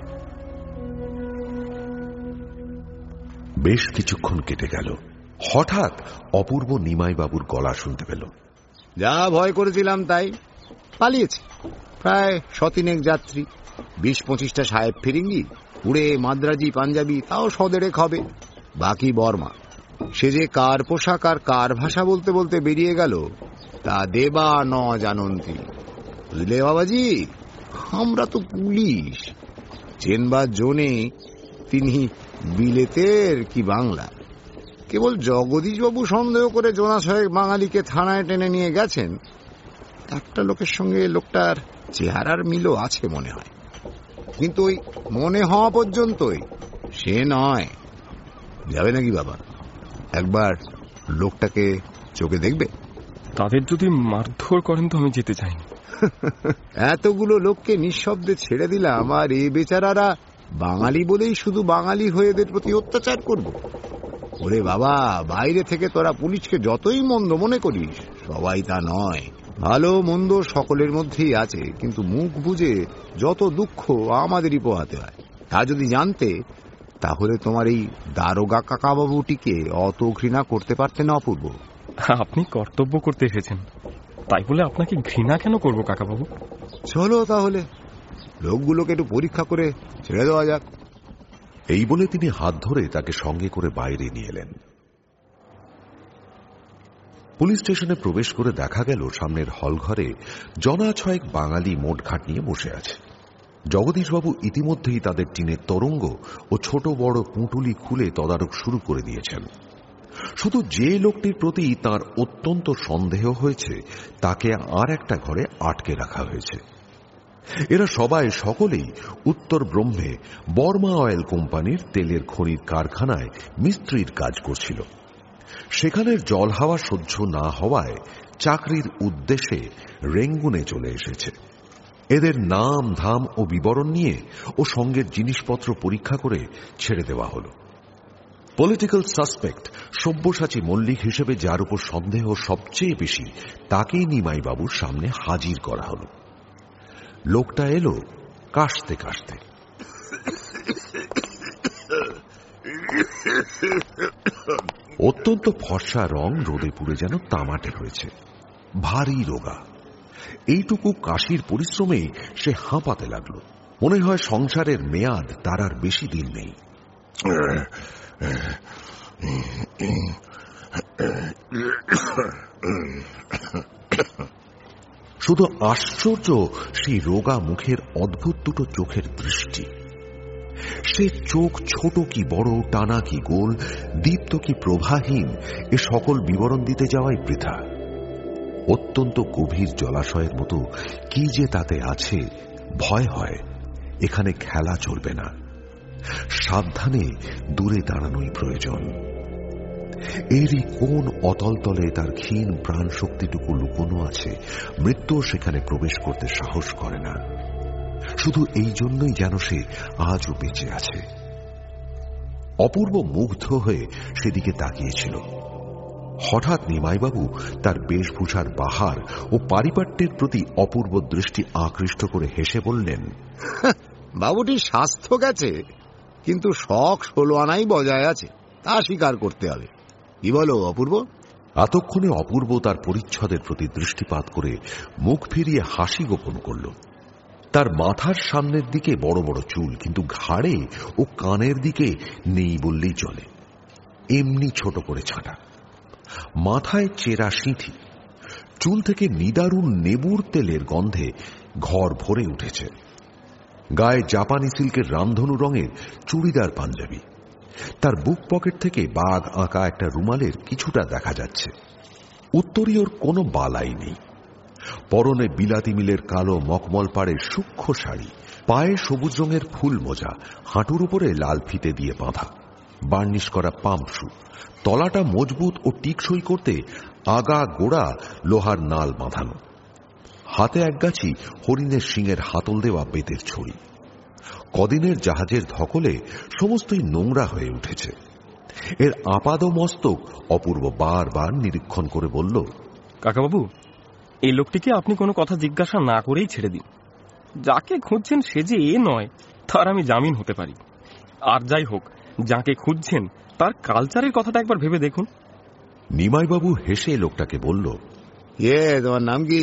বেশ কিছুক্ষণ কেটে গেল। হঠাৎ অপূর্ব নিমাইবাবুর গলা শুনতে পেল। যা ভয় করেছিলাম তাই, পালিয়েছে। প্রায় শতিনেক যাত্রী, বিশ পঁচিশটা সাহেব ফিরিঙ্গি, উড়ে মাদ্রাজি পাঞ্জাবি, তাও সদেড়েক হবে, বাকি বর্মা। সে যে কার পোশাক আর কার ভাষা বলতে বলতে বেরিয়ে গেল, তা দেবা ন জানন্তি। বুঝলে বাবাজি, আমরা তো পুলিশ, চেনবার জোনে তিনি বিলেতের কি বাংলা। কেবল জগদীশবাবু সন্দেহ করে জোনাস হয়ে বাঙালিকে থানায় টেনে নিয়ে গেছেন। একটা লোকের সঙ্গে লোকটার চেহারার মিলও আছে মনে হয়, কিন্তু ওই মনে হওয়া পর্যন্তই, সে নয়। যাবে নাকি বাবা? একবার লোকটাকে চোখে দেখবে? তাদের যদি মারধর করেন তো আমি যেতে চাই। এতগুলো লোককে নিঃশব্দে ছেড়ে দিলাম, আর এই বেচারারা বাঙালি বলেই শুধু বাঙালি হয়ে এদের প্রতি অত্যাচার করব? ওরে বাবা, বাইরে থেকে তোরা পুলিশকে যতই মন্দ মনে করিস, সবাই তা নয়। ভালো মন্দ সকলের মধ্যেই আছে, কিন্তু মুখ বুঝে যত দুঃখ আমাদেরই পোহাতে হয়। তা যদি জানতে, তাহলে তোমার এই দারোগা কাকাবাবুটিকে অত ঘৃণা করতে পারতে না অপূর্ব। আপনি কর্তব্য করতে এসেছেন, তাই বলে আপনাকে ঘৃণা কেন করবো কাকাবাবু? চলো তাহলে লোকগুলোকে একটু পরীক্ষা করে ছেড়ে দেওয়া যাক। এই বলে তিনি হাত ধরে তাকে সঙ্গে করে বাইরে নিয়ে এলেন। পুলিশ স্টেশনে প্রবেশ করে দেখা গেল সামনের হলঘরে জনা ছয়েক বাঙালি মোটঘাট নিয়ে বসে আছে। জগদীশবাবু ইতিমধ্যেই তাদের টিনের তরঙ্গ ও ছোট বড় পুঁটুলি খুলে তদারক শুরু করে দিয়েছেন। শুধু যে লোকটির প্রতি তার অত্যন্ত সন্দেহ হয়েছে তাকে আর একটা ঘরে আটকে রাখা হয়েছে। এরা সবাই সকলেই উত্তর ব্রহ্মে বর্মা অয়েল কোম্পানির তেলের খনির কারখানায় মিস্ত্রির কাজ করছিল। সেখানের জল হাওয়া সহ্য না হওয়ায় চাকরির উদ্দেশ্যে রেঙ্গুনে চলে এসেছে। এদের নাম ধাম ও বিবরণ নিয়ে ও সঙ্গের জিনিসপত্র পরীক্ষা করে ছেড়ে দেওয়া হল। পলিটিক্যাল সাসপেক্ট সব্যসাচী মল্লিক হিসেবে যার উপর সন্দেহ সবচেয়ে বেশি, তাকেই নিমাইবাবুর সামনে হাজির করা হল। লোকটা এলো কাশতে কাশতে। অত্যন্ত ফর্সা রং, রোদে পুড়ে যেন তামাটে হয়েছে, ভারী রোগা। এইটুকু কাশির পরিশ্রমেই সে হাঁপাতে লাগল। মনে হয় সংসারের মেয়াদ তার আর বেশি দিন নেই। শুধু আশ্চর্য সেই রোগা মুখের অদ্ভুত দুটো চোখের দৃষ্টি। সে চোখ ছোট কি বড়, টানা কি গোল, দীপ্ত কি প্রভাহীন, এ সকল বিবরণ দিতে যাওয়াই বৃথা। অত্যন্ত গভীর জলাশয়ের মতো কি যে তাতে আছে, ভয় হয় এখানে খেলা চলবে না। সাবধানে দূরে দাঁড়ানোই প্রয়োজন। এরই কোন অতল তলে তার ক্ষীণ প্রাণ শক্তিটুকু লুকোনো আছে, মৃত্যু সেখানে প্রবেশ করতে সাহস করে না। শুধু এই জন্যই যেন সে আজও বেঁচে আছে। অপূর্ব মুগ্ধ হয়ে সেদিকে তাকিয়েছিল। হঠাৎ নিমাইবাবু তার বেশভূষার বাহার ও পারিপাট্যের প্রতি অপূর্ব দৃষ্টি আকৃষ্ট করে হেসে বললেন, বাবুটির স্বাস্থ্য গেছে, কিন্তু শখ ষোলো আনাই বজায় আছে, তা স্বীকার করতে হবে। কি বলো অপূর্ব? এতক্ষণে অপূর্ব তার পরিচ্ছদের প্রতি দৃষ্টিপাত করে মুখ ফিরিয়ে হাসি গোপন করল। তার মাথার সামনের দিকে বড় বড় চুল, কিন্তু ঘাড়ে ও কানের দিকে নেই বললেই চলে, এমনি ছোট করে ছাঁটা। মাথায় চেরা সিঁথি, চুল থেকে নিদারুণ নেবুর তেলের গন্ধে ঘর ভরে উঠেছে। গায়ে জাপানি সিল্কের রামধনু রঙের চুড়িদার পাঞ্জাবি। তার বুক পকেট থেকে বাঘ আঁকা একটা রুমালের কিছুটা দেখা যাচ্ছে। উত্তরীয়র কোনো বালাই নেই। পরনে বিলাতি মিলের কালো মকমল পাড়ের সূক্ষ্ম শাড়ি, পায়ে সবুজ রঙের ফুল মোজা, হাঁটুর উপরে লাল ফিতে দিয়ে বাঁধা, বার্নিশ করা পাম্প শু, তলাটা মজবুত ও টিকসই করতে আগা গোড়া লোহার নাল বাঁধানো। হাতে একগাছি হরিণের শিঙের হাতল দেওয়া বেতের ছড়ি। কদিনের জাহাজের ধকলে সমস্তই নোংরা হয়ে উঠেছে। এর আপাদ মস্তক অপূর্ব বারবার নিরীক্ষণ করে বলল, কাকাবাবু, এই লোকটিকে আপনি কোনো কথা জিজ্ঞাসা না করেই ছেড়ে দিন। যাকে খুঁজছেন সে যে এ নয়, তার আমি জামিন হতে পারি। আর যাই হোক, যাকে খুঁজছেন তার কালচারের কথাটা একবার ভেবে দেখুন। নিমাইবাবু হেসে লোকটাকে বলল, এ তোমার নাম কি?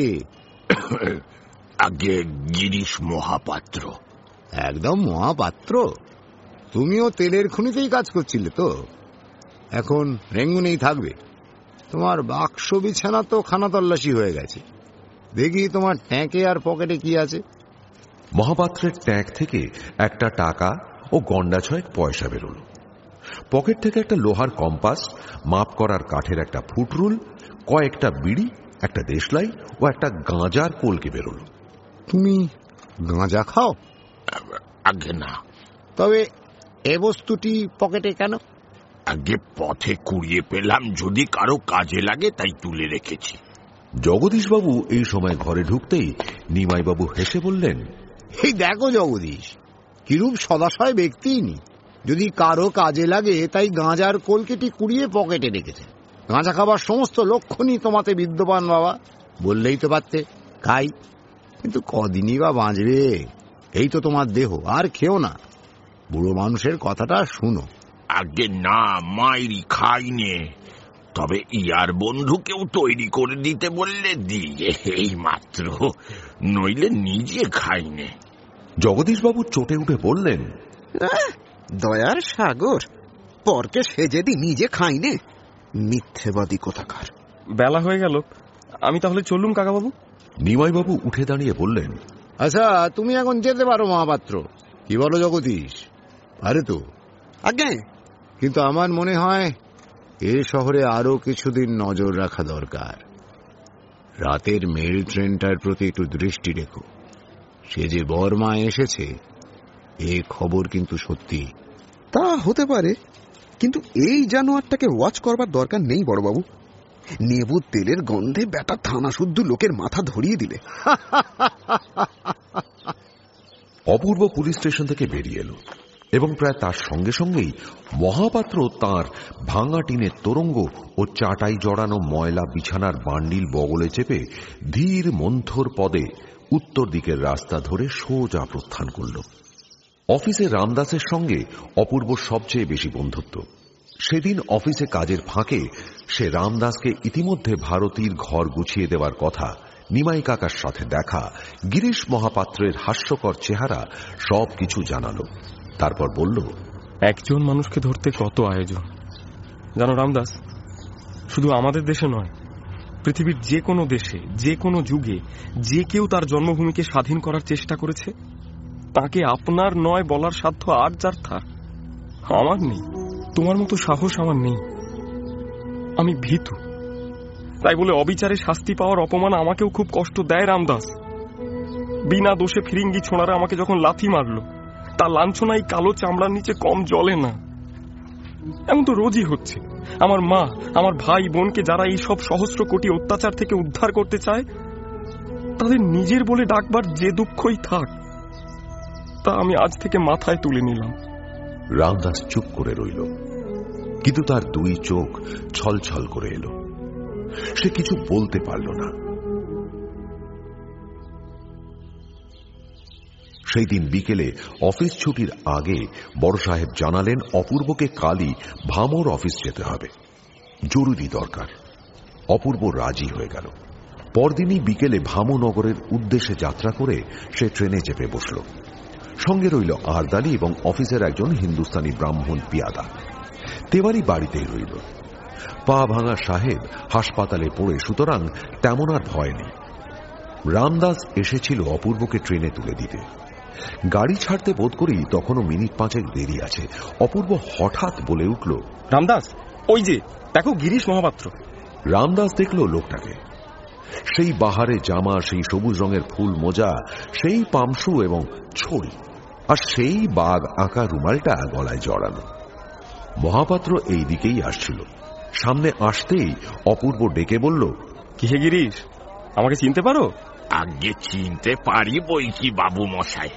আগে গিরিশ মহাপাত্র। একদম মহাপাত্র? তুমিও তেলের খনিতেই কাজ করছিলে তো? এখন রেঙ্গুনেই থাকবে? তোমার বাক্স বিছানা তো খানা তল্লাশি হয়ে গেছে। দেখি তোমার ট্যাঁকে আর পকেটে কি আছে। মহাপাত্রের ট্যাঁক থেকে একটা টাকা ও গন্ডা ছয়েক পয়সা বেরোল। পকেট থেকে একটা লোহার কম্পাস, মাপ করার কাঠের একটা ফুটরুল, কয়েকটা বিড়ি, একটা দেশলাই ও একটা গাঁজার কলকে বেরোল। তুমি গাঁজা খাও? আগে না। তবে এ বস্তুটি পকেটে কেন? আগে পথে কুড়িয়ে পেলাম, যদি কারো কাজে লাগে তাই তুলে রেখেছি। জগদীশবাবু এই সময় ঘরে ঢুকতেই নিমাইবাবু হেসে বললেন, এই দেখো জগদীশ, কিরূপ সদাশয় ব্যক্তি। যদি কারো কাজে লাগে তাই গাঁজার কলকেটি কুড়িয়ে পকেটে রেখেছে। গাঁজা খাবার সমস্ত লক্ষণই তোমাতে বিদ্যমান বাবা, বললেই তো পারতে খাই। কিন্তু কদিনই বা বাঁচবে, এই তো তোমার দেহ, আর খেও না। বুড়ো মানুষের কথাটা শুনো। আগে না, মাইরি খাইনে, তবে ইয়ার বন্ধুকেও তৈরি করে দিতে বললে দিয়ে এই মাত্র, নইলে নিজে খাইনে। জগদীশবাবু চটে উঠে বললেন, দয়ার সাগর, পরকে সেজে দি, নিজে খাইনে, মিথ্যেবাদী কোথাকার। বেলা হয়ে গেল, আমি তাহলে চললুম কাকাবাবু। নিমাইবাবু উঠে দাঁড়িয়ে বললেন, আচ্ছা তুমি এখন যেতে পারো মহাপাত্র। কি বলো জগদীশ? আরে তো আগে, কিন্তু আমার মনে হয় এ শহরে আরো কিছুদিন নজর রাখা দরকার। রাতের মেল ট্রেনটার প্রতি একটু দৃষ্টি রেখো। সে যে বর্মা এসেছে, এ খবর কিন্তু সত্যি। তা হতে পারে, কিন্তু এই জানোয়ারটাকে ওয়াচ করবার দরকার নেই বড়বাবু। নেবুর তেলের গন্ধে বেটা থানা শুদ্ধ লোকের মাথা ধরিয়ে দিলে। অপূর্ব পুলিশ স্টেশন থেকে বেরিয়ে এলো এবং প্রায় তার সঙ্গে সঙ্গেই মহাপাত্র তাঁর ভাঙা টিনের তোরঙ্গ ও চাটাই জড়ানো ময়লা বিছানার বান্ডিল বগলে চেপে ধীর মন্থর পদে উত্তর দিকের রাস্তা ধরে সোজা প্রস্থান করল। অফিসে রামদাসের সঙ্গে অপূর্ব সবচেয়ে বেশি বন্ধুত্ব। সেদিন অফিসে কাজের ফাঁকে সে রামদাসকে ইতিমধ্যে ভারতীর ঘর গুছিয়ে দেওয়ার কথা, নিমাই কাকার সাথে দেখা, গিরিশ মহাপাত্রের হাস্যকর চেহারা সবকিছু জানালো। তারপর বলল, একজন মানুষকে ধরতে কত আয়োজন জানো রামদাস। শুধু আমাদের দেশে নয়, পৃথিবীর যে কোনো দেশে, যে কোনো যুগে যে কেউ তার জন্মভূমিকে স্বাধীন করার চেষ্টা করেছে, তাকে আপনার নয় বলার সাধ্য আর যার থাক। আমার নেই, তোমার মতো সাহস আমার নেই। আমি ভীতু, তাই বলে অবিচারে শাস্তি পাওয়ার অপমান আমাকেও খুব কষ্ট দেয় রামদাস। বিনা দোষে ফিরিঙ্গি ছোঁড়ারা আমাকে যখন লাথি মারল, তা লাঞ্ছনাই কালো চামড়ার নিচে কম জ্বলে না। এমন তো রোজই হচ্ছে। আমার মা, আমার ভাই বোনকে যারা এই সব সহস্র কোটি অত্যাচার থেকে উদ্ধার করতে চায়, তাদের নিজের বলে ডাকবার যে দুঃখই থাক, তা আমি আজ থেকে মাথায় তুলে নিলাম। রামদাস চুপ করে রইল, কিন্তু তার দুই চোখ ছলছল করে এলো। সে কিছু বলতে পারল না। সেই দিন বিকেলে অফিস ছুটির আগে বড় সাহেব জানালেন অপূর্বকে কালই ভামর অফিস যেতে হবে, জরুরি দরকার। অপূর্ব রাজি হয়ে গেল। পরদিনই বিকেলে ভামনগরের উদ্দেশ্যে যাত্রা করে সে ট্রেনে চেপে বসল। সঙ্গে রইল আরদালি এবং অফিসের একজন হিন্দুস্তানি ব্রাহ্মণ পিয়াদা। তেওয়ারি বাড়িতেই রইল। পা ভাঙা সাহেব হাসপাতালে পড়ে, সুতরাং তেমন আর ভয় নেই। রামদাস এসেছিল অপূর্বকে ট্রেনে তুলে দিতে। গাড়ি ছাড়তে বোধ করি তখনও মিনিট পাঁচেক দেরি আছে। অপূর্ব হঠাৎ বলে উঠল, রামদাস, ওই যে দেখো গিরিশ মহাপাত্র। রামদাস দেখল লোকটাকে। সেই বাহারে জামা, সেই সবুজ রঙের ফুল মোজা, সেই পামসু এবং ছড়ি, আর সেই বাঘ আঁকা রুমালটা গলায় জড়ানো। মহাপাত্র এই দিকেই আসছিল। সামনে আসতেই অপূর্ব ডেকে বলল, কি হে গিরিশ, আমাকে চিনতে পারো? আগে চিনতে পারি বই কি বাবু মশাই।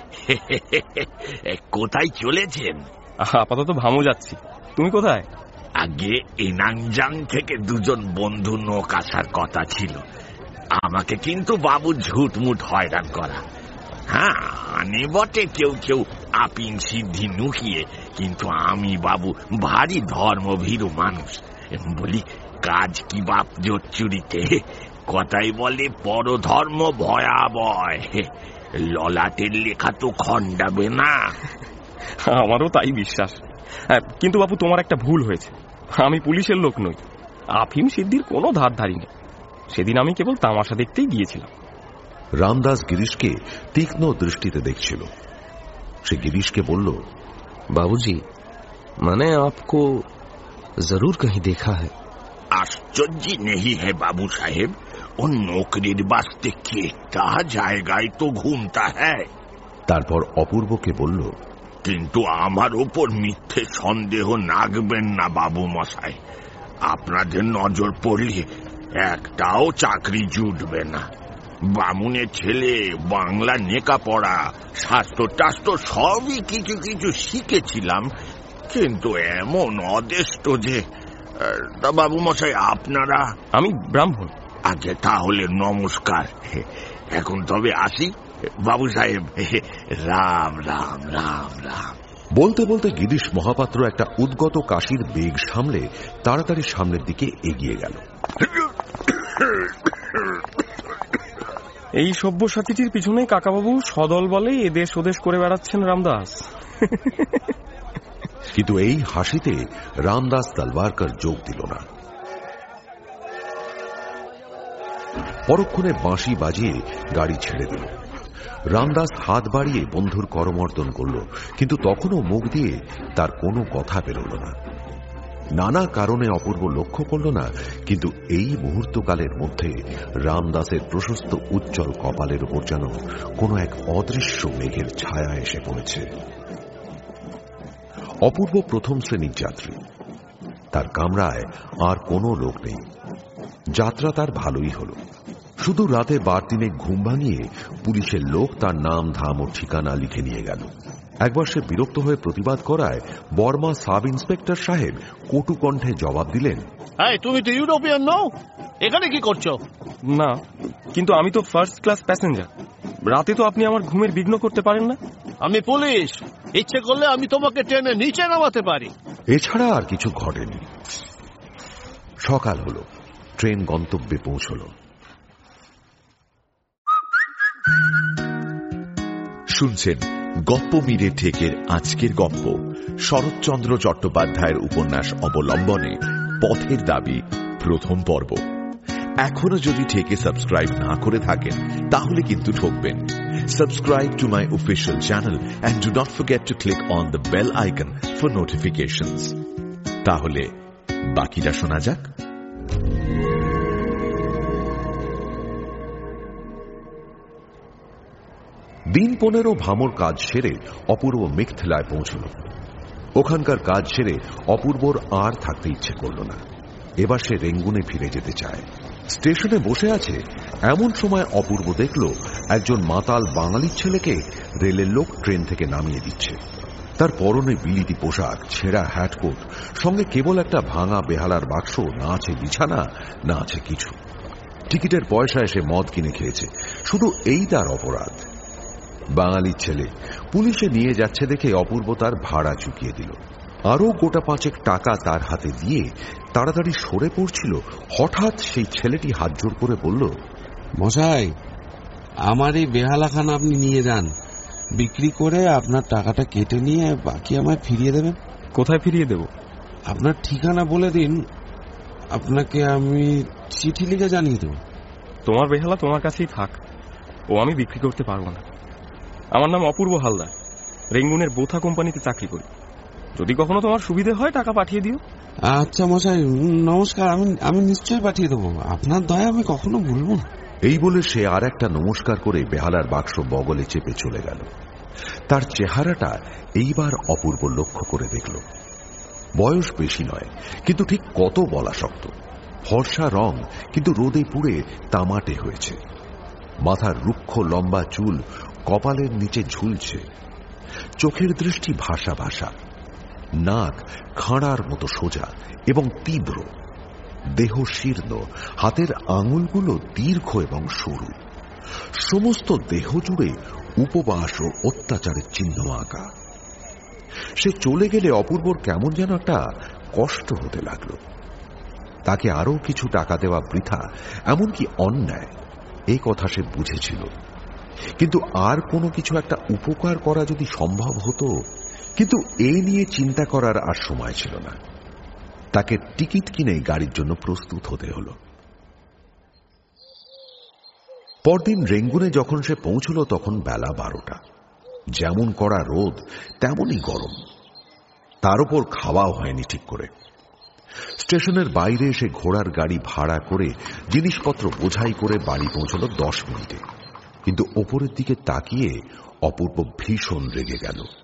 কোথায় চলেছেন? আপাতত ভামু যাচ্ছি। তুমি কোথায়? আগে এনাংজাং থেকে দুজন বন্ধু নৌক আসার কথা ছিল। আমাকে কিন্তু বাবু ঝুটমুট হয়রান করা। হ্যাঁ, আনে বটে কেউ কেউ আপিন সিদ্ধি নুকিয়ে, কিন্তু আমি বাবু ভারী ধর্মভীরু মানুষ। বলি, কাজ কি বাপ জোচ্চুরিতে? কথাই বলে পরধর্ম ভয়াবহ। ললাটের লেখা তো খণ্ডাবে না। আমারও তাই বিশ্বাস। কিন্তু বাবু, তোমার একটা ভুল হয়েছে। আমি পুলিশের লোক নই, আফিম সিদ্ধির কোনো ধার ধারি নেই। সেদিন আমি কেবল তামাশা দেখতেই গিয়েছিলাম। রামদাস গিরিশকে তীক্ষ্ণ দৃষ্টিতে দেখছিল। সে গিরিশকে বলল, বাবুজি, মানে আপকো জরুর কहीं देखा है। आश्चर्य नहीं है बाबू साहेब, वो नौकरीर वास्ते केटा জায়গায় তো ঘুমতা है। তারপর অপূর্বকে বলল, কিন্তু আমার উপর মিথ্যে সন্দেহ রাখবেন না বাবু মশাই। আপনাদের নজর পড়লে একটাও চাকরি জুটবে না। বামুনের ছেলে, বাংলা লেখাপড়া, শাস্ত্র টাস্ত্র সবই কিছু কিছু শিখেছিলাম, কিন্তু এমন অদেষ্ট যে। তা বাবু মশাই আপনারা? আমি ব্রাহ্মণ। আগে তাহলে নমস্কার। এখন তবে আসি বাবু সাহেব। রাম রাম রাম রাম। বলতে বলতে গিরিশ মহাপাত্র একটা উদ্গত কাশির বেগ সামলে তাড়াতাড়ি সামনের দিকে এগিয়ে গেল। এই সব্যসাচীটির পিছনে কাকাবাবু সদল বলে এদেশ ওদেশ করে বেড়াচ্ছেন রামদাস। কিন্তু এই হাসিতে রামদাস তলওয়ারকর যোগ দিল না। পরক্ষণে বাঁশি বাজিয়ে গাড়ি ছেড়ে দিল। রামদাস হাত বাড়িয়ে বন্ধুর করমর্দন করল, কিন্তু তখনও মুখ দিয়ে তার কোনো কথা বেরোল না। নানা কারণে অপূর্ব লক্ষ্য করল না, কিন্তু এই মুহূর্তকালের মধ্যে রামদাসের প্রশস্ত উজ্জ্বল কপালের উপর যেন কোনো এক অদৃশ্য মেঘের ছায়া এসে পড়েছে। অপূর্ব প্রথম শ্রেণীর যাত্রী, তার কামরায় আর কোনো লোক নেই। যাত্রা তার ভালোই হল। শুধু রাতে বার দিনে ঘুম ভাঙিয়ে পুলিশের লোক তার নাম ধাম ও ঠিকানা লিখে নিয়ে গেল। একবার সে বিরক্ত হয়ে প্রতিবাদ করায় বর্মা সাব ইন্সপেক্টর সাহেব কটু কণ্ঠে জবাব দিলেন, তুমি তো ইউরোপিয়ান নও, এখানে কি করছো? না, কিন্তু আমি তো ফার্স্ট ক্লাস প্যাসেঞ্জার। রাতে তো আপনি আমার ঘুমের বিঘ্ন করতে পারেন না। আমি পুলিশ, ইচ্ছে করলে আমি তোমাকে ট্রেনে নিচে নামাতে পারি। এছাড়া আর কিছু ঘটেনি। সকাল হলো, ট্রেন গন্তব্যে পৌঁছল। শুনছেন গপ্প মিরে ঠেকের আজকের গপ্প, শরৎচন্দ্র চট্টোপাধ্যায়ের উপন্যাস অবলম্বনে পথের দাবি প্রথম পর্ব। এখনো যদি ঠেকে সাবস্ক্রাইব না করে থাকেন তাহলে কিন্তু ঠকবেন। Subscribe to my official channel and do not forget to click on the bell icon for notifications. তাহলে বাকিটা শোনা যাক। দিন পনেরো ভামর কাজ সেরে অপূর্ব মিথিলায় পৌঁছল। ওখানকার কাজ সেরে অপূর্বর আর থাকতে ইচ্ছে করল না। এবার সে রেঙ্গুনে ফিরে যেতে চায়। স্টেশনে বসে আছে, এমন সময় অপূর্ব দেখল একজন মাতাল বাঙালির ছেলেকে রেলের লোক ট্রেন থেকে নামিয়ে দিচ্ছে। তার পরনে বিলিতি পোশাক, ছেঁড়া হ্যাটকোট, সঙ্গে কেবল একটা ভাঙা বেহালার বাক্স, না আছে বিছানা, না আছে কিছু। টিকিটের পয়সায় সে মদ কিনে খেয়েছে, শুধু এই তার অপরাধ। বাঙালির ছেলে পুলিশে নিয়ে যাচ্ছে দেখে অপূর্ব তার ভাড়া চুকিয়ে দিল। আরো গোটা পাঁচেক টাকা তার হাতে দিয়ে তাড়াতাড়ি সরে পড়ছিল, হঠাৎ সেই ছেলেটি হাত জোড় করে বলল, মশাই, আমার এই বেহালাখানা আপনি নিয়ে যান, বিক্রি করে আপনার টাকাটা কেটে নিয়ে বাকি আমায় ফিরিয়ে দেবেন। কোথায় ফিরিয়ে দেব? আপনার ঠিকানা বলে দিন, আপনাকে আমি চিঠি লিখে জানিয়ে দেব। তোমার বেহালা তোমার কাছেই থাক, ও আমি বিক্রি করতে পারবো না। আমার নাম অপূর্ব হালদার, রেঙ্গুনের বোথা কোম্পানিতে চাকরি করি। যদি কখনো তোমার সুবিধে হয় টাকা পাঠিয়ে দিও। আচ্ছা মশাই, নমস্কার। আমি আমি নিশ্চয়ই পাঠিয়ে দেবো, আপনার দয়া আমি কখনো ভুলব না। এই বলে সে আর একটা নমস্কার করে বেহালার বাক্স বগলে চেপে চলে গেল। তার চেহারাটা এইবার অপূর্ব লক্ষ্য করে দেখল। বয়স বেশি নয়, কিন্তু ঠিক কত বলা শক্ত। ফর্সা রং, কিন্তু রোদে পুড়ে তামাটে হয়েছে। মাথার রুক্ষ লম্বা চুল কপালের নিচে ঝুলছে। চোখের দৃষ্টি ভাষা ভাষা, নাক খাঁড়ার মতো সোজা এবং তীব্র। দেহ শীর্ণ, হাতের আঙুলগুলো দীর্ঘ এবং সরু। সমস্ত দেহ জুড়ে উপবাস ও অত্যাচারের চিহ্ন আঁকা। সে চলে গেলে অপূর্বর কেমন যেন একটা কষ্ট হতে লাগলো। তাকে আরো কিছু টাকা দেওয়া বৃথা, এমনকি অন্যায়, এই কথা সে বুঝেছিল। কিন্তু আর কোনো কিছু একটা উপকার করা যদি সম্ভব হতো, কিন্তু এই নিয়ে চিন্তা করার আর সময় ছিল না। তাকে টিকিট কিনে গাড়ির জন্য প্রস্তুত হতে হলো। পরদিন রেঙ্গুনে যখন সে পৌঁছল তখন বেলা বারোটা। যেমন কড়া রোদ তেমনই গরম, তার উপর খাওয়াও হয়নি ঠিক করে। স্টেশনের বাইরে এসে ঘোড়ার গাড়ি ভাড়া করে জিনিসপত্র বোঝাই করে বাড়ি পৌঁছল দশ মিনিটে। কিন্তু ওপরের দিকে তাকিয়ে অপূর্ব ভীষণ রেগে গেল।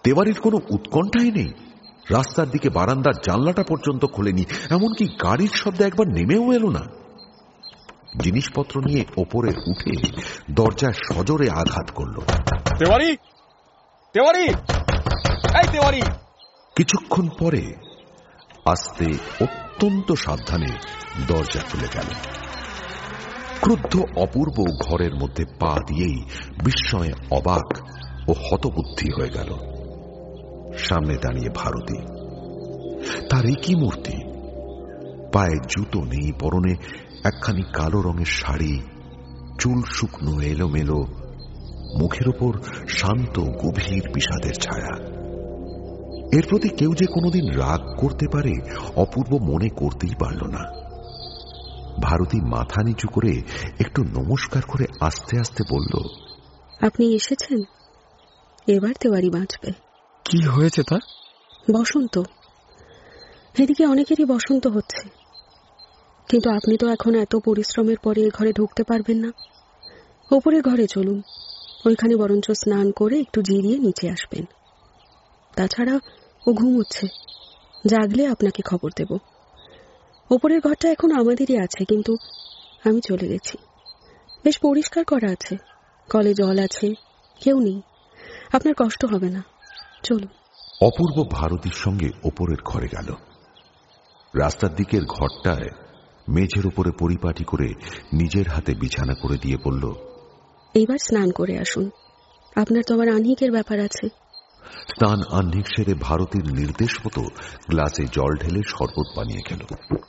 তেওয়ারির কোনো উৎকণ্ঠাই নেই। রাস্তার দিকে বারান্দার জানলাটা পর্যন্ত খোলেনি, এমনকি গাড়ির শব্দ একবার নেমেও এলো না। জিনিসপত্র নিয়ে ওপরে উঠে দরজায় সজোরে আঘাত করল। তেওয়ারি, তেওয়ারি, এই তেওয়ারি। কিছুক্ষণ পরে আস্তে অত্যন্ত সাবধানে দরজা খুলে গেল। ক্রুদ্ধ অপূর্ব ঘরের মধ্যে পা দিয়েই বিস্ময়ে অবাক ও হতবুদ্ধি হয়ে গেল। সামনে দাঁড়িয়ে ভারতী, তার একই মূর্তি। পায়ে জুতো নেই, পরনে একখানি কালো রঙের শাড়ি, চুল শুকনো এলোমেলো, মুখের ওপর শান্ত গভীর বিষাদের ছায়া। এর প্রতি কেউ যে কোনোদিন রাগ করতে পারে অপূর্ব মনে করতেই পারল না। ভারতী মাথা নিচু করে একটু নমস্কার করে আস্তে আস্তে বলল, আপনি এসেছেন, এবার তেওয়ারি বাঁচবে। কি হয়েছে তার? বসন্ত। এদিকে অনেকেরই বসন্ত হচ্ছে, কিন্তু আপনি তো এখন এত পরিশ্রমের পরে এ ঘরে ঢুকতে পারবেন না। ওপরে ঘরে চলুন, ওইখানে বরঞ্চ স্নান করে একটু জিরিয়ে নিচে আসবেন। তাছাড়া ও ঘুমোচ্ছে, জাগলে আপনাকে খবর দেব। ওপরের ঘরটা এখন আমাদেরই আছে, কিন্তু আমি চলে গেছি। বেশ পরিষ্কার করা আছে, কলে জল আছে, কেউ নেই, আপনার কষ্ট হবে না। চলুন। অপূর্ব ভারতীর সঙ্গে ওপরের ঘরে গেল। রাস্তার দিকের ঘরটায় মেঝের উপরে পরিপাটি করে নিজের হাতে বিছানা করে দিয়ে বলল, এইবার স্নান করে আসুন, আপনার তো আবার আহ্নিকের ব্যাপার আছে। স্নান আহ্নিক সেরে ভারতীর নির্দেশ মতো গ্লাসে জল ঢেলে শরবত বানিয়ে খেল।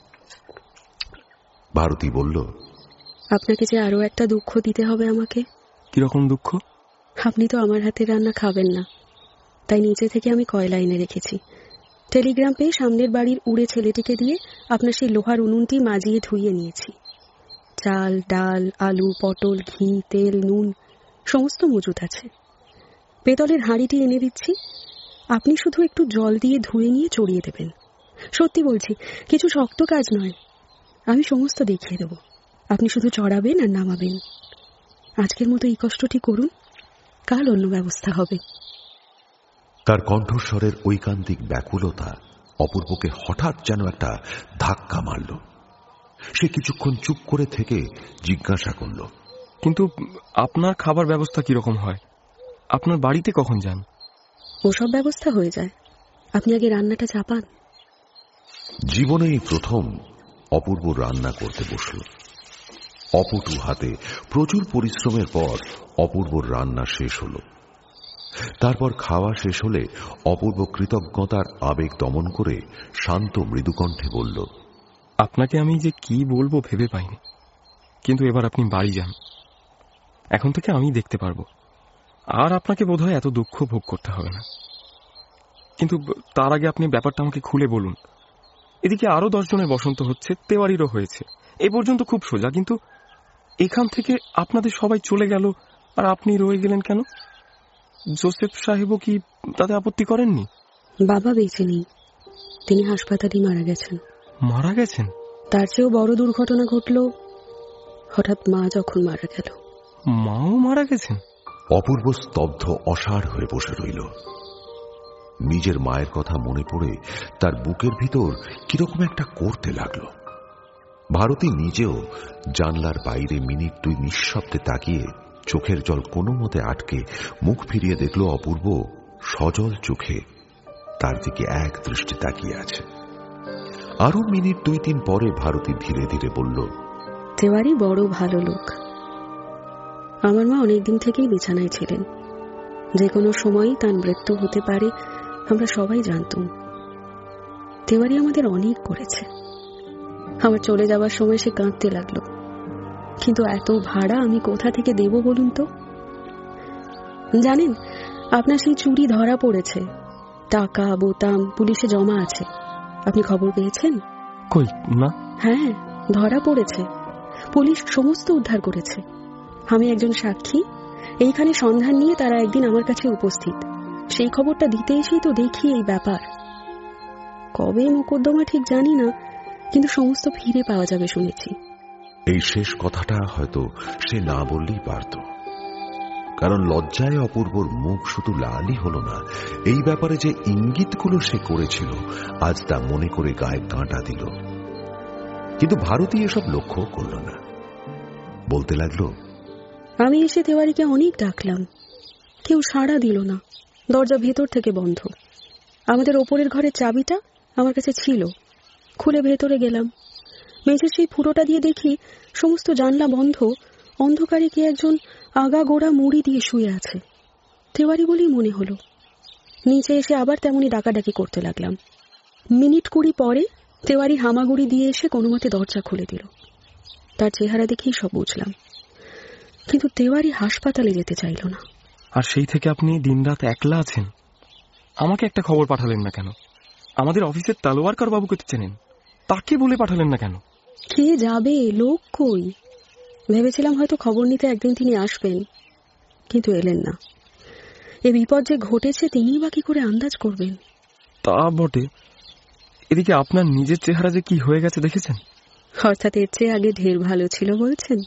ভারতী বলল, আপনাকে যে আরো একটা দুঃখ দিতে হবে আমাকে। কিরকম দুঃখ? আপনি তো আমার হাতে রান্না খাবেন না, তাই নিচে থেকে আমি কয়লা এনে রেখেছি। টেলিগ্রাম পেয়ে সামনের বাড়ির উড়ে ছেলেটিকে দিয়ে আপনার সেই লোহার উনুনটি মাজিয়ে ধুইয়ে নিয়েছি। চাল, ডাল, আলু, পটল, ঘি, তেল, নুন সমস্ত মজুত আছে। পেতলের হাঁড়িটি এনে দিচ্ছি, আপনি শুধু একটু জল দিয়ে ধুয়ে নিয়ে চড়িয়ে দেবেন। সত্যি বলছি, কিছু শক্ত কাজ নয়, আমি সমস্ত দেখিয়ে দেব। আপনি শুধু চড়াবেন আর নামাবেন। আজকের মতো এই কষ্টটি করুন, কাল অন্য ব্যবস্থা হবে। তার কণ্ঠস্বরের ঐকান্তিক ব্যাকুলতা অপূর্বকে হঠাৎ যেন একটা ধাক্কা মারল। সে কিছুক্ষণ চুপ করে থেকে জিজ্ঞাসা করল, কিন্তু আপনার খাবার ব্যবস্থা কিরকম হয়? আপনার বাড়িতে কখন যান? ওসব ব্যবস্থা হয়ে যায়, আপনি আগে রান্নাটা চাপান। জীবনেই প্রথম অপূর্ব রান্না করতে বসল। অপটু হাতে প্রচুর পরিশ্রমের পর অপূর্বর রান্না শেষ হল। তারপর খাওয়া শেষ হলে অপূর্ব কৃতজ্ঞতার আবেগ দমন করে শান্ত মৃদুকণ্ঠে বলল, আপনাকে আমি যে কি বলবো ভেবে পাইনি, কিন্তু এবার আপনি বাড়ি যান। এখন থেকে আমি দেখতে পারবো, আর আপনাকে বোধহয় এত দুঃখ ভোগ করতে হবে না। কিন্তু তার আগে আপনি ব্যাপারটা আমাকে খুলে বলুন। এদিকে আরো দশ জনের বসন্ত হচ্ছে, তেওয়ারিরও হয়েছে। এই পর্যন্ত খুব সোজা, কিন্তু এখান থেকে আপনাদের সবাই চলে গেল আর আপনি রয়ে গেলেন কেন? জোসেফ সাহেবও কি তাতে আপত্তি করেননি? বাবা বেঁচে নেই, তিনি হাসপাতালে মারা গেছেন। মারা গেছেন? তার চেয়েও বড় দুর্ঘটনা ঘটল হঠাৎ মা যখন মারা গেল। মাও মারা গেছেন? অপূর্ব স্তব্ধ অসাড় হয়ে বসে রইল। নিজের মায়ের কথা মনে পড়ে তার বুকের ভিতর কিরকম একটা করতে লাগল। ভারতী নিজেও জানলার বাইরে মিনিট দুই নিঃশব্দে তাকিয়ে চোখের জল কোনো মতে আটকে মুখ ফিরিয়ে দেখল অপূর্ব সজল চোখে তার দিকে এক দৃষ্টি তাকিয়ে আছে। আরো মিনিট দুই তিন পরে ভারতী ধীরে ধীরে বলল, তেওয়ারি বড় ভালো লোক। আমার মা অনেকদিন থেকেই বিছানায় ছিলেন, যে কোনো সময়ই তার মৃত্যু হতে পারে আমরা সবাই জানতাম। তেওয়ারি আমাদের অনেক করেছে। আমার চলে যাওয়ার সময় সে কাঁদতে লাগলো, কিন্তু এত ভাড়া আমি কোথা থেকে দেব বলুন তো? জানেন, আপনার সেই চুরি ধরা পড়েছে, টাকা বোতাম পুলিশে জমা আছে। আপনি খবর পেয়েছেন? কই না। হ্যাঁ, ধরা পড়েছে, পুলিশ সমস্ত উদ্ধার করেছে। আমি একজন সাক্ষী, এইখানে সন্ধান নিয়ে তারা একদিন আমার কাছে উপস্থিত। সেই খবরটা দিতে এসেই তো দেখি এই ব্যাপার। কবে মোকদ্দমা ঠিক জানি না, কিন্তু সমস্ত ফিরে পাওয়া যাবে শুনেছি। এই শেষ কথাটা হয়তো সে না বললেই পারত, কারণ লজ্জায় অপূর্বর মুখ শুধু লালই হল না, এই ব্যাপারে যে ইঙ্গিতগুলো সে করেছিল আজ তা মনে করে গায়ে কাঁটা দিল। কিন্তু ভারতী এসব লক্ষ্য করল না, বলতে লাগলো, আমি এসে তেওয়ারিকে অনেক ডাকলাম, কেউ সাড়া দিল না, দরজা ভেতর থেকে বন্ধ। আমাদের ওপরের ঘরের চাবিটা আমার কাছে ছিল, খুলে ভেতরে গেলাম। মেঝের সেই ফুটোটা দিয়ে দেখি সমস্ত জানলা বন্ধ, অন্ধকারে কে একজন আগা গোড়া মুড়ি দিয়ে শুয়ে আছে। তেওয়ারি বলেই মনে হলো। নিচে এসে আবার তেমনি ডাকাডাকি করতে লাগলাম। মিনিট কুড়ি পরে তেওয়ারি হামাগুড়ি দিয়ে এসে কোনো মতে দরজা খুলে দিল। তার চেহারা দেখেই সব বুঝলাম, কিন্তু তেওয়ারি হাসপাতালে যেতে চাইল না। আর সেই থেকে আপনি দিনরাত একলা আছেন। আমাকে একটা খবর পাঠালেন না কেন? আমাদের অফিসের তালোয়ারকার বাবুকে তো চেনেন, তাকে বলে পাঠালেন না কেন? কে যাবে, লোক কই? ভেবেছিলাম হয়তো খবর নিতে একদিন তিনি আসবেন, কিন্তু এলেন না। এ বিপদ যে ঘটেছে তিনিই বা কি করে আন্দাজ করবেন? তা বটে। এদিকে আপনার নিজের চেহারা যে কি হয়ে গেছে দেখেছেন? অর্থাৎ এর চেয়ে আগে ঢের ভালো ছিল বলছেন?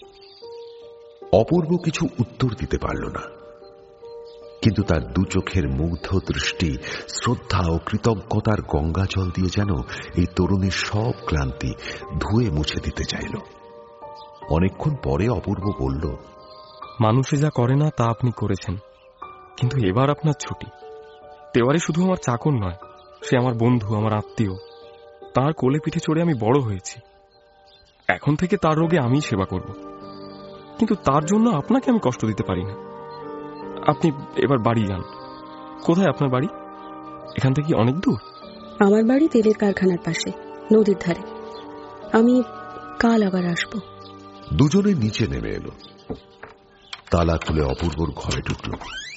অপূর্ব কিছু উত্তর দিতে পারল না, কিন্তু তার দু চোখের মুগ্ধ দৃষ্টি শ্রদ্ধা ও কৃতজ্ঞতার গঙ্গা জল দিয়ে যেন এই তরুণীর সব ক্লান্তি ধুয়ে মুছে দিতে চাইল। অনেকক্ষণ পরে অপূর্ব বলল, মানুষে যা করে না তা আপনি করেছেন, কিন্তু এবার আপনার ছুটি। তেওয়ারি শুধু আমার চাকর নয়, সে আমার বন্ধু, আমার আত্মীয়। তার কোলে পিঠে চড়ে আমি বড় হয়েছি। এখন থেকে তার রোগে আমিই সেবা করব, কিন্তু তার জন্য আপনাকে আমি কষ্ট দিতে পারি না। আপনি এবার বাড়ি যান। কোথায় আপনার বাড়ি? এখান থেকে অনেক দূর? আমার বাড়ি তেলের কারখানার পাশে, নদীর ধারে। আমি কাল আবার আসব। দুজনে নিচে নেমে এলো। তালা খুলে অপূর্বর ঘরে ঢুকল।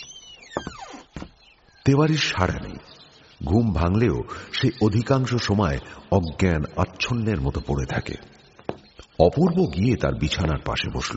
তেওয়ারির সাড়া নেই। ঘুম ভাঙলেও সে অধিকাংশ সময় অজ্ঞান আচ্ছন্নের মতো পড়ে থাকে। অপূর্ব গিয়ে তার বিছানার পাশে বসল।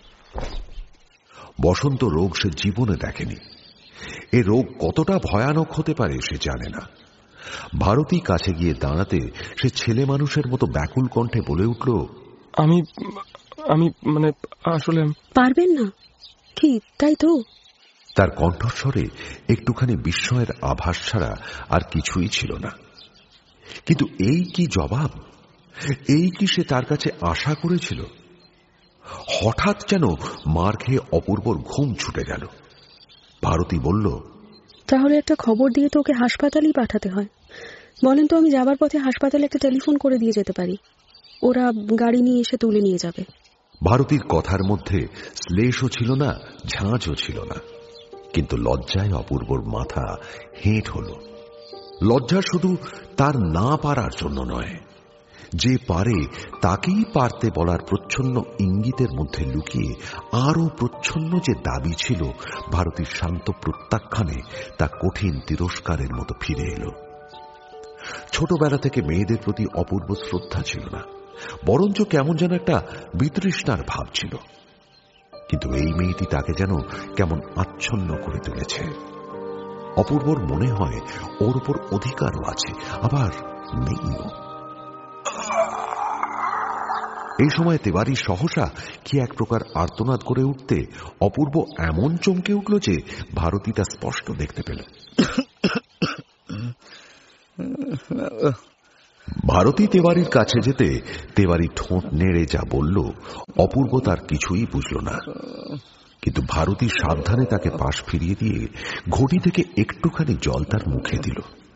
বসন্ত রোগ সে জীবনে দেখেনি। এ রোগ কতটা ভয়ানক হতে পারে সে জানে না। ভারতী কাছে গিয়ে দাঁড়াতে সে ছেলে মানুষের মতো ব্যাকুল কণ্ঠে বলে উঠল, আমি আমি মানে আসলে পারবেন না কি? তাই তো। তার কণ্ঠস্বরে একটুখানি বিস্ময়ের আভাস ছাড়া আর কিছুই ছিল না। কিন্তু এই কি জবাব? এই কি সে তার কাছে আশা করেছিল? হঠাৎ যেন মার খেয়ে অপূর্বর ঘুম ছুটে গেল। ভারতী বলল, তাহলে একটা খবর দিয়ে তো ওকে হাসপাতালেই পাঠাতে হয়। বলেন তো, আমি যাবার পথে হাসপাতালে একটা টেলিফোন করে দিয়ে যেতে পারি, ওরা গাড়ি নিয়ে এসে তুলে নিয়ে যাবে। ভারতীর কথার মধ্যে শ্লেষও ছিল না, ঝাঁঝও ছিল না, কিন্তু লজ্জায় অপূর্বর মাথা হেঁট হল। লজ্জা শুধু তার না পারার জন্য নয়, যে পারে তাকেই পারতে বলার প্রচ্ছন্ন ইঙ্গিতের মধ্যে লুকিয়ে আরো প্রচ্ছন্ন যে দাবি ছিল ভারতীর শান্ত প্রত্যাখ্যানে, তা কঠিন তিরস্কারের মতো ফিরে এলো। ছোটবেলা থেকে মেয়েদের প্রতি অপূর্ব শ্রদ্ধা ছিল না, বরঞ্চ কেমন যেন একটা বিতৃষ্ণার ভাব ছিল। কিন্তু এই মেয়েটি তাকে যেন কেমন আচ্ছন্ন করে তুলেছে। অপূর্বর মনে হয় ওর উপর অধিকারও আছে, আবার নেইও। এই সময় তেওয়ারি সহসা কি এক প্রকার আর্তনাদ করে উঠতে অপূর্ব এমন চমকে উঠল যে ভারতী তা স্পষ্ট দেখতে পেল। ভারতী তেওয়ারির কাছে যেতে তেওয়ারি ঠোঁট নেড়ে যা বলল অপূর্ব তার কিছুই বুঝল না, কিন্তু ভারতী সাবধানে তাকে পাশ ফিরিয়ে দিয়ে ঘটি থেকে একটুখানি জল তার মুখে দিল।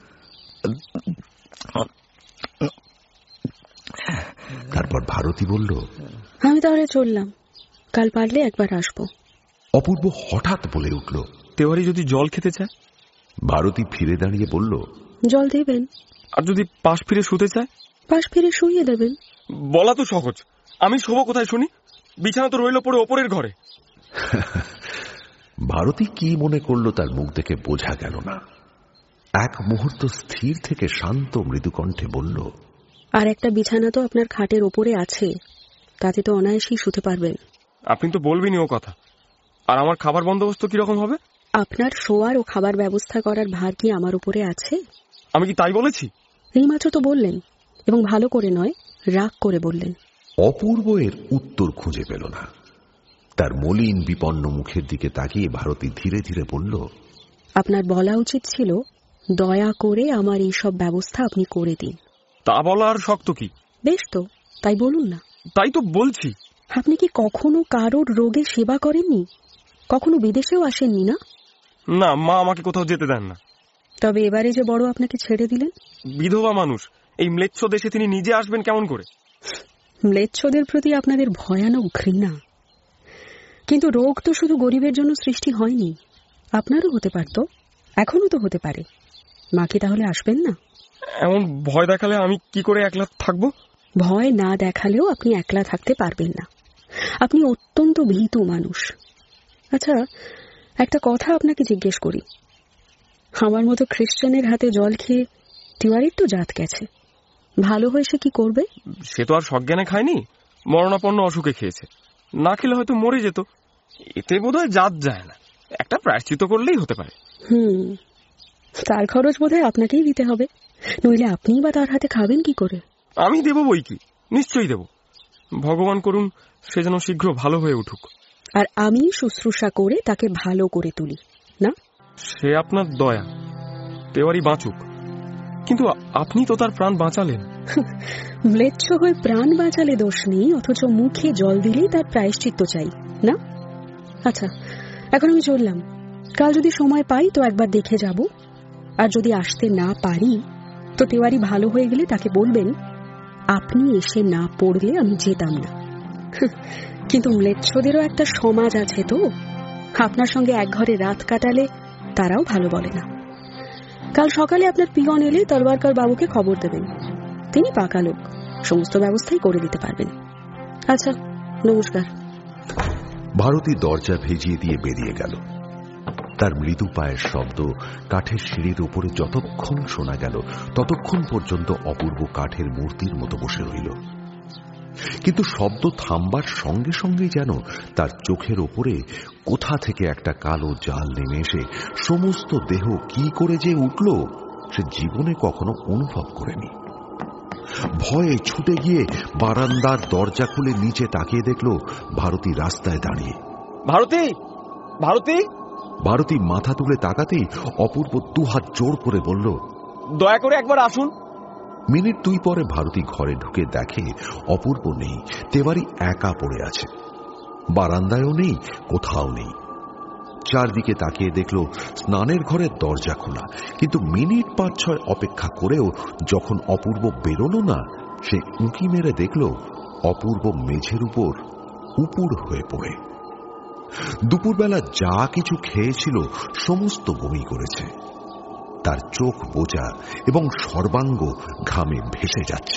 তারপর ভারতী বলল, আমি তাহলে চললাম, কাল পারলে একবার আসবো। অপূর্ব হঠাৎ বলে উঠল, তেওয়ারি যদি জল খেতে চায়? ভারতী ফিরে দাঁড়িয়ে বলল, জল দেবেন। আর যদি পাশ ফিরে শুতে চায়? পাশ ফিরে শুইয়ে দেবেন। বলা তো সহজ, আমি শোবো কোথায় শুনি? বিছানা তো রইল পড়ে ওপরের ঘরে। ভারতী কি মনে করল তার মুখ দেখে বোঝা গেল না। এক মুহূর্ত স্থির থেকে শান্ত মৃদু কণ্ঠে বলল, আর একটা বিছানা তো আপনার খাটের ওপরে আছে, তাতে তো অনায়াসেই শুতে পারবেন। আপনি তো বলবেনই ও কথা। আর আমার খাবার বন্দোবস্ত কিরকম হবে? আপনার শোয়ার ও খাবার ব্যবস্থা করার ভার কি আমার উপরে আছে? আমি কি তাই বলেছি? এইমাত্র তো বললেন, এবং ভালো করে নয়, রাগ করে বললেন। অপূর্ব এর উত্তর খুঁজে পেল না। তার মলিন বিপন্ন মুখের দিকে তাকিয়ে ভারতী ধীরে ধীরে বলল, আপনার বলা উচিত ছিল দয়া করে আমার এই সব ব্যবস্থা আপনি করে দিন। তা বলা আর শক্ত কি? বেশ তো, তাই বলুন না। তাই তো বলছি। আপনি কি কখনো কারোর রোগে সেবা করেননি? কখনো বিদেশেও আসেননি না? না, মা আমাকে কোথাও যেতে দেন না। তবে এবারে যে বড় আপনাকে ছেড়ে দিলেন। বিধবা মানুষ, এই ম্লেচ্ছ দেশে তিনি নিজে আসবেন কেমন করে? ম্লেচ্ছদের প্রতি আপনাদের ভয়ানক ঘৃণা। কিন্তু রোগ তো শুধু গরিবের জন্য সৃষ্টি হয়নি, আপনারও হতে পারত, এখনো তো হতে পারে। মা কি তাহলে আসবেন না? এমন ভয় দেখালে আমি কি করে একলা থাকবো? ভয় না দেখালেও আপনি একলা থাকতে পারবেন না। আপনি অত্যন্ত ভীতু মানুষ। আচ্ছা, একটা কথা আপনাকে জিজ্ঞেস করি। আমার মতো খ্রিস্টানের হাতে জল খেয়ে তিওয়ারির তো জাত গেছে, ভালো হয়ে সে কি করবে? সে তো আর সজ্ঞানে খায়নি, মরণাপন্ন অসুখে খেয়েছে। না খেলে হয়তো মরে যেত। এতে বোধহয় জাত যায় না, একটা প্রায়শ্চিত্ত করলেই হতে পারে। হুম, তার খরচ বোধহয় আপনাকেই দিতে হবে, নইলে আপনিই বা তার হাতে খাবেন কি করে? আমি দেব বই কি, নিশ্চয়ই দেব। ভগবান করুন সে যেন শীঘ্র ভালো হয়ে উঠুক। আর আমি শুশ্রূষা করে তাকে ভালো করে তুলি না? সে আপনার দয়া, তেওয়ারি বাঁচুক। কিন্তু আপনি তো তার প্রাণ বাঁচালেন। ম্লেচ্ছ হয়ে প্রাণ বাঁচালে দোষ নেই, অথচ মুখে জল দিলেই তার প্রায়শ্চিত্ত চাই না? আচ্ছা, এখন আমি চললাম। কাল যদি সময় পাই তো একবার দেখে যাব, আর যদি আসতে না পারি তো তেওয়ারি ভালো হয়ে গেলে তাকে বলবেন আপনি এসে না পড়লে আমি যেতাম না। কিন্তু ম্লেচ্ছদেরও একটা সমাজ আছে তো, আপনার সঙ্গে এক ঘরে রাত কাটালে তারাও ভালো বলে না। কাল সকালে আপনার পিয়ন এলে তরবারকর বাবুকে খবর দেবেন, তিনি পাকা লোক, সমস্ত ব্যবস্থাই করে দিতে পারবেন। আচ্ছা, নমস্কার। ভারতী দরজা ভেজিয়ে দিয়ে বেরিয়ে গেল। তার মৃদু পায়ের শব্দ কাঠের সিঁড়ির উপরে যতক্ষণ শোনা গেল ততক্ষণ পর্যন্ত অপূর্ব কাঠের মূর্তির মতো বসে রইল। কিন্তু শব্দ থামবার সঙ্গে সঙ্গেই যেন তার চোখের ওপরে কোথা থেকে একটা কালো জাল নেমে এসে সমস্ত দেহ কি করে যে উঠল সে জীবনে কখনো অনুভব করেনি। ভয়ে ছুটে গিয়ে বারান্দার দরজা খুলে নিচে তাকিয়ে দেখল ভারতী রাস্তায় দাঁড়িয়ে। ভারতী, ভারতী। ভারতী মাথা তুলে তাকাতেই অপূর্ব দুহাত জোর করে বলল, দয়া করে একবার আসুন। মিনিট দুই পরে ভারতী ঘরে ঢুকে দেখে অপূর্ব নেই, তেওয়ারি একা পড়ে আছে। বারান্দায়ও নেই, কোথাও নেই। চারদিকে তাকিয়ে দেখল স্নানের ঘরের দরজা খোলা, কিন্তু মিনিট পাঁচ ছয় অপেক্ষা করেও যখন অপূর্ব বেরোলো না, সে উঁকি মেরে দেখল অপূর্ব মেঝের উপর উপুর হয়ে পড়ে। দুপুরবেলা যা কিছু খেয়েছিল সমস্ত বমি করেছে। তার চোখ বোঝা এবং সর্বাঙ্গ ঘামে ভেসে যাচ্ছে।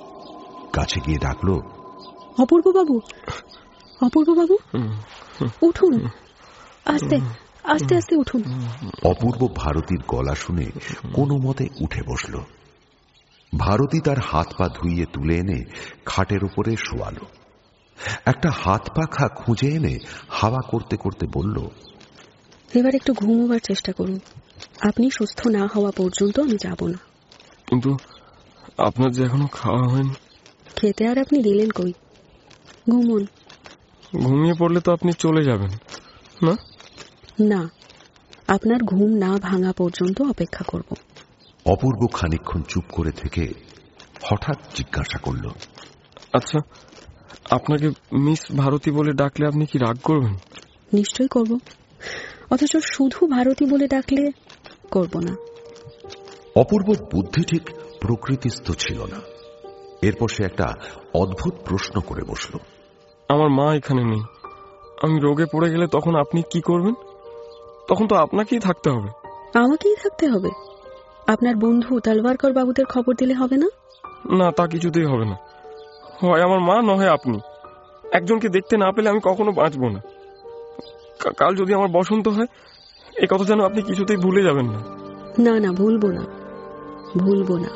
কাছে গিয়ে ডাকল, অপূর্ব বাবু, অপূর্ব বাবু, উঠুন, আস্তে আস্তে আস্তে উঠুন। অপূর্ব ভারতীর গলা শুনে কোনো মতে উঠে বসল। ভারতী তার হাত পা ধুইয়ে তুলে এনে খাটের উপরে শোয়াল। একটা হাত পাখা খুঁজে এনে হাওয়া করতে করতে বলল, এবার একটু ঘুমোবার চেষ্টা করুন, আপনি সুস্থ না হওয়া পর্যন্ত আমি যাব না। কিন্তু আপনার যে এখনো খাওয়া হয়নি। খেতে আর আপনি দিলেন কই? ঘুমুন। ঘুমিয়ে পড়লে তো আপনি চলে যাবেন না? না, আপনার ঘুম না ভাঙা পর্যন্ত অপেক্ষা করব। অপূর্ব খানিকক্ষণ চুপ করে থেকে হঠাৎ জিজ্ঞাসা করল, আচ্ছা, আপনাকে মিস ভারতী বলে ডাকলে আপনি কি রাগ করবেন? নিশ্চয়ই করব, অথচ শুধু ভারতী বলে ডাকলে করব না। অপূর্ব বুদ্ধি ঠিক প্রকৃতিস্থ ছিল না। এরপর সে একটা অদ্ভুত প্রশ্ন করে বসল, আমার মা এখানে নেই, আমি রোগে পড়ে গেলে তখন আপনি কি করবেন? তখন তো আপনাকেই থাকতে হবে। আমাকেই থাকতে হবে? আপনার বন্ধু তলওয়ারকর বাবুদের খবর দিলে হবে না? না, তা কিছুতেই হবে না। হয় আমার মা, নয় আপনি। একজনকে দেখতে না পেলে আমি কখনো বাঁচব না। কাল যদি আমার বসন্ত হয়, এ কথা যেন আপনি কিছুতেই ভুলে যাবেন না। না না, ভুলবো না, ভুলবো না।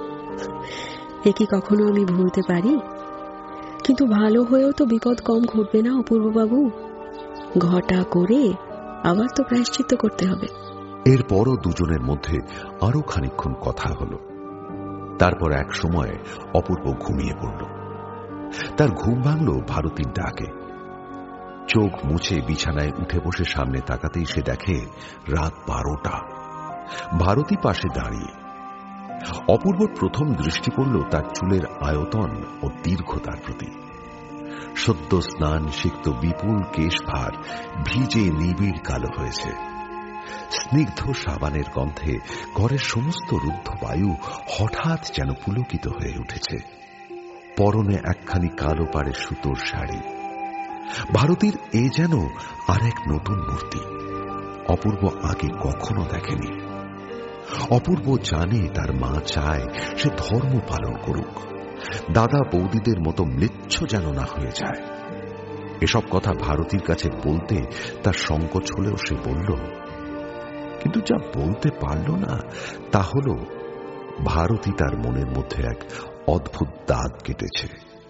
এ কি কখনো আমি ভুলতে পারি? কিন্তু ভালো হয়েও তো বিপদ কম ঘটবে না অপূর্ববাবু। ঘটা করে আবার তো প্রায়শ্চিত্ত করতে হবে। এরপরও দুজনের মধ্যে আরো খানিকক্ষণ কথা হলো। তারপর এক সময় অপূর্ব ঘুমিয়ে পড়ল। তার ঘুম ভাঙল ভারতীর ডাকে। চোখ মুছে বিছানায় উঠে বসে সামনে তাকাতেই সে দেখে রাত বারোটা। ভারতী পাশে দাঁড়িয়ে। অপূর্বর প্রথম দৃষ্টি পড়ল তার চুলের আয়তন ও দীর্ঘতার প্রতি। সদ্য স্নান সিক্ত বিপুল কেশভার ভিজে নিবিড় কালো হয়েছে। স্নিগ্ধ সাবানের গন্ধে ঘরের সমস্ত রুদ্ধ বায়ু হঠাৎ যেন পুলকিত হয়ে উঠেছে। পরনে একখানি কালো পাড়ের সুতোর শাড়ি। ভারতীর এ যেন আর এক নতুন মূর্তি। অপূর্ব আগে কখনো দেখেনি। অপূর্ব জানে তার মা চায় সে ধর্ম পালন করুক, দাদা বৌদিদের মতো ম্লেচ্ছ যেন না হয়ে যায়। এসব কথা ভারতীর কাছে বলতে তার সংকোচ হলেও সে বলল, কিন্তু যা বলতে পারল না তা হল ভারতী তার মনের মধ্যে এক অদ্ভুত দাগ কেটেছে।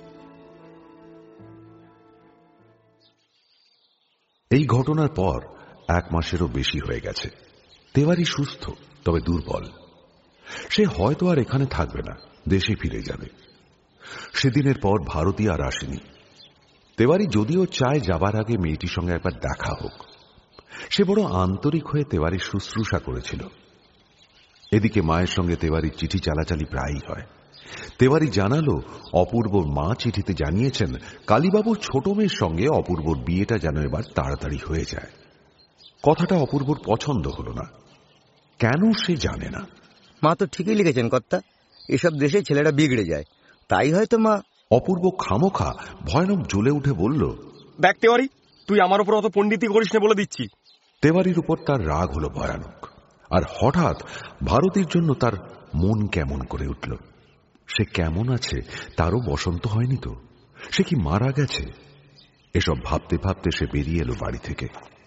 এই ঘটনার পর এক মাসেরও বেশি হয়ে গেছে। তেওয়ারি সুস্থ, তবে দুর্বল। সে হয়তো আর এখানে থাকবে না, দেশে ফিরে যাবে। সেদিনের পর ভারতী আর আসেনি। তেওয়ারি যদিও চায় যাবার আগে মেয়েটির সঙ্গে একবার দেখা হোক। সে বড় আন্তরিক হয়ে তেওয়ারির শুশ্রূষা করেছিল। এদিকে মায়ের সঙ্গে তেওয়ারির চিঠি চালাচালি প্রায়ই হয়। তেওয়ারি জানালো, অপূর্বর মা চিঠিতে জানিয়েছেন কালীবাবুর ছোট মেয়ের সঙ্গে অপূর্বর বিয়েটা যেন এবার তাড়াতাড়ি হয়ে যায়। কথাটা অপূর্বর পছন্দ হল না। কেন সে জানে না। মা তো ঠিকই লিখেছেন কর্তা, এসব দেশে ছেলেরা বিগড়ে যায়, তাই হয়তো মা। অপূর্ব খামোখা ভয়ানক জ্বলে উঠে বলল, দেখ তেওয়ারি, তুই আমার উপর অত পণ্ডিতি করিস না বলে দিচ্ছি। তেওয়ারির উপর তার রাগ হলো ভয়ানক। আর হঠাৎ ভারতীর জন্য তার মন কেমন করে উঠল। সে কেমন আছে তারও বসন্ত হয়নি তো? সে কি মারা গেছে? এসব ভাবতে ভাবতে সে বেরিয়ে এলো বাড়ি থেকে।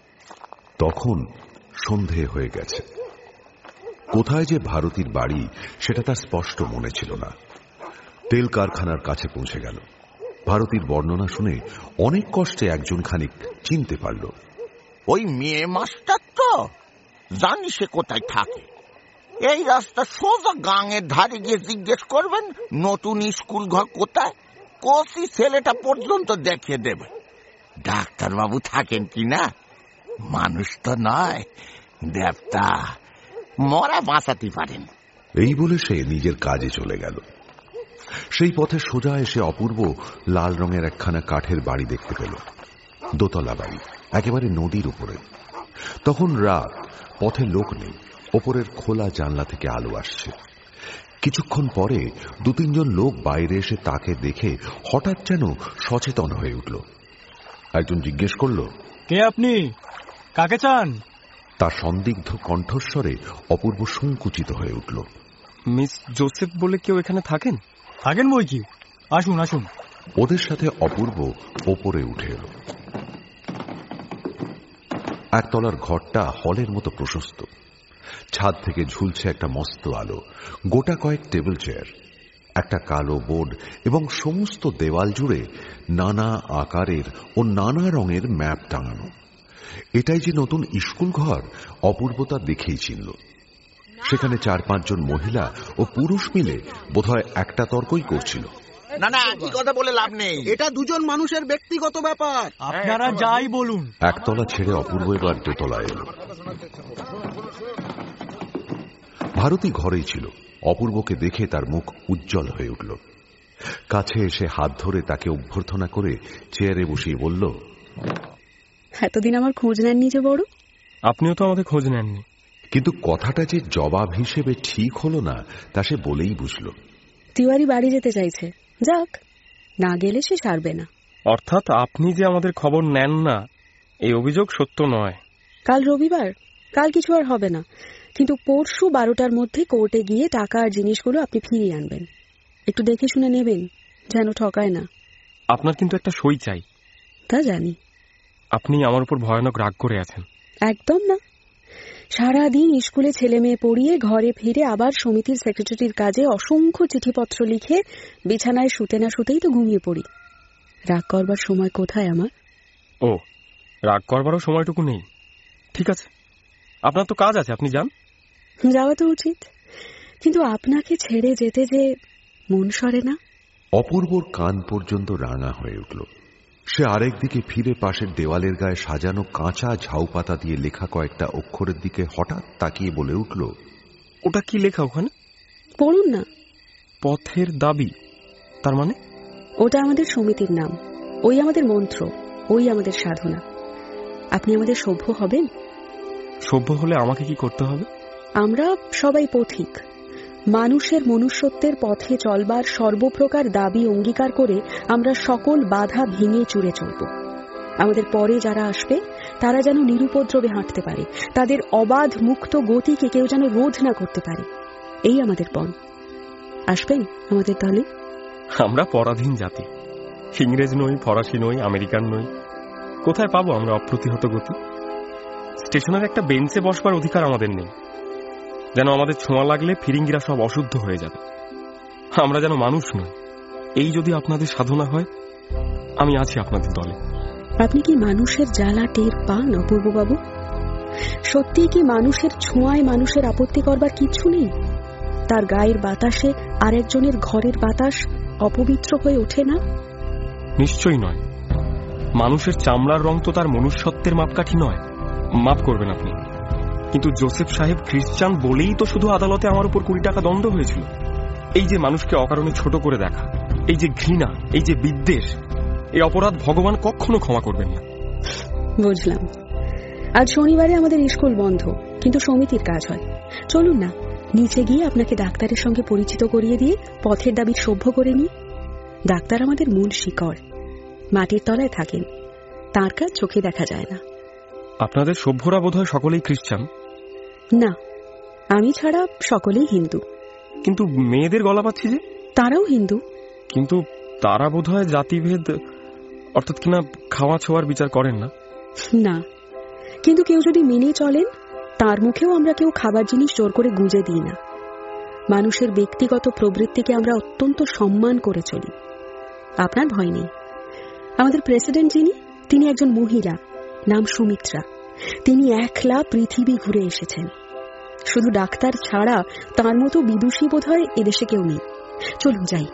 তখন সন্ধে হয়ে গেছে। কোথায় যে ভারতীর বাড়ি সেটা তার স্পষ্ট মনে ছিল না। তেল কারখানার কাছে পৌঁছে গেল। ভারতীর বর্ণনা শুনে অনেক কষ্টে একজন খানিক চিনতে পারল। ওই মেয়ে মাস্টার তো, জানি সে কোথায় থাকে। এই রাস্তা সোজা গাঙের ধারে গিয়ে জিজ্ঞেস করবেন নতুন স্কুল ঘর কোথায়, কোসি ছেলেটা পর্যন্ত দেখিয়ে দেবে। ডাক্তারবাবু থাকেন কিনা, মানুষ তো নয় দেবতা, মরা বাঁচাতে পারেন। এই বলে সে নিজের কাজে চলে গেল। সেই পথে সোজা এসে অপূর্ব লাল রঙের একখানা কাঠের বাড়ি দেখতে পেল। দোতলা বাড়ি, একেবারে নদীর উপরে। তখন রাত, পথে লোক নেই। ওপরের খোলা জানলা থেকে আলো আসছে। কিছুক্ষণ পরে দু তিনজন লোক বাইরে এসে তাকে দেখে হঠাৎ যেন সচেতন হয়ে উঠল। একজন জিজ্ঞেস করল, কে আপনি, কাকে চান? তার সন্দিগ্ধ কণ্ঠস্বরে অপূর্ব সংকুচিত হয়ে উঠল। মিস জোসেফ বলে কেউ এখানে থাকেন? থাকেন বই কি, আসুন আসুন। ওদের সাথে অপূর্ব ওপরে উঠে এলো। একতলার ঘরটা হলের মতো প্রশস্ত। ছাদ থেকে ঝুলছে একটা মস্ত আলো, গোটা কয়েক টেবিল চেয়ার, একটা কালো বোর্ড এবং সমস্ত দেওয়াল জুড়ে নানা আকারের ও নানা রঙের ম্যাপ টাঙানো। এটাই যে নতুন স্কুল ঘর অপূর্ব তা দেখেই চিনল। সেখানে চার পাঁচজন মহিলা ও পুরুষ মিলে বোধহয় একটা তর্কই করছিল। না না, কি কথা বলে লাভ নেই, এটা দুজন মানুষের ব্যক্তিগত ব্যাপার, আপনারা যাই বলুন। একতলা ছেড়ে অপূর্ব এবার দোতলায় এলো। ভারতী ঘরেই ছিল। অপূর্বকে দেখে তার মুখ উজ্জ্বল হয়ে উঠল। কাছে এসে হাত ধরে তাকে অভ্যর্থনা করে চেয়ারে বসিয়ে বলল, এতদিন আমার খোঁজ নেননি যে বড়? আপনিও তো আমাদের খোঁজ নেননি। কিন্তু কথাটা যে জবাব হিসেবে ঠিক হলো না তা সে বলেই বুঝল। তিওয়ারি বাড়ি যেতে চাইছে, যাক, না গেলে সে সারবে না। অর্থাৎ আপনি যে আমাদের খবর নেন না, এই অভিযোগ সত্য নয়। কাল রবিবার, কাল কিছু আর হবে না, কিন্তু পরশু বারোটার মধ্যে কোর্টে গিয়ে টাকা আর জিনিসগুলো আপনি ফিরিয়ে আনবেন। একটু দেখে শুনে নেবেন, যেন ঠকায় না। আপনার কিন্তু একটা সই চাই। তা জানি। আপনি আমার উপর ভয়ানক রাগ করে আছেন। একদম না। সারাদিন স্কুলে ছেলে মেয়ে পড়িয়ে ঘরে ফিরে আবার সমিতির সেক্রেটারির কাজে অসংখ্য চিঠিপত্র লিখে বিছানায় শুতে না শুতেই তো ঘুমিয়ে পড়ি। রাগ করবার সময় কোথায় আমার? ও, রাগ করবারও সময়টুকু নেই। ঠিক আছে, আপনার তো কাজ আছে, আপনি যান। যাওয়া তো উচিত, কিন্তু আপনাকে ছেড়ে যেতে যে মন সরে না। অপূর্বর কান পর্যন্ত রাঙা হয়ে উঠল। সে আরেক দিকে ফিরে পাশের দেওয়ালের গায়ে সাজানো কাঁচা ঝাউ পাতা দিয়ে লেখা কয়েকটা অক্ষরের দিকে হঠাৎ তাকিয়ে বলে উঠল, ওটা কি লেখা ওখানে? পড়ুন না। পথের দাবি, তার মানে? ওটা আমাদের সমিতির নাম, ওই আমাদের মন্ত্র, ওই আমাদের সাধনা। আপনি আমাদের সভ্য হবেন? সভ্য হলে আমাকে কি করতে হবে? আমরা সবাই পথিক। মানুষের মনুষ্যত্বের পথে চলবার সর্বপ্রকার দাবি অঙ্গীকার করে আমরা সকল বাধা ভেঙে চুরে চলব। আমাদের পরে যারা আসবে তারা যেন নিরুপদ্রবে হাঁটতে পারে, তাদের অবাধ মুক্ত গতিকে কেউ যেন রোধ না করতে পারে। এই আমাদের পণ। আসবেন আমাদের দলে? আমরা পরাধীন জাতি, ইংরেজ নই, ফরাসি নই, আমেরিকান নই। কোথায় পাবো আমরা অপ্রতিহত গতি? স্টেশনের একটা বেঞ্চে বসবার অধিকার আমাদের নেই, যেন আমাদের ছোঁয়া লাগলে ফিরিঙ্গিরা সব অশুদ্ধ হয়ে যাবে। আমরা যেন মানুষ নই। এই যদি আপনাদের সাধনা হয়, আমি আছি আপনাদের দলে। আপনি কি মানুষের জ্বালা টের পান অপূর্ববাবু? সত্যি কি মানুষের ছোঁয়ায় মানুষের আপত্তি করবার কিছু নেই? তার গায়ের বাতাসে আরেকজনের ঘরের বাতাস অপবিত্র হয়ে ওঠে না? নিশ্চয়ই নয়। মানুষের চামড়ার রং তো তার মনুষ্যত্বের মাপকাঠি নয়। মাপ করবেন আপনি, কিন্তু জোসেফ সাহেব খ্রিস্টান বলেই তো শুধু আদালতে আমার উপর কুড়ি টাকা দণ্ড হয়েছিল। এই যে মানুষকে অকারণে ছোট করে দেখা, এই যে ঘৃণা, এই যে বিদ্বেষ, এই অপরাধ ভগবান কখনো ক্ষমা করবেন না। বুঝলাম। আজ শনিবারে আমাদের স্কুল বন্ধ, কিন্তু সমিতির কাজ হয়। চলুন না, নিচে গিয়ে আপনাকে ডাক্তারের সঙ্গে পরিচিত করিয়ে দিয়ে পথের দাবির সভ্য করে নিই। ডাক্তার আমাদের মূল শিকড়, মাটির তলায় থাকেন, তার কাজ চোখে দেখা যায় না। আপনাদের সভ্যরা বোধহয় সকলেই খ্রিস্টান? না, আমি ছাড়া সকলেই হিন্দু। কিন্তু মেয়েদের গলা পাচ্ছি যে? তারাও হিন্দু। কিন্তু তারা বোধহয় জাতিভেদ, অর্থাৎ কিনা খাওয়া ছোঁয়ার বিচার করেন না? না, কিন্তু কেউ যদি মেনে চলেন তার মুখেও আমরা কেউ খাবার জিনিস জোর করে গুঁজে দিই না। মানুষের ব্যক্তিগত প্রবৃত্তিকে আমরা অত্যন্ত সম্মান করে চলি। আপনার ভয় নেই। আমাদের প্রেসিডেন্ট যিনি, তিনি একজন মহিলা, নাম সুমিত্রা। তিনি একলা পৃথিবী ঘুরে এসেছেন। শুধু ডাক্তার ছাড়া তার মতো বিদুষী বোধ হয় এদেশে কেউ নেই। চলুন যাই।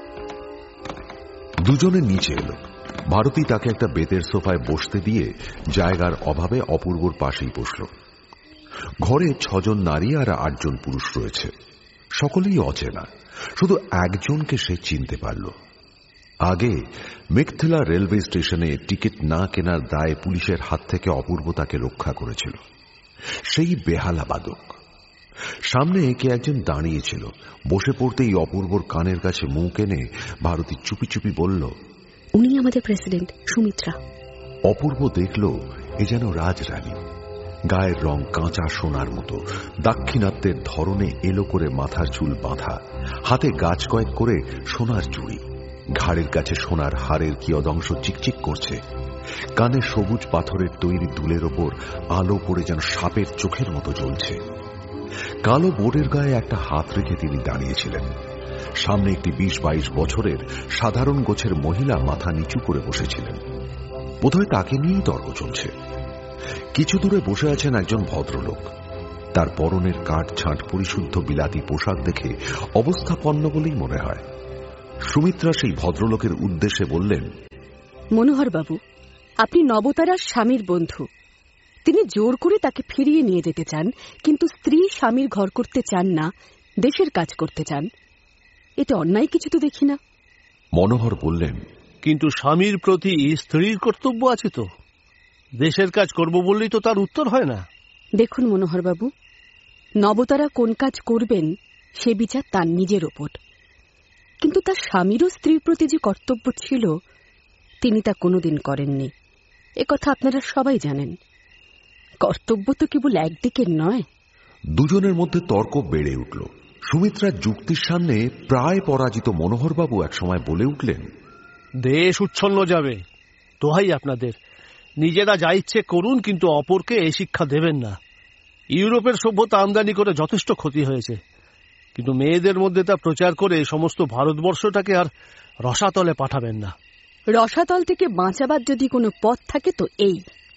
দুজনে নিচে এলো। ভারতী তাকে একটা বেতের সোফায় বসতে দিয়ে জায়গার অভাবে অপূর্বর পাশেই বসল। ঘরে ছজন নারী আর আটজন পুরুষ রয়েছে। সকলেই অচেনা, শুধু একজনকে সে চিনতে পারল। আগে মেকথিলা রেলওয়ে স্টেশনে টিকিট না কেনার দায়ে পুলিশের হাত থেকে অপূর্ব তাকে রক্ষা করেছিল। সেই বেহালা বাদক। সামনে কে একজন দাঁড়িয়েছিল। বসে পড়তেই অপূর্বর কানের কাছে মুখ এনে ভারতী চুপি চুপি বলল, উনি আমাদের প্রেসিডেন্ট সুমিত্রা। অপূর্ব দেখল এ যেন রাজরানী। গায়ের রং কাঁচা সোনার মতো, দাক্ষিণাত্যের ধরনে এলো করে মাথার চুল বাঁধা, হাতে গাছ কয়েক করে সোনার চুড়ি, ঘাড়ের কাছে সোনার হাড়ের কিয়দংশ চিকচিক করছে। কানে সবুজ পাথরের তৈরি দুলের ওপর আলো পড়ে যেন সাপের চোখের মতো জ্বলছে। কালো বোর্ডের গায়ে একটা হাত রেখে তিনি দাঁড়িয়েছিলেন। সামনে একটি বিশ বাইশ বছরের সাধারণ গোছের মহিলা মাথা নিচু করে বসেছিলেন। বোধহয় তাকে নিয়েই তর্ক চলছে। কিছু দূরে বসে আছেন একজন ভদ্রলোক। তার পরনের কাঠ ছাঁট পরিশুদ্ধ বিলাতি পোশাক দেখে অবস্থাপন্ন বলেই মনে হয়। সুমিত্রা সেই ভদ্রলোকের উদ্দেশ্যে বললেন, মনোহর বাবু, আপনি নবতারার স্বামীর বন্ধু। তিনি জোর করে তাকে ফিরিয়ে নিয়ে যেতে চান, কিন্তু স্ত্রী স্বামীর ঘর করতে চান না, দেশের কাজ করতে চান। এতে অন্যায় কিছু তো দেখি না। মনোহর বললেন, কিন্তু স্বামীর প্রতি স্ত্রীর কর্তব্য আছে তো। দেশের কাজ করব বললেই তো তার উত্তর হয় না। দেখুন মনোহর বাবু, নবতারা কোন কাজ করবেন সে বিচার তার নিজের ওপর, কিন্তু তার স্বামীরও স্ত্রীর প্রতি যে কর্তব্য ছিল তিনি তা কোনোদিন করেননি। একথা আপনারা সবাই জানেন। কর্তব্য তো কেবল একদিকের নয়। দুজনের মধ্যে তর্ক বেড়ে উঠল। সুমিত্রার যুক্তির সামনে প্রায় পরাজিত মনোহরবাবু একসময় বলে উঠলেন, দেশ উচ্ছন্ন যাবে, দোহাই আপনাদের, নিজেরা যা ইচ্ছে করুন, কিন্তু অপরকে এই শিক্ষা দেবেন না। ইউরোপের সভ্যতা আমদানি করে যথেষ্ট ক্ষতি হয়েছে, কিন্তু মেয়েদের মধ্যে তা প্রচার করে সমস্ত ভারতবর্ষটাকে আর রসাতলে পাঠাবেন না। রসাতল থেকে বাঁচাবার যদি কোনো পথ থাকে তো এই।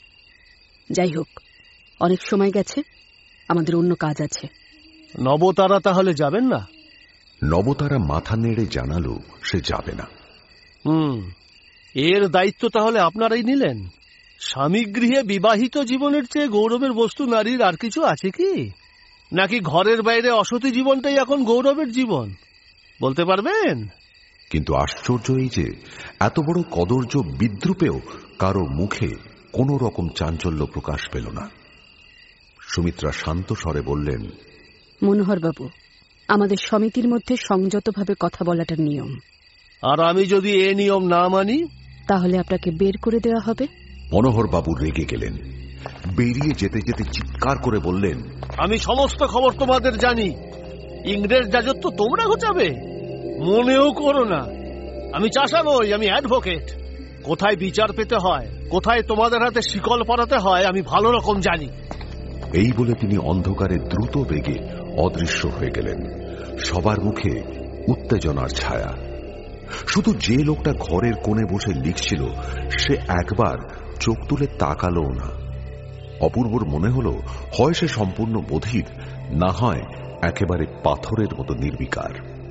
যাই হোক, অনেক সময় গেছে, আমাদের অন্য কাজ আছে। নবতারা তাহলে যাবেন না? নবতারা মাথা নেড়ে জানালো সে যাবে না। হুম, এর দায়িত্ব তাহলে আপনারাই নিলেন। স্বামী গৃহে বিবাহিত জীবনের চেয়ে গৌরবের বস্তু নারীর আর কিছু আছে কি? নাকি ঘরের বাইরে অসতী জীবনটাই এখন গৌরবের জীবন, বলতে পারবেন? কিন্তু আশ্চর্য এই যে এত বড় কদর্য বিদ্রুপেও কারো মুখে কোন রকম চাঞ্চল্য প্রকাশ পেল না। সুমিত্রা শান্ত স্বরে বললেন, মনোহর বাবু, আমাদের সমিতির মধ্যে সংযতভাবে কথা বলাটার নিয়ম। আর আমি যদি এ নিয়ম না মানি, তাহলে আপনাকে বের করে দেওয়া হবে। মনোহর বাবু রেগে গেলেন। বেরিয়ে যেতে যেতে চিৎকার করে বললেন, আমি সমস্ত খবর তোমাদের জানি। ইংরেজ রাজত্ব তোমরা ঘটাবে? মনেও করো না। আমি চাষা নই, আমি অ্যাডভোকেট। কোথায় বিচার পেতে হয়, কোথায় তোমাদের হাতে শিকল পরাতে হয় আমি ভালো রকম জানি। এই বলে তিনি অন্ধকারে দ্রুত বেগে অদৃশ্য হয়ে গেলেন। সবার মুখে উত্তেজনার ছায়া। শুধু যে লোকটা ঘরের কোণে বসে লিখছিল সে একবার চোখ তুলে তাকালো না। অপূর্বর মনে হল হয় সে সম্পূর্ণ বধির, না হয় একেবারে পাথরের মতো নির্বিকার।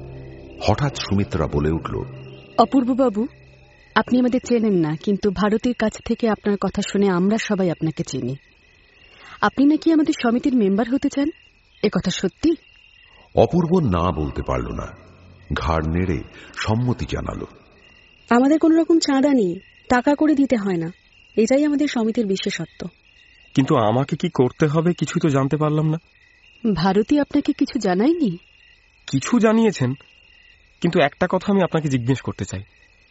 হঠাৎ সুমিত্রা বলে উঠল, অপূর্ববাবু, আপনি আমাদের চেনেন না, কিন্তু ভারতীর কাছ থেকে আপনার কথা শুনে আমরা সবাই আপনাকে চিনি। আপনি নাকি আমাদের সমিতির মেম্বার হতে চান, এ কথা সত্যি? অপূর্ব না বলতে পারল না, ঘাড় নেড়ে সম্মতি জানালো। আমাদের কোন রকম চাঁদা নেই, টাকা করে দিতে হয় না, এটাই আমাদের সমিতির বিশেষত্ব। কিন্তু আমাকে কি করতে হবে কিছু তো জানতে পারলাম না। ভারতী আপনাকে কিছু জানায়নি? কিছু জানিয়েছেন, কিন্তু একটা কথা আমি আপনাকে জিজ্ঞেস করতে চাই।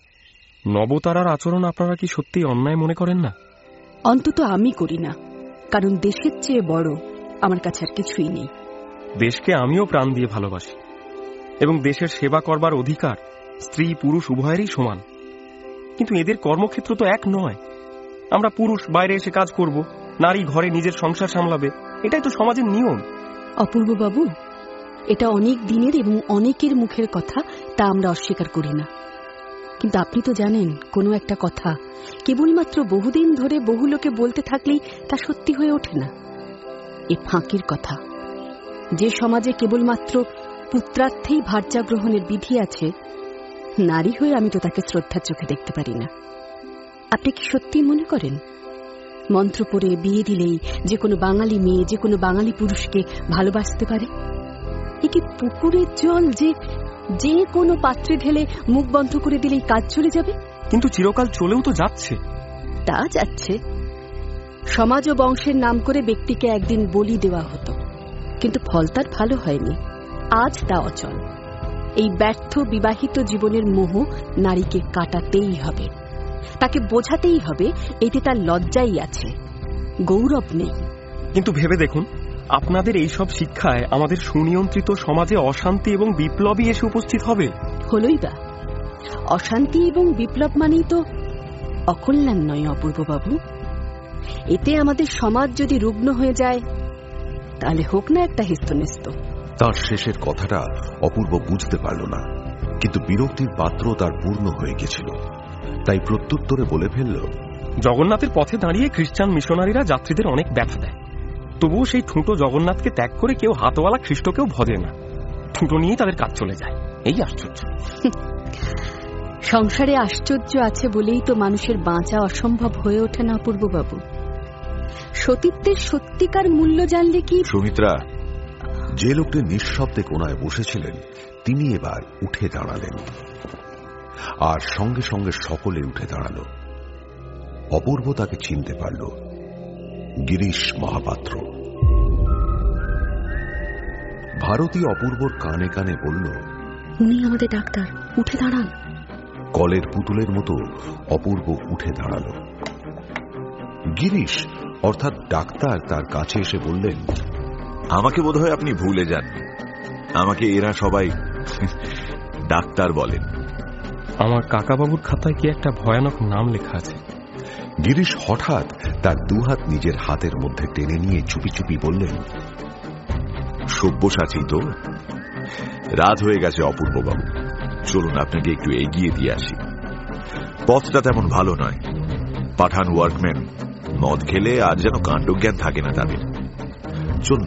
নবতারার আচরণ আপনারা কি সত্যি অন্যায় মনে করেন না? অন্তত আমি করি না, কারণ দেশের চেয়ে বড় আমার কাছে আর কিছুই নেই। দেশকে আমিও প্রাণ দিয়ে ভালোবাসি, এবং দেশের সেবা করবার অধিকার স্ত্রী পুরুষ উভয়েরই সমান। কিন্তু এদের কর্মক্ষেত্র তো এক নয়। আমরা পুরুষ বাইরে এসে কাজ করব, নারী ঘরে নিজের সংসার সামলাবে, এটাই তো সমাজের নিয়ম। অপূর্ববাবু, এটা অনেক দিনের এবং অনেকের মুখের কথা, তা আমরা অস্বীকার করি না। কিন্তু আপনি তো জানেন, কোনো একটা কথা কেবলমাত্র বহুদিন ধরে বহু লোকে বলতে থাকলেই তা সত্যি হয়ে ওঠে না। এ ফাঁকির কথা। যে সমাজে কেবলমাত্র পুত্রার্থেই ভার্যা গ্রহণের বিধি আছে, নারী হয়ে আমি তো তাকে শ্রদ্ধার চোখে দেখতে পারি না। আপনি কি সত্যি মনে করেন মন্ত্র পড়ে বিয়ে দিলেই যে কোনো বাঙালি মেয়ে যে কোনো বাঙালি পুরুষকে ভালোবাসতে পারে? এ কি পুকুরের জল যে যে কোনো পাত্রে ঢেলে মুখ বন্ধ করে দিলেই কাজ চলে যাবে? কিন্তু চিরকাল চলেও তো যাচ্ছে। তা যাচ্ছে। সমাজ ও বংশের নাম করে ব্যক্তিকে একদিন বলি দেওয়া হতো, কিন্তু ফল তার ভালো হয়নি। আজ তা অচল। এই ব্যর্থ বিবাহিত জীবনের মোহ নারীকে কাটাতেই হবে, তাকে বোঝাতেই হবে এতে তার লজ্জাই আছে, গৌরব নেই। কিন্তু ভেবে দেখুন, আপনাদের এই সব শিক্ষায় আমাদের সুনিয়ন্ত্রিত সমাজে অশান্তি এবং বিপ্লবই এসে উপস্থিত হবে। হলোই বা, অশান্তি এবং বিপ্লব মানেই তো অকল্যাণ নয় অপূর্ববাবু। এতে আমাদের সমাজ যদি রুগ্ন হয়ে যায়, তাহলে হোক না একটা হেস্তনেস্ত। তার শেষের কথাটা অপূর্ব বুঝতে পারল না, কিন্তু বিরক্তির পাত্র তার পূর্ণ হয়ে গেছিল। তাই প্রত্যুত্তরে বলে ফেলল, জগন্নাথের পথে দাঁড়িয়ে খ্রিস্টান মিশনারিরা যাত্রীদের অনেক ব্যথা দেয়, তবুও সেই ঠুঁটো জগন্নাথকে ত্যাগ করে কেউ হাতওয়ালা খ্রিস্টকেও ভজে না। ঠুঁটো নিয়ে তাদের কাজ চলে যায়। এই আশ্চর্য। সংসারে আশ্চর্য আছে বলেই তো মানুষের বাঁচা অসম্ভব হয়ে ওঠে না অপূর্ববাবু। সতীত্বের সত্যিকার মূল্য জানলে কি? সুমিত্রা, যে লোকটি নিঃশব্দে কোনায় বসেছিলেন তিনি এবার উঠে দাঁড়ালেন, আর সঙ্গে সঙ্গে সকলে উঠে দাঁড়াল। অপূর্ব তাকে চিনতে পারল, গিরিশ মহাপাত্র। ভারতী অপূর্বর কানে কানে বলল, উনি আমাদের ডাক্তার, উঠে দাঁড়ান। কলের পুতুলের মতো অপূর্ব উঠে দাঁড়াল। গিরিশ অর্থাৎ ডাক্তার তার কাছে এসে বললেন, আমাকে বোধহয় আপনি ভুলে যান। আমাকে এরা সবাই ডাক্তার বলেন। আমার কাকাবাবুর খাতায় কি একটা ভয়ানক নাম লেখা আছে। গিরিশ হঠাৎ তার দুহাত নিজের হাতের মধ্যে টেনে নিয়ে চুপি চুপি বললেন, সব্যসাচী তো। রাত হয়ে গেছে অপূর্ববাবু, চলুন আপনাকে একটু এগিয়ে দিয়ে আসি। পথটা তেমন ভালো নয়। পাঠান ওয়ার্কম্যান মদ খেলে আর যেন কাণ্ডজ্ঞান থাকে না তাদের। চলুন।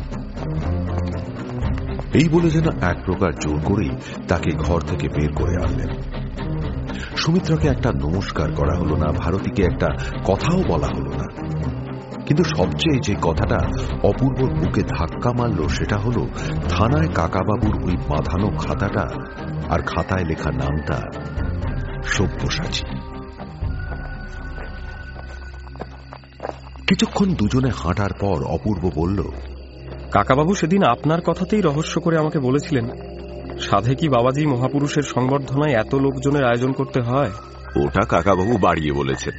এই বলে যেন এক প্রকার জোর করেই তাকে ঘর থেকে বের করে আনলেন। সুমিত্রাকে একটা নমস্কার করা হলো না, ভারতীকে একটা কথাও বলা হলো না। কিন্তু সবচেয়ে যে কথাটা অপূর্বর বুকে ধাক্কা মারল সেটা হলো থানায় কাকাবাবুর ওই বাঁধানো খাতাটা, আর খাতায় লেখা নামটা সব্যসাচী। কিছুক্ষণ দুজনে হাঁটার পর অপূর্ব বলল, কাকাবাবু সেদিন আপনার কথাতেই রহস্য করে আমাকে বলেছিলেন, সাধে কি বাবাজি মহাপুরুষের সংবর্ধনায় এত লোকজনের আয়োজন করতে হয়? ওটা কাকাবাবু বাড়িয়ে বলেছেন।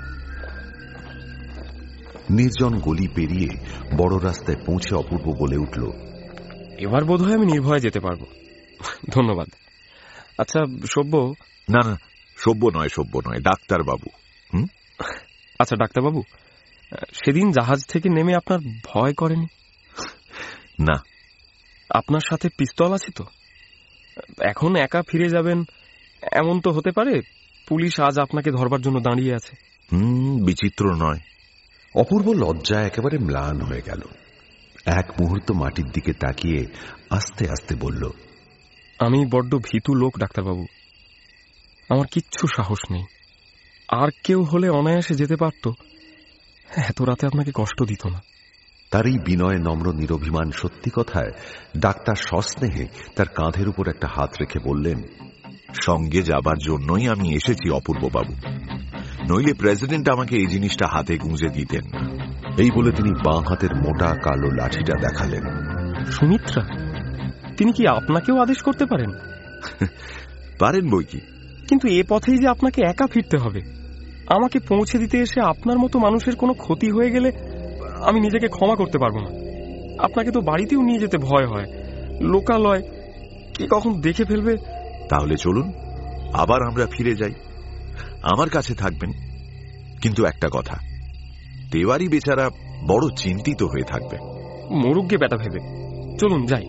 নির্জন গলি পেরিয়ে বড় রাস্তায় পৌঁছে অপূর্ব বলে উঠল, এবার বোধহয় আমি নির্ভয়ে যেতে পারবো। ধন্যবাদ। আচ্ছা সব্য। না না, সব্য নয়, সব্য নয়, ডাক্তারবাবু। হুম, আচ্ছা ডাক্তারবাবু, সেদিন জাহাজ থেকে নেমে আপনার ভয় করেনি? না। আপনার সাথে পিস্তল আছে তো? এখন একা ফিরে যাবেন এমন তো হতে পারে পুলিশ আজ আপনাকে ধরবার জন্য দাঁড়িয়ে আছে। হুম, বিচিত্র নয়। অপূর্ব লজ্জা একেবারে ম্লান হয়ে গেল। এক মুহূর্ত মাটির দিকে তাকিয়ে আস্তে আস্তে বলল, আমি বড্ড ভীতু লোক ডাক্তারবাবু, আমার কিচ্ছু সাহস নেই। আর কেউ হলে অনায়াসে যেতে পারত, এত রাতে আপনাকে কষ্ট দিত না। তার এই বিনয় নম্র নিরভিমান সত্যি কথায় ডাক্তার সস্নেহে তার কাঁধের উপর একটা হাত রেখে বললেন, সঙ্গে যাবার জন্যই আমি এসেছি অপূর্ববাবু, নইলে প্রেসিডেন্ট আমাকে এই জিনিসটা হাতে গুঁজে দিতেন না। এই বলে তিনি বাঁ হাতের মোটা কালো লাঠিটা দেখালেন। সুমিত্রা, তিনি কি আপনাকেও আদেশ করতে পারেন? পারেন বই কি, কিন্তু এ পথেই যে আপনাকে একা ফিরতে হবে। আমাকে পৌঁছে দিতে এসে আপনার মতো মানুষের কোনো ক্ষতি হয়ে গেলে আমি নিজেকে ক্ষমা করতে পারবো না। আপনাকে তো বাড়িতেও নিয়ে যেতে ভয় হয়, লোকালয়, কে কখন দেখে ফেলবে। তাহলে চলুন আবার আমরা ফিরে যাই, আমার কাছে থাকবেন। কিন্তু একটা কথা, তেওয়ারি বেচারা বড় চিন্তিত হয়ে থাকবে। মরুগ্গে বেটা ভেবে, চলুন যাই।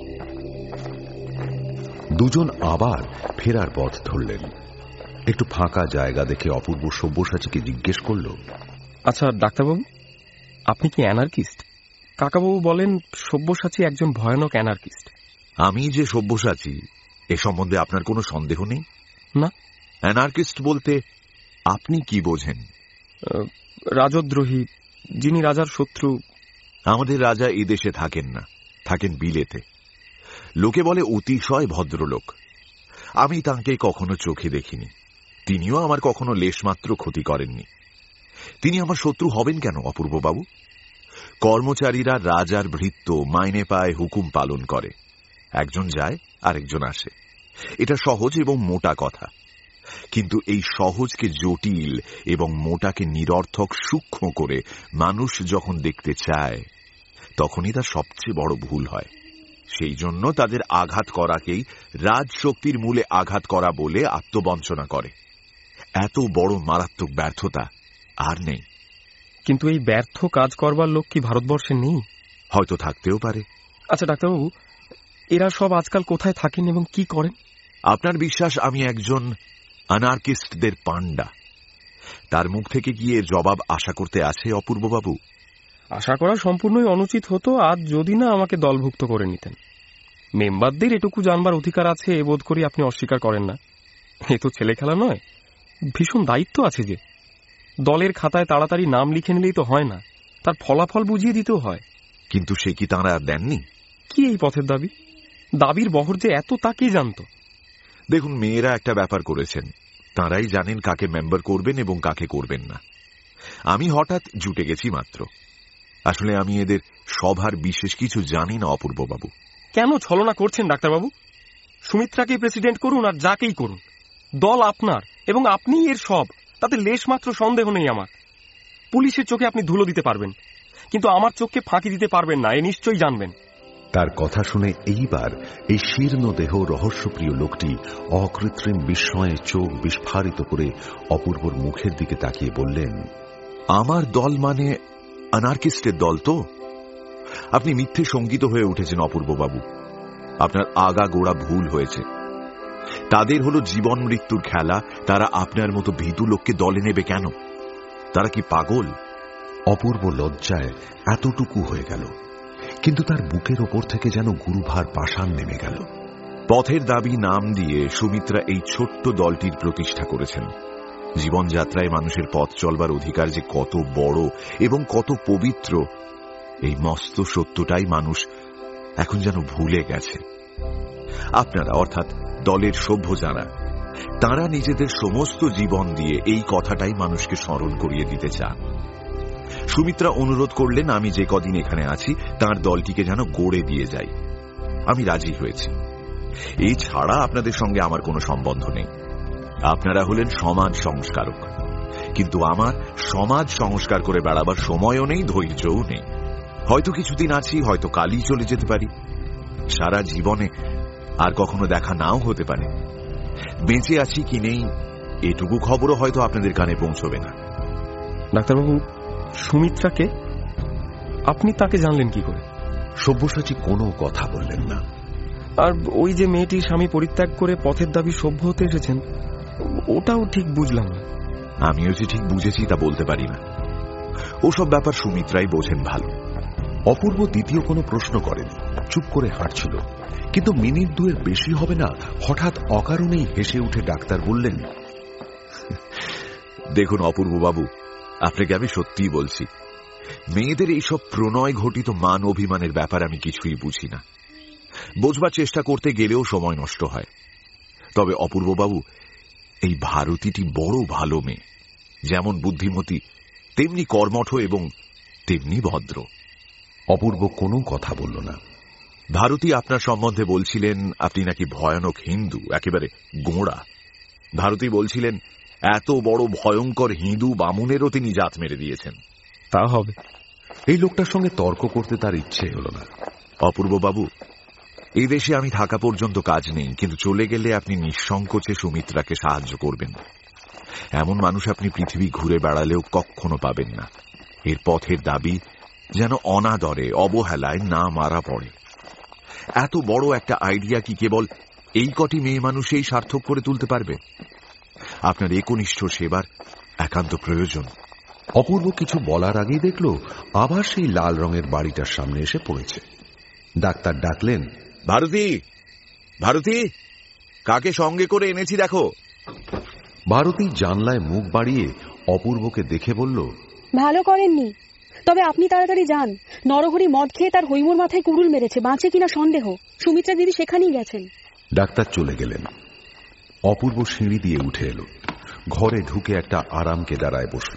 দুজন আবার ফেরার পথ ধরলেন। একটু ফাঁকা জায়গা দেখে অপূর্ব সব্যসাচীকে জিজ্ঞেস করল, আচ্ছা ডাক্তারবাবু, আপনি কি অ্যানার্কিস্ট? কাকাবাবু বলেন সব্যসাচী একজন ভয়ানক অ্যানার্কিস্ট। আমি যে সব্যসাচী এ সম্বন্ধে আপনার কোনো সন্দেহ নেই? না। অ্যানার্কিস্ট বলতে আপনি কি বোঝেন? রাজদ্রোহী, যিনি রাজার শত্রু। আমাদের রাজা এই দেশে থাকেন না, থাকেন বিলেতে। লোকে বলে অতিশয় ভদ্রলোক। আমি তাঁকে কখনো চোখে দেখিনি, তিনিও আমার কখনো লেশমাত্র ক্ষতি করেননি। তিনি আমার শত্রু হবেন কেন অপূর্ববাবু? কর্মচারীরা রাজার ভৃত্য, মাইনে পায়, হুকুম পালন করে। একজন যায় আরেকজন আসে, এটা সহজ এবং মোটা কথা। কিন্তু এই সহজকে জটিল এবং মোটাকে নিরর্থক সূক্ষ্ম করে মানুষ যখন দেখতে চায়, তখনই তার সবচেয়ে বড় ভুল হয়। সেই জন্য তাদের আঘাত করাকেই রাজশক্তির মূলে আঘাত করা বলে আত্মবঞ্চনা করে। এত বড় মারাত্মক ব্যর্থতা আর নেই। কিন্তু এই ব্যর্থ কাজ করবার লোক কি ভারতবর্ষে নেই? হয়তো থাকতেও পারে। আচ্ছা ডাক্তারবাবু, এরা সব আজকাল কোথায় থাকেন এবং কি করেন? আপনার বিশ্বাস আমি একজন অ্যানার্কিস্টদের পান্ডা? তার মুখ থেকে কি এর জবাব আশা করতে আছে অপূর্ববাবু? আশা করা সম্পূর্ণই অনুচিত হতো আজ যদি না আমাকে দলভুক্ত করে নিতেন। মেম্বারদের এটুকু জানবার অধিকার আছে এ বোধ করি আপনি অস্বীকার করেন না। এ তো ছেলে খেলা নয়, ভীষণ দায়িত্ব আছে যে। দলের খাতায় তাড়াতাড়ি নাম লিখে নিলেই তো হয় না, তার ফলাফল বুঝিয়ে দিতেও হয়। কিন্তু সে কি তাঁরা দেননি? কি এই পথের দাবি? দাবির বহর যে এত তা কে জানত? দেখুন, মেয়েরা একটা ব্যাপার করেছেন, তাঁরাই জানেন কাকে মেম্বার করবেন এবং কাকে করবেন না। আমি হঠাৎ জুটে গেছি মাত্র। আসলে আমি এদের সভার বিশেষ কিছু জানি না অপূর্ববাবু। কেন ছলনা করছেন ডাক্তারবাবু? সুমিত্রাকে প্রেসিডেন্ট করুন আর যাকেই করুন, দল আপনার এবং আপনি এর সব, তাতে লেশ মাত্র সন্দেহ নেই আমার। পুলিশের চোখে আপনি ধুলো দিতে পারবেন, কিন্তু আমার চোখকে ফাঁকি দিতে পারবেন না, এ নিশ্চয়ই জানবেন। তার কথা শুনে এইবার এই শীর্ণ দেহ রহস্যপ্রিয় লোকটি অকৃত্রিম বিস্ময়ে চোখ বিস্ফারিত করে অপূর্বর মুখের দিকে তাকিয়ে বললেন, আমার দল মানে অ্যানার্কিস্টের দল তো? আপনি মিথ্যে শঙ্কিত হয়ে উঠেছেন অপূর্ববাবু। আপনার আগা গোড়া ভুল হয়েছে। তাদের হলো জীবন মৃত্যুর খেলা, তারা আপনার মতো ভীতু লোককে দলে নেবে কেন? তারা কি পাগল? অপূর্ব লজ্জায় এতটুকু হয়ে গেল, কিন্তু তার বুকের ওপর থেকে যেন গুরুভার পাষাণ নেমে গেল। পথের দাবি নাম দিয়ে সুমিত্রা এই ছোট্ট দলটির প্রতিষ্ঠা করেছেন। জীবনযাত্রায় মানুষের পথ চলবার অধিকার যে কত বড় এবং কত পবিত্র, এই মস্ত সত্যটাই মানুষ এখন যেন ভুলে গেছে। আপনারা অর্থাৎ দলের সভ্য যারা, তারা নিজেদের সমস্ত জীবন দিয়ে এই কথাটাই মানুষকে স্মরণ করিয়ে দিতে চান। সুমিত্রা অনুরোধ করলেন আমি যে কদিন এখানে আছি তার দলটিকে যেন গড়ে দিয়ে যাই। আমি রাজি হয়েছি। এই ছাড়া আপনাদের সঙ্গে আমার কোনো সম্বন্ধ নেই। আপনারা হলেন সমাজ সংস্কারক, কিন্তু আমার সমাজ সংস্কার করে বেড়াবার সময়ও নেই, ধৈর্যও নেই। হয়তো কিছুদিন আছি, হয়তো কালই চলে যেতে পারি। সারা জীবনে আর কখনো দেখা নাও হতে পারে। বেঁচে আছি কি নেই এটুকু খবরও হয়তো আপনাদের কানে পৌঁছবে না। ডাক্তারবাবু, সুমিত্রাকে আপনি তাকে জানলেন কি করে? সব্যসাচী কোনো কথা বললেন না। আর ওই যে মেয়েটি স্বামী পরিত্যাগ করে পথের দাবি সভ্য হতে এসেছেন, ওটাও ঠিক বুঝলাম না। আমিও যে ঠিক বুঝেছি তা বলতে পারি না। ওসব ব্যাপার সুমিত্রাই বোঝেন ভালো। অপূর্ব দ্বিতীয় কোনো প্রশ্ন করেনি, চুপ করে হাঁটছিল। কিন্তু মিনিট দুয়ের বেশি হবে না, হঠাৎ অকারণেই হেসে উঠে ডাক্তার বললেন, দেখুন অপূর্ব বাবু, আপনাকে আমি সত্যিই বলছি, মেয়েদের এইসব প্রণয় ঘটিত মান অভিমানের ব্যাপার আমি কিছুই বুঝি না। বোঝবার চেষ্টা করতে গেলেও সময় নষ্ট হয়। তবে অপূর্ব বাবু, এই ভারতীটি বড় ভালো মেয়ে, যেমন বুদ্ধিমতী তেমনি কর্মঠ এবং তেমনি ভদ্র। অপূর্ব কোনো কথা বলল না। ভারতী আপনার সম্বন্ধে বলছিলেন আপনি নাকি ভয়ানক হিন্দু, একেবারে গোঁড়া। ভারতী বলছিলেন এত বড় ভয়ঙ্কর হিন্দু বামুনেরও তিনি জাত মেরে দিয়েছেন। তা হবে। এই লোকটার সঙ্গে তর্ক করতে তার ইচ্ছে হল না। অপূর্ব বাবু, এই দেশে আমি থাকা পর্যন্ত কাজ নেই, কিন্তু চলে গেলে আপনি নিঃসংকোচে সুমিত্রাকে সাহায্য করবেন। এমন মানুষ আপনি পৃথিবী ঘুরে বেড়ালেও কখনো পাবেন না। এর পথের দাবি যেন অনাদরে অবহেলায় না মারা পড়ে। এত বড় একটা আইডিয়া কি কেবল এই কটি মেয়ে মানুষই সার্থক করে তুলতে পারবে? আপনার একনিষ্ঠ সেবার একান্ত প্রয়োজন। অপূর্ব কিছু বলার আগেই দেখল আবার সেই লাল রঙের বাড়িটার সামনে এসে পড়েছে। ডাক্তার ডাকলেন, ভারতী, ভারতী, কাকে সঙ্গে করে এনেছি দেখো। ভারতী জানলায় মুখ বাড়িয়ে অপূর্বকে দেখে বলল, ভালো করেননি, তবে আপনি তাড়াতাড়ি যান। নরহরি মদ খেয়ে তার হৈমুর মাথায় কুড়ুল মেরেছে, বাঁচে কিনা সন্দেহ। সুমিত্রা দিদি সেখানেই গেছেন। ডাক্তার চলে গেলেন। অপূর্ব সিঁড়ি দিয়ে উঠে এলো, ঘরে ঢুকে একটা আরামকে দাঁড়ায় বসল।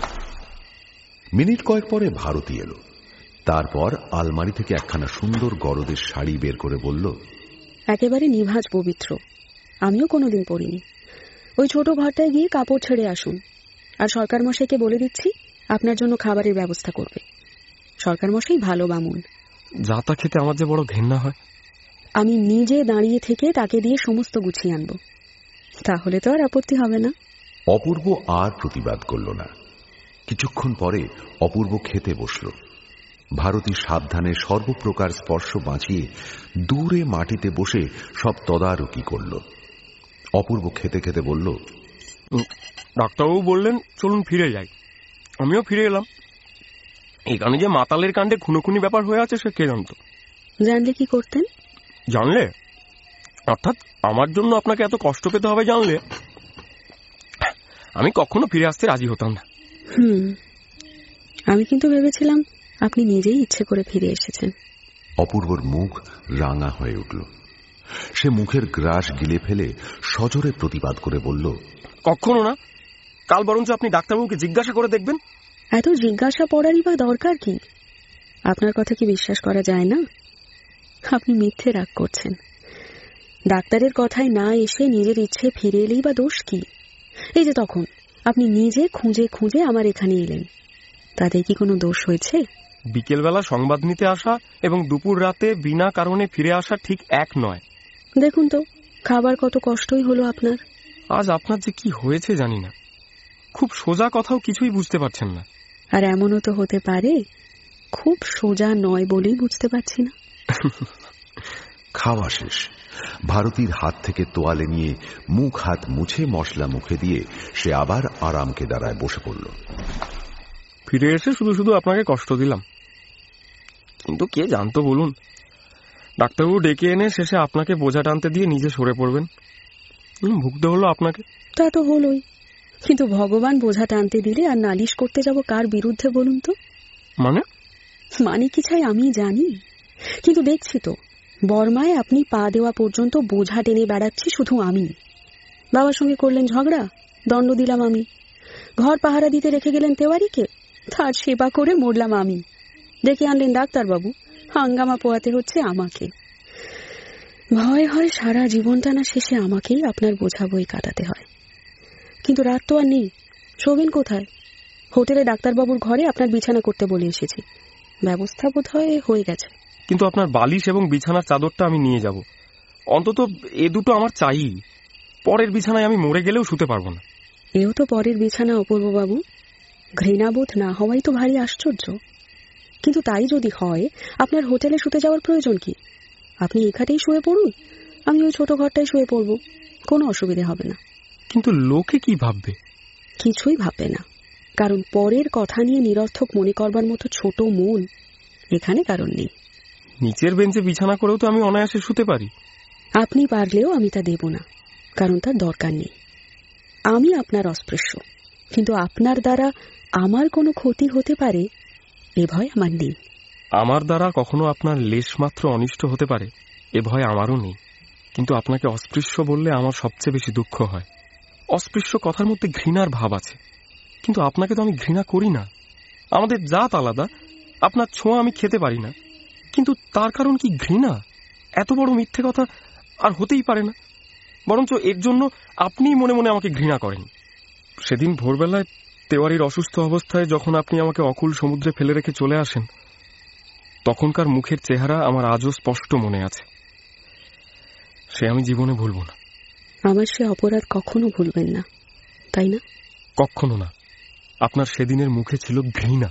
মিনিট কয়েক পরে ভারতী এলো। তারপর আলমারি থেকে একখানা সুন্দর গরদের শাড়ি বের করে বলল, একেবারে নিভাজ পবিত্র, আমিও কোনোদিন পরিনি। ওই ছোট ঘরটায় গিয়ে কাপড় ছেড়ে আসুন, আর সরকার মশাইকে বলে দিচ্ছি আপনার জন্য খাবারের ব্যবস্থা করবে। সরকার মশাই ভালো বামুন। যা তা খেতে আমার যে বড় ঘেন্না হয়। আমি নিজে দাঁড়িয়ে থেকে তাকে দিয়ে সমস্ত গুছিয়ে আনবো, তাহলে তো আর আপত্তি হবে না। অপূর্ব আর প্রতিবাদ করল না। কিছুক্ষণ পরে অপূর্ব খেতে বসল। ভারতী সাবধানে সর্বপ্রকার স্পর্শ বাঁচিয়ে দূরে মাটিতে বসে সব তদারকি করল। অপূর্ব খেতে খেতে বলল, ডাক্তারবাবু বললেন চলুন ফিরে যাই। আমিও ফিরে এলাম। এখানে যে মাতালের কাণ্ডে খুনোখুনি ব্যাপার হয়ে আছে সে কে জানত? জানলে কি করতেন? জানলে অর্থাৎ আমার জন্য আপনাকে এত কষ্ট পেতে হবে জানলে আমি কখনো ফিরে আসতে রাজি হতাম না। হুম, আমি কিন্তু ভেবেছিলাম আপনি নিজেই ইচ্ছে করে ফিরে এসেছেন। অপূর্বর মুখ রাঙা হয়ে উঠল। সে মুখের গ্রাস গিলে ফেলে সজোরে প্রতিবাদ করে বলল, কখনো না। কাল বরঞ্চ আপনি ডাক্তারবাবুকে জিজ্ঞাসা করে দেখবেন। এত জিজ্ঞাসা পড়ারই বা দরকার কি? আপনার কথা কি বিশ্বাস করা যায় না? আপনি মিথ্যে রাগ করছেন। ডাক্তারের কথায় না এসে নিজের ইচ্ছে ফিরে এলেই বা দোষ কি? এই যে তখন আপনি নিজে খুঁজে খুঁজে আমার এখানে এলেন, তাতে কি কোনো দোষ হয়েছে? বিকেলবেলা সংবাদ নিতে আসা এবং দুপুর রাতে বিনা কারণে ফিরে আসা ঠিক এক নয়। দেখুন তো খাবার কত কষ্টই হলো আপনার। আজ আপনার যে কি হয়েছে জানি না। খুব সোজা কথাও কিছুই বুঝতে পারছেন না। আর এমনও তো হতে পারে খুব সোজা নয় বলেই বুঝতে পারছি না। খাওয়া শেষ। ভারতীর হাত থেকে তোয়ালে নিয়ে মুখ হাত মুছে মশলা মুখে দিয়ে সে আবার আরামকে দাঁড়ায় বসে পড়ল। ফিরে এসে শুধু শুধু আপনাকে কষ্ট দিলাম, কিন্তু কে জানতো বলুন, ডাক্তারবাবু ডেকে এনে শেষে আপনাকে বোঝা টানতে দিয়ে নিজে সরে পড়বেন, ভুগতে হলো আপনাকে। তা তো হলোই, কিন্তু ভগবান বোঝা টানতে দিলে আর নালিশ করতে যাব কার বিরুদ্ধে বলুন তো? মানে মানে কি চাই আমি জানি, কিন্তু দেখছি তো বর্মায় আপনি পা দেওয়া পর্যন্ত বোঝা টেনে বেড়াচ্ছি শুধু আমি। বাবার সঙ্গে করলেন ঝগড়া, দণ্ড দিলাম আমি। ঘর পাহারা দিতে রেখে গেলেন তেওয়ারিকে, তার সেবা করে মরলাম আমি। ডেকে আনলেন ডাক্তারবাবু, হাঙ্গামা পোয়াতে হচ্ছে আমাকে। ভয় হয় সারা জীবনটা না শেষে আমাকেই আপনার বোঝা বই কাটাতে হয়। কিন্তু রাত তো আর নেই, শোবেন কোথায়? হোটেলে ডাক্তারবাবুর ঘরে আপনার বিছানা করতে বলে এসেছি, ব্যবস্থা বোধ হয় হয়ে গেছে। কিন্তু আপনার বালিশ এবং বিছানার চাদরটা আমি নিয়ে যাব, অন্তত এ দুটো আমার চাই। পরের বিছানায় আমি মরে গেলেও শুতে পারবো না। এও তো পরের বিছানা অপূর্ববাবু, ঘৃণাবোধ না হওয়াই তো ভারী আশ্চর্য। কিন্তু তাই যদি হয়, আপনার হোটেলে শুতে যাওয়ার প্রয়োজন কি? আপনি এখানেই শুয়ে পড়ুন, আমি ওই ছোট ঘরটায় শুয়ে পড়ব, কোনো অসুবিধে হবে না। কিন্তু লোকে কি ভাববে? কিছুই ভাববে না, কারণ পরের কথা নিয়ে নিরর্থক মনে করবার মতো ছোট মন এখানে কারণ নেই। নিচের বেঞ্চে বিছানা করেও তো আমি অনায়াসে শুতে পারি। আপনি পারলেও আমি তা দেব না, কারণ তার দরকার নেই। আমি আপনার অস্পৃশ্য, কিন্তু আপনার দ্বারা আমার কোনো ক্ষতি হতে পারে এ ভয় আমার নেই। আমার দ্বারা কখনো আপনার লেশমাত্র অনিষ্ট হতে পারে এ ভয় আমারও নেই। কিন্তু আপনাকে অস্পৃশ্য বললে আমার সবচেয়ে বেশি দুঃখ হয়। অস্পৃশ্য কথার মধ্যে ঘৃণার ভাব আছে, কিন্তু আপনাকে তো আমি ঘৃণা করি না। আমাদের জাত আলাদা, আপনার ছোঁয়া আমি খেতে পারি না, কিন্তু তার কারণ কি ঘৃণা? এত বড় মিথ্যে কথা আর হতেই পারে না। বরঞ্চ এর জন্য আপনি মনে মনে আমাকে ঘৃণা করেন। সেদিন ভোরবেলায় তেওয়ারির অসুস্থ অবস্থায় যখন আপনি আমাকে অকুল সমুদ্রে ফেলে রেখে চলে আসেন, তখনকার মুখের চেহারা আমার আজও স্পষ্ট মনে আছে। সে আমি জীবনে ভুলব না। আমার সে অপরাধ কখনো ভুলবেন না, তাই না? কখনো না। আপনার সেদিনের মুখে ছিল ঘৃণা।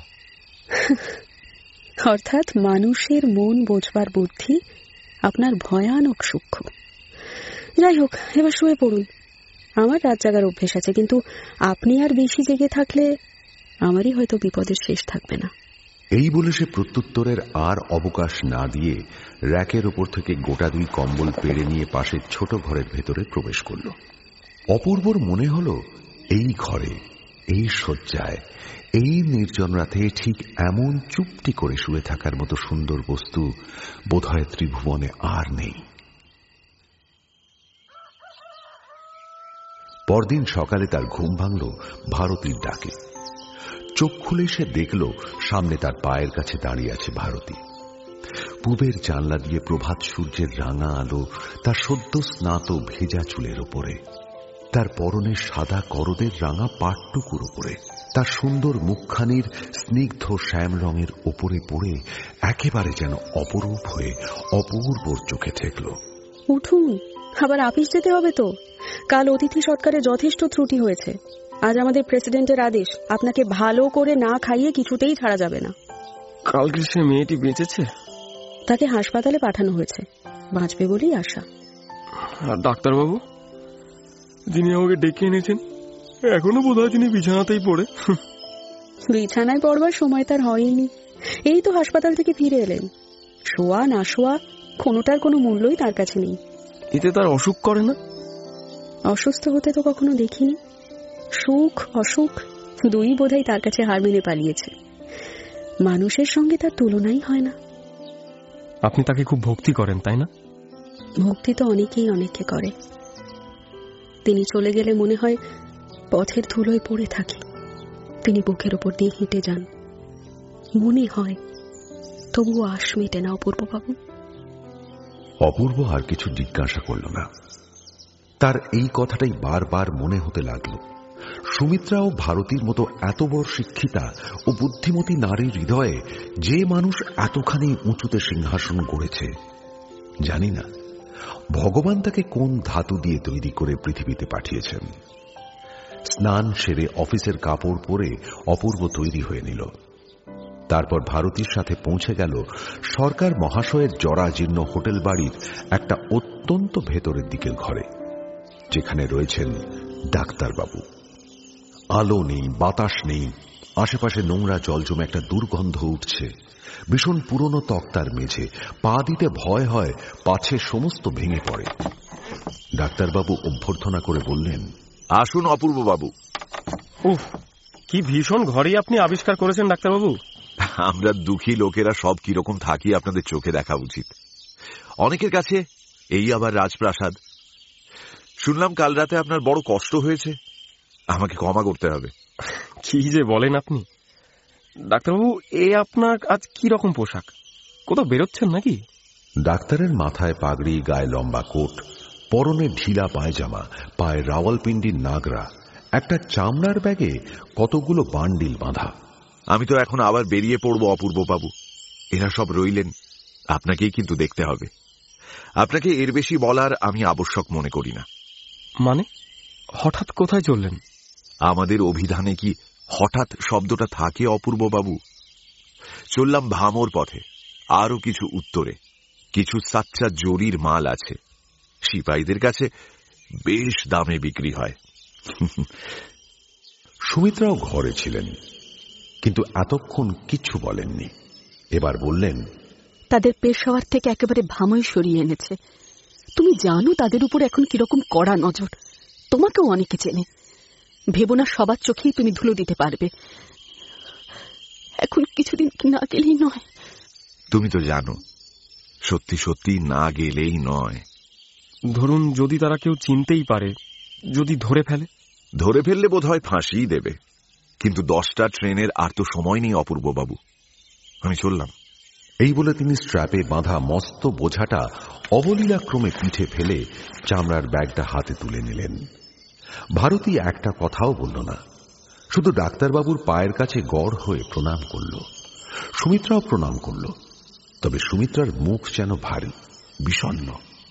অর্থাৎ মানুষের মন বোঝবার বুদ্ধি আপনার ভয়ানক সূক্ষ্ম। যাই হোক, এবার শুয়ে পড়ুন। আমার রাত জাগার অভ্যেস আছে, কিন্তু আপনি আর বেশি জেগে থাকলে আমারই হয়তো বিপদের শেষ থাকবে না। এই বলে সে প্রত্যুত্তরের আর অবকাশ না দিয়ে র্যাকের ওপর থেকে গোটা দুই কম্বল পেড়ে নিয়ে পাশের ছোট ঘরের ভেতরে প্রবেশ করল। অপূর্বর মনে হল এই ঘরে, এই শয্যায়, এই নির্জন রাতে ঠিক এমন চুপটি করে শুয়ে থাকার মতো সুন্দর বস্তু বোধহয় ত্রিভুবনে আর নেই। পরদিন সকালে তার ঘুম ভাঙল ভারতীর ডাকে। চোখ খুলে সে দেখল সামনে তার পায়ের কাছে দাঁড়িয়ে আছে ভারতী। পূবের জানলা দিয়ে প্রভাত সূর্যের রাঙা আলো তার সদ্য স্নাত ভেজা চুলের ওপরে, তার পরনে সাদা করদের রাঙা পাটটুকুর ওপরে, তার সুন্দর মুখখানির স্নিগ্ধ শ্যাম রঙের ওপরে পড়ে একেবারে যেন অপরূপ হয়ে অপূর্বর চোখে ঠেকল। উঠুন, আবার আপিস যেতে হবে তো। কাল অতিথি সৎকারে যথেষ্ট ত্রুটি হয়েছে। আজ আমাদের প্রেসিডেন্টের আদেশ, আপনাকে ভালো করে না খাইয়ে কিছুতেই ছাড়া যাবে না। কালকে সে মেয়েটি বেঁচেছে? তাকে হাসপাতালে পাঠানো হয়েছে, বাঁচবে বলেই আশা। আর ডাক্তারবাবু যিনি আমাকে ডেকে এনেছেন, এখনো বোধ হয় তিনি বিছানাতেই পড়ে। বিছানায় পড়বার সময় তার হয়নি। এই তো হাসপাতাল থেকে ফিরে এলেন। শোয়া না শোয়া কোনোটার কোনো মূল্যই তার কাছে নেই। এতে তার অসুখ করে না? অসুস্থ হতে তো কখনো দেখিনি। সুখ অসুখ দুই বোধহয় তার কাছে হার মেনে পালিয়েছে। মানুষের সঙ্গে তার তুলনাই হয় না। আপনি তাকে খুব ভক্তি করেন, তাই না? ভক্তি তো অনেকেই অনেককে করে। তিনি চলে গেলে মনে হয় পথের ধুলোয় পড়ে থাকি। তিনি বুকের উপর দিয়ে হেঁটে যান, মনে হয়, তবুও আশ মেটে না। অপূর্ববাবু। অপূর্ব আর কিছু জিজ্ঞাসা করল না। তার এই কথাটাই বারবার মনে হতে লাগল। সুমিত্রা ও ভারতীর মতো এত বড় শিক্ষিতা ও বুদ্ধিমতী নারীর হৃদয়ে যে মানুষ এতখানি উঁচুতে সিংহাসন গড়েছে, জানি না ভগবান তাকে কোন ধাতু দিয়ে তৈরি করে পৃথিবীতে পাঠিয়েছেন। স্নান সেরে অফিসের কাপড় পরে অপূর্ব তৈরি হয়ে নিল। তারপর ভারতীর সাথে পৌঁছে গেল সরকার মহাশয়ের জরাজীর্ণ হোটেল বাড়ির একটা অত্যন্ত ভেতরের দিকের ঘরে, যেখানে রয়েছেন ডাক্তারবাবু। আলো নেই, বাতাস নেই, আশেপাশে নোংরা জল জমে একটা দুর্গন্ধ উঠছে। ভীষণ পুরনো তক্তার মেঝে, পা দিতে ভয় হয় পাছে সমস্ত ভেঙে পড়ে। ডাক্তারবাবু অভ্যর্থনা করে বললেন, আসুন অপূর্ব বাবু। উফ, কি ভীষণ ঘরেই আপনি আবিষ্কার করেছেন ডাক্তারবাবু। আমরা দুঃখী লোকেরা সব কিরকম থাকি আপনাদের চোখে দেখা উচিত। অনেকের কাছে এই আবার রাজপ্রাসাদ। শুনলাম কাল রাতে আপনার বড় কষ্ট হয়েছে, আমাকে ক্ষমা করতে হবে। কি যে বলেন আপনি ডাক্তারবাবু, এ আপনার আজ কি রকম পোশাক? কোথাও বেরোচ্ছেন নাকি? ডাক্তারের মাথায় পাগড়ি, গায়ে লম্বা কোট, পরনে ঢিলা পায়জামা, পায়ে রাওয়ালপিন্ডির নাগরা, একটা চামড়ার ব্যাগে কতগুলো বান্ডিল বাঁধা। আমি তো এখন আবার বেরিয়ে পড়ব অপূর্ব বাবু। এরা সব রইলেন, আপনাকেই কিন্তু দেখতে হবে। আপনাকে এর বেশি বলার আমি আবশ্যক মনে করি না। মানে হঠাৎ কোথায় চললেন? আমাদের অভিধানে কি হঠাৎ শব্দটা থাকে অপূর্ব বাবু? চললাম ভামর পথে, আরো কিছু উত্তরে। কিছু সাচ্চা জরির মাল আছে, সিপাহীদের কাছে বেশ দামে বিক্রি হয়। সুমিত্রাও ঘরে ছিলেন, কিন্তু এতক্ষণ কিচ্ছু বলেননি। এবার বললেন, তাদের পেশাওয়ার থেকে একেবারে ভামই সরিয়ে এনেছে। তুমি জানো তাদের উপর এখন কিরকম কড়া নজর। তোমাকেও অনেকে চেনে, ভেবো না সবার চোখেই তুমি ধুলো দিতে পারবে। এখন কিছুদিন না গেলেই নয়। তুমি তো জানো, সত্যি সত্যি না গেলেই নয়। ধরুন যদি তারা কেউ চিনতেই পারে, যদি ধরে ফেলে? ধরে ফেললে বোধ হয় ফাঁসিই দেবে, কিন্তু দশটা ট্রেনের আর তো সময় নেই অপূর্ব বাবু। আমি চললাম। এই বলে তিনি স্ট্র্যাপে বাঁধা মস্ত বোঝাটা অবলীলাক্রমে পিঠে ফেলে চামড়ার ব্যাগটা হাতে তুলে নিলেন। ভারতী একটা কথাও বলল না, শুধু ডাক্তারবাবুর পায়ের কাছে গড় হয়ে প্রণাম করল। সুমিত্রাও প্রণাম করল, তবে সুমিত্রার মুখ যেন ভারী, বিষণ্ণ।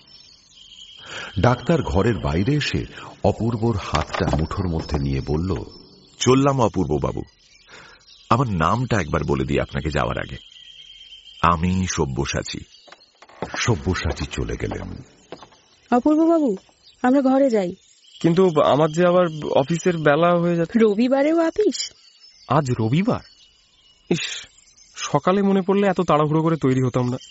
ডাক্তার ঘরের বাইরে এসে অপূর্বর হাতটা মুঠোর মধ্যে নিয়ে বলল, চললাম অপূর্ব বাবু। আমার নামটা একবার বলে দিই আপনাকে যাওয়ার আগে। আমি সব্যসাচী। সব্যসাচী চলে গেলেন। অপূর্ব বাবু, আমরা ঘরে যাই। কিন্তু আমার যে আবার অফিসের বেলা হয়ে যাচ্ছে। রবিবারেও অফিস? আজ রবিবার? ইস, সকালে মনে পড়লে এত তাড়াহুড়ো করে তৈরি হতাম না।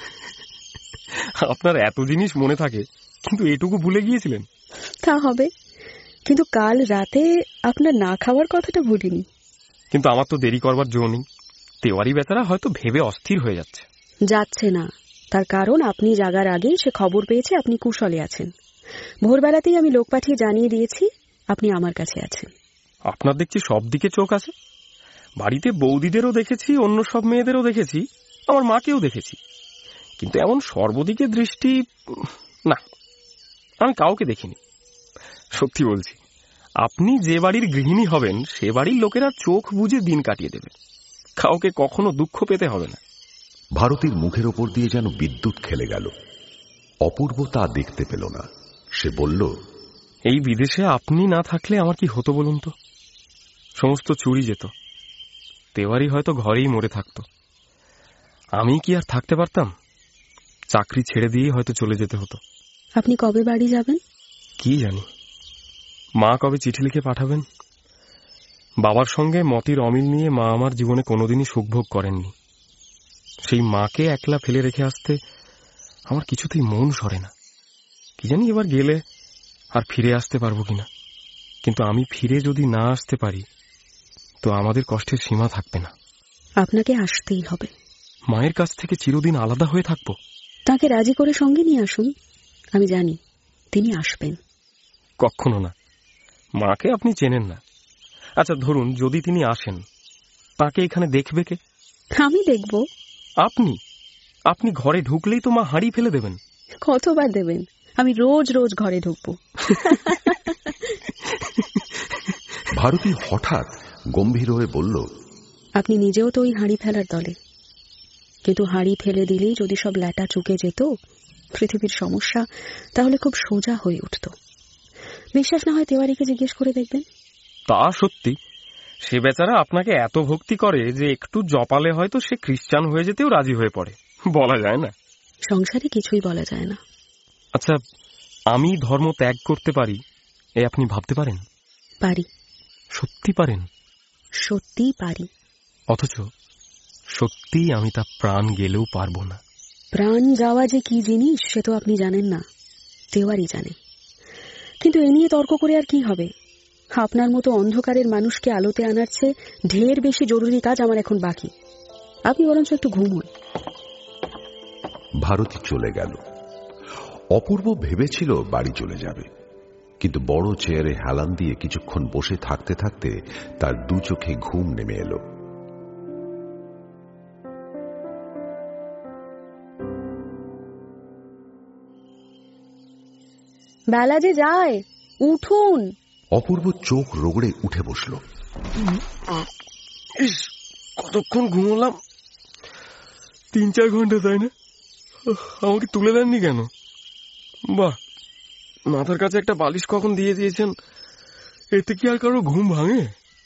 আপনার এত জিনিস মনে থাকে, কিন্তু এটুকু ভুলে গিয়েছিলেন। তা হবে, কিন্তু কাল রাতে আপনার না খাওয়ার কথাটা ভুলিনি। কিন্তু আমার তো দেরি করবার জো নেই। তেওয়ারি বেচারা হয়তো ভেবে অস্থির হয়ে যাচ্ছে। যাচ্ছে না, তার কারণ আপনি জাগার আগেই সে খবর পেয়েছে আপনি কুশলে আছেন। ভোরবেলাতেই আমি লোক পাঠিয়ে জানিয়ে দিয়েছি আপনি আমার কাছে আছেন। আপনার দেখছি সব দিকে চোখ আছে। বাড়িতে বৌদিদেরও দেখেছি, অন্য সব মেয়েদেরও দেখেছি, আমার মাকেও দেখেছি, কিন্তু এমন সর্বদিকে দৃষ্টি না, আমি কাউকে দেখিনি। সত্যি বলছি, আপনি যে বাড়ির গৃহিণী হবেন সে বাড়ির লোকেরা চোখ বুজে দিন কাটিয়ে দেবে, কাউকে কখনো দুঃখ পেতে হবে না। ভারতীর মুখের ওপর দিয়ে যেন বিদ্যুৎ খেলে গেল। অপূর্ব তা দেখতে পেল না। সে বলল, এই বিদেশে আপনি না থাকলে আমার কি হতো বলুন তো? সমস্ত চুরি যেত, তেওয়ারি হয়তো ঘরেই মরে থাকতো। আমি কি আর থাকতে পারতাম? চাকরি ছেড়ে দিয়ে হয়তো চলে যেতে হতো। আপনি কবে বাড়ি যাবেন? কি জানি, মা কবে চিঠি লিখে পাঠাবেন। বাবার সঙ্গে মতির অমিল নিয়ে মা আমার জীবনে কোনোদিনই সুখভোগ করেননি। সেই মাকে একলা ফেলে রেখে আসতে আমার কিছুতেই মন সরে না। কি জানি এবার গেলে আর ফিরে আসতে পারবো কিনা। কিন্তু আমি ফিরে যদি না আসতে পারি তো আমাদের কষ্টের সীমা থাকবে না। আপনাকে আসতেই হবে। মায়ের কাছ থেকে চিরদিন আলাদা হয়ে থাকবো? তাকে রাজি করে সঙ্গে নিয়ে আসুন, আমি জানি তিনি আসবেন। কখনো না, মাকে আপনি চেনেন না। আচ্ছা ধরুন যদি তিনি আসেন, তাকে এখানে দেখবে কে? আমি দেখব। আপনি? আপনি ঘরে ঢুকলেই তো মা হাঁড়ি ফেলে দেবেন। কতবার দেবেন? আমি রোজ রোজ ঘরে ঢুকবো। ভারতী হঠাৎ গম্ভীর হয়ে বলল, আপনি নিজেও তো ওই হাঁড়ি ফেলার দলে, কিন্তু হাঁড়ি ফেলে দিলেই যদি সব ল্যাটা চুকে যেত পৃথিবীর সমস্যা, তাহলে খুব সোজা হয়ে উঠত। বিশ্বাস না হয় তেওয়ারিকে জিজ্ঞেস করে দেখবেন। তা সত্যি, সে বেচারা আপনাকে এত ভক্তি করে যে একটু জপালে হয়তো সে খ্রিস্টান হয়ে যেতেও রাজি হয়ে পড়ে। বলা যায় না, সংসারে কিছুই বলা যায় না। আচ্ছা, আমি ধর্ম ত্যাগ করতে পারি এ আপনি ভাবতে পারেন? পারি। সত্যি পারেন? সত্যিই পারি, অথচ সত্যিই আমি তা প্রাণ গেলেও পারবো না। প্রাণ যাওয়া যে কি জিনিস সে তো আপনি জানেন না, তেওয়ারি জানে। কিন্তু এ নিয়ে তর্ক করে আর কি হবে? আপনার মতো অন্ধকারের মানুষকে আলোতে আনার চেয়ে ঢের বেশি জরুরি কাজ আমার এখন বাকি। আপনি বরঞ্চ একটু ঘুমুন। ভারতী চলে গেল। অপূর্ব ভেবেছিল বাড়ি চলে যাবে, কিন্তু বড় চেয়ারে হেলান দিয়ে কিছুক্ষণ বসে থাকতে থাকতে তার দু চোখে ঘুম নেমে এলো। বেলা যে যায়, উঠুন। অপূর্ব চোখ রগড়ে উঠে বসল। কতক্ষণ ঘুমলাম? তিন চার ঘন্টা, তাই না? আমাকে তুলে দেননি কেন? বাহ, মাথার কাছে একটা বালিশ কখন দিয়ে দিয়েছেন। এতে কি আর কারো ঘুম ভাঙে?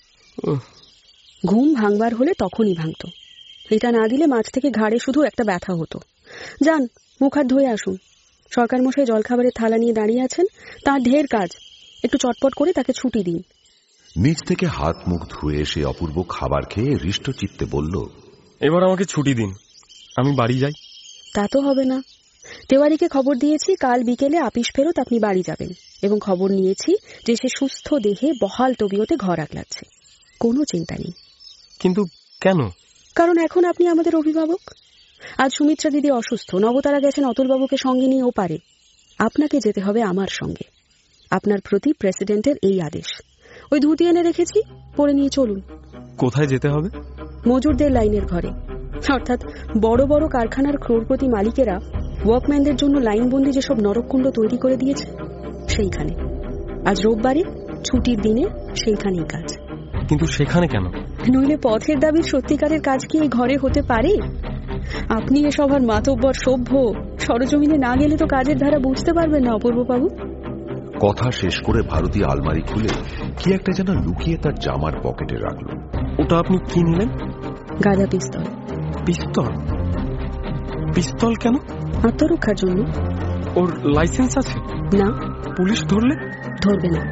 ঘুম ভাঙবার হলে তখনই ভাঙত। এটা না দিলে মাঝ থেকে ঘাড়ে শুধু একটা ব্যথা হতো। যান, মুখ হাত ধুয়ে আসুন। সরকার মশাই জলখাবারের থালা নিয়ে দাঁড়িয়ে আছেন, তার ঢের কাজ। একটু চটপট করে তাকে ছুটি দিন। নিচ থেকে হাত মুখ ধুয়ে এসে অপূর্ব খাবার খেয়ে হৃষ্ট চিত্তে বলল, এবার আমাকে ছুটি দিন, আমি বাড়ি যাই। তা তো হবে না। তেওয়ারিকে খবর দিয়েছি কাল বিকেলে আপিস ফেরত আপনি বাড়ি যাবেন, এবং খবর নিয়েছি যে সে সুস্থ দেহে বহাল তবিয়তে ঘর আগলাচ্ছে। কোনো চিন্তা নেই। কিন্তু কেন? কারণ এখন আপনি আমাদের অভিভাবক। আজ সুমিত্রা দিদি অসুস্থ, নবতারা গেছেন অতুলবাবুকে সঙ্গে নিয়ে ও পারে। আপনাকে যেতে হবে আমার সঙ্গে। আপনার প্রতি প্রেসিডেন্টের এই আদেশ। ওই ধুতি এনে রেখেছি, পরে নিয়ে চলুন। কোথায় যেতে হবে? মজুরদের লাইনের ঘরে, অর্থাৎ বড় বড় কারখানার ক্রোড়পতি মালিকেরা ওয়ার্কম্যানদের জন্য লাইনবন্দি যেসব নরককুণ্ড তৈরি করে দিয়েছে সেইখানে। আজ রোববারে, ছুটির দিনে সেইখানেই কাজ। কিন্তু সেখানে কেন? নইলে পথের দাবির সত্যিকারের কাজ কি এই ঘরে হতে পারে? আপনি এ সভার মাতব্বর সভ্য, সরজমিনে না গেলে তো কাজের ধারা বুঝতে পারবেন না অপূর্ববাবু। কথা শেষ করে ভারতী আলমারি খুলে কি একটা যেন লুকিয়ে তার জামার পকেটে রাখল। ওটা আপনি কি নিলেন? গাদা পিস্তল। পিস্তল? পিস্তল কেন? আত্মরক্ষার জন্য। ওর লাইসেন্স আছে? না। পুলিশ ধরলে? ধরবে না।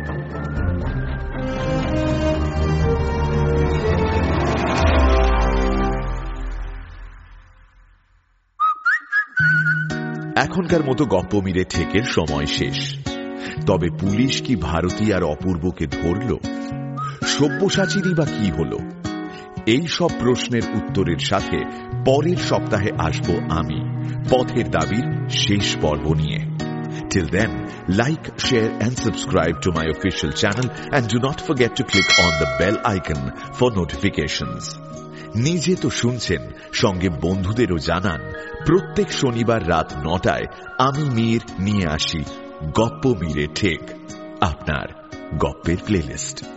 এখনকার মতো গপ্প মিলে ঠেকের সময় শেষ। তবে পুলিশ কি ভারতী আর অপূর্বকে ধরল? সব্যসাচীরই বা কি হল? এই সব প্রশ্নের উত্তরের সাথে পরের সপ্তাহে আসব আমি পথের দাবির শেষ পর্ব নিয়ে। Till then, like, share and subscribe to my official channel and do not forget to click on the bell icon for notifications. নিজে তো শুনছেন, সঙ্গে বন্ধুদেরও জানান। প্রত্যেক শনিবার রাত নটায় আমি মীর নিয়ে আসি গপ্প মিলে ঠেক, আপনার গপ্পের প্লেলিস্ট।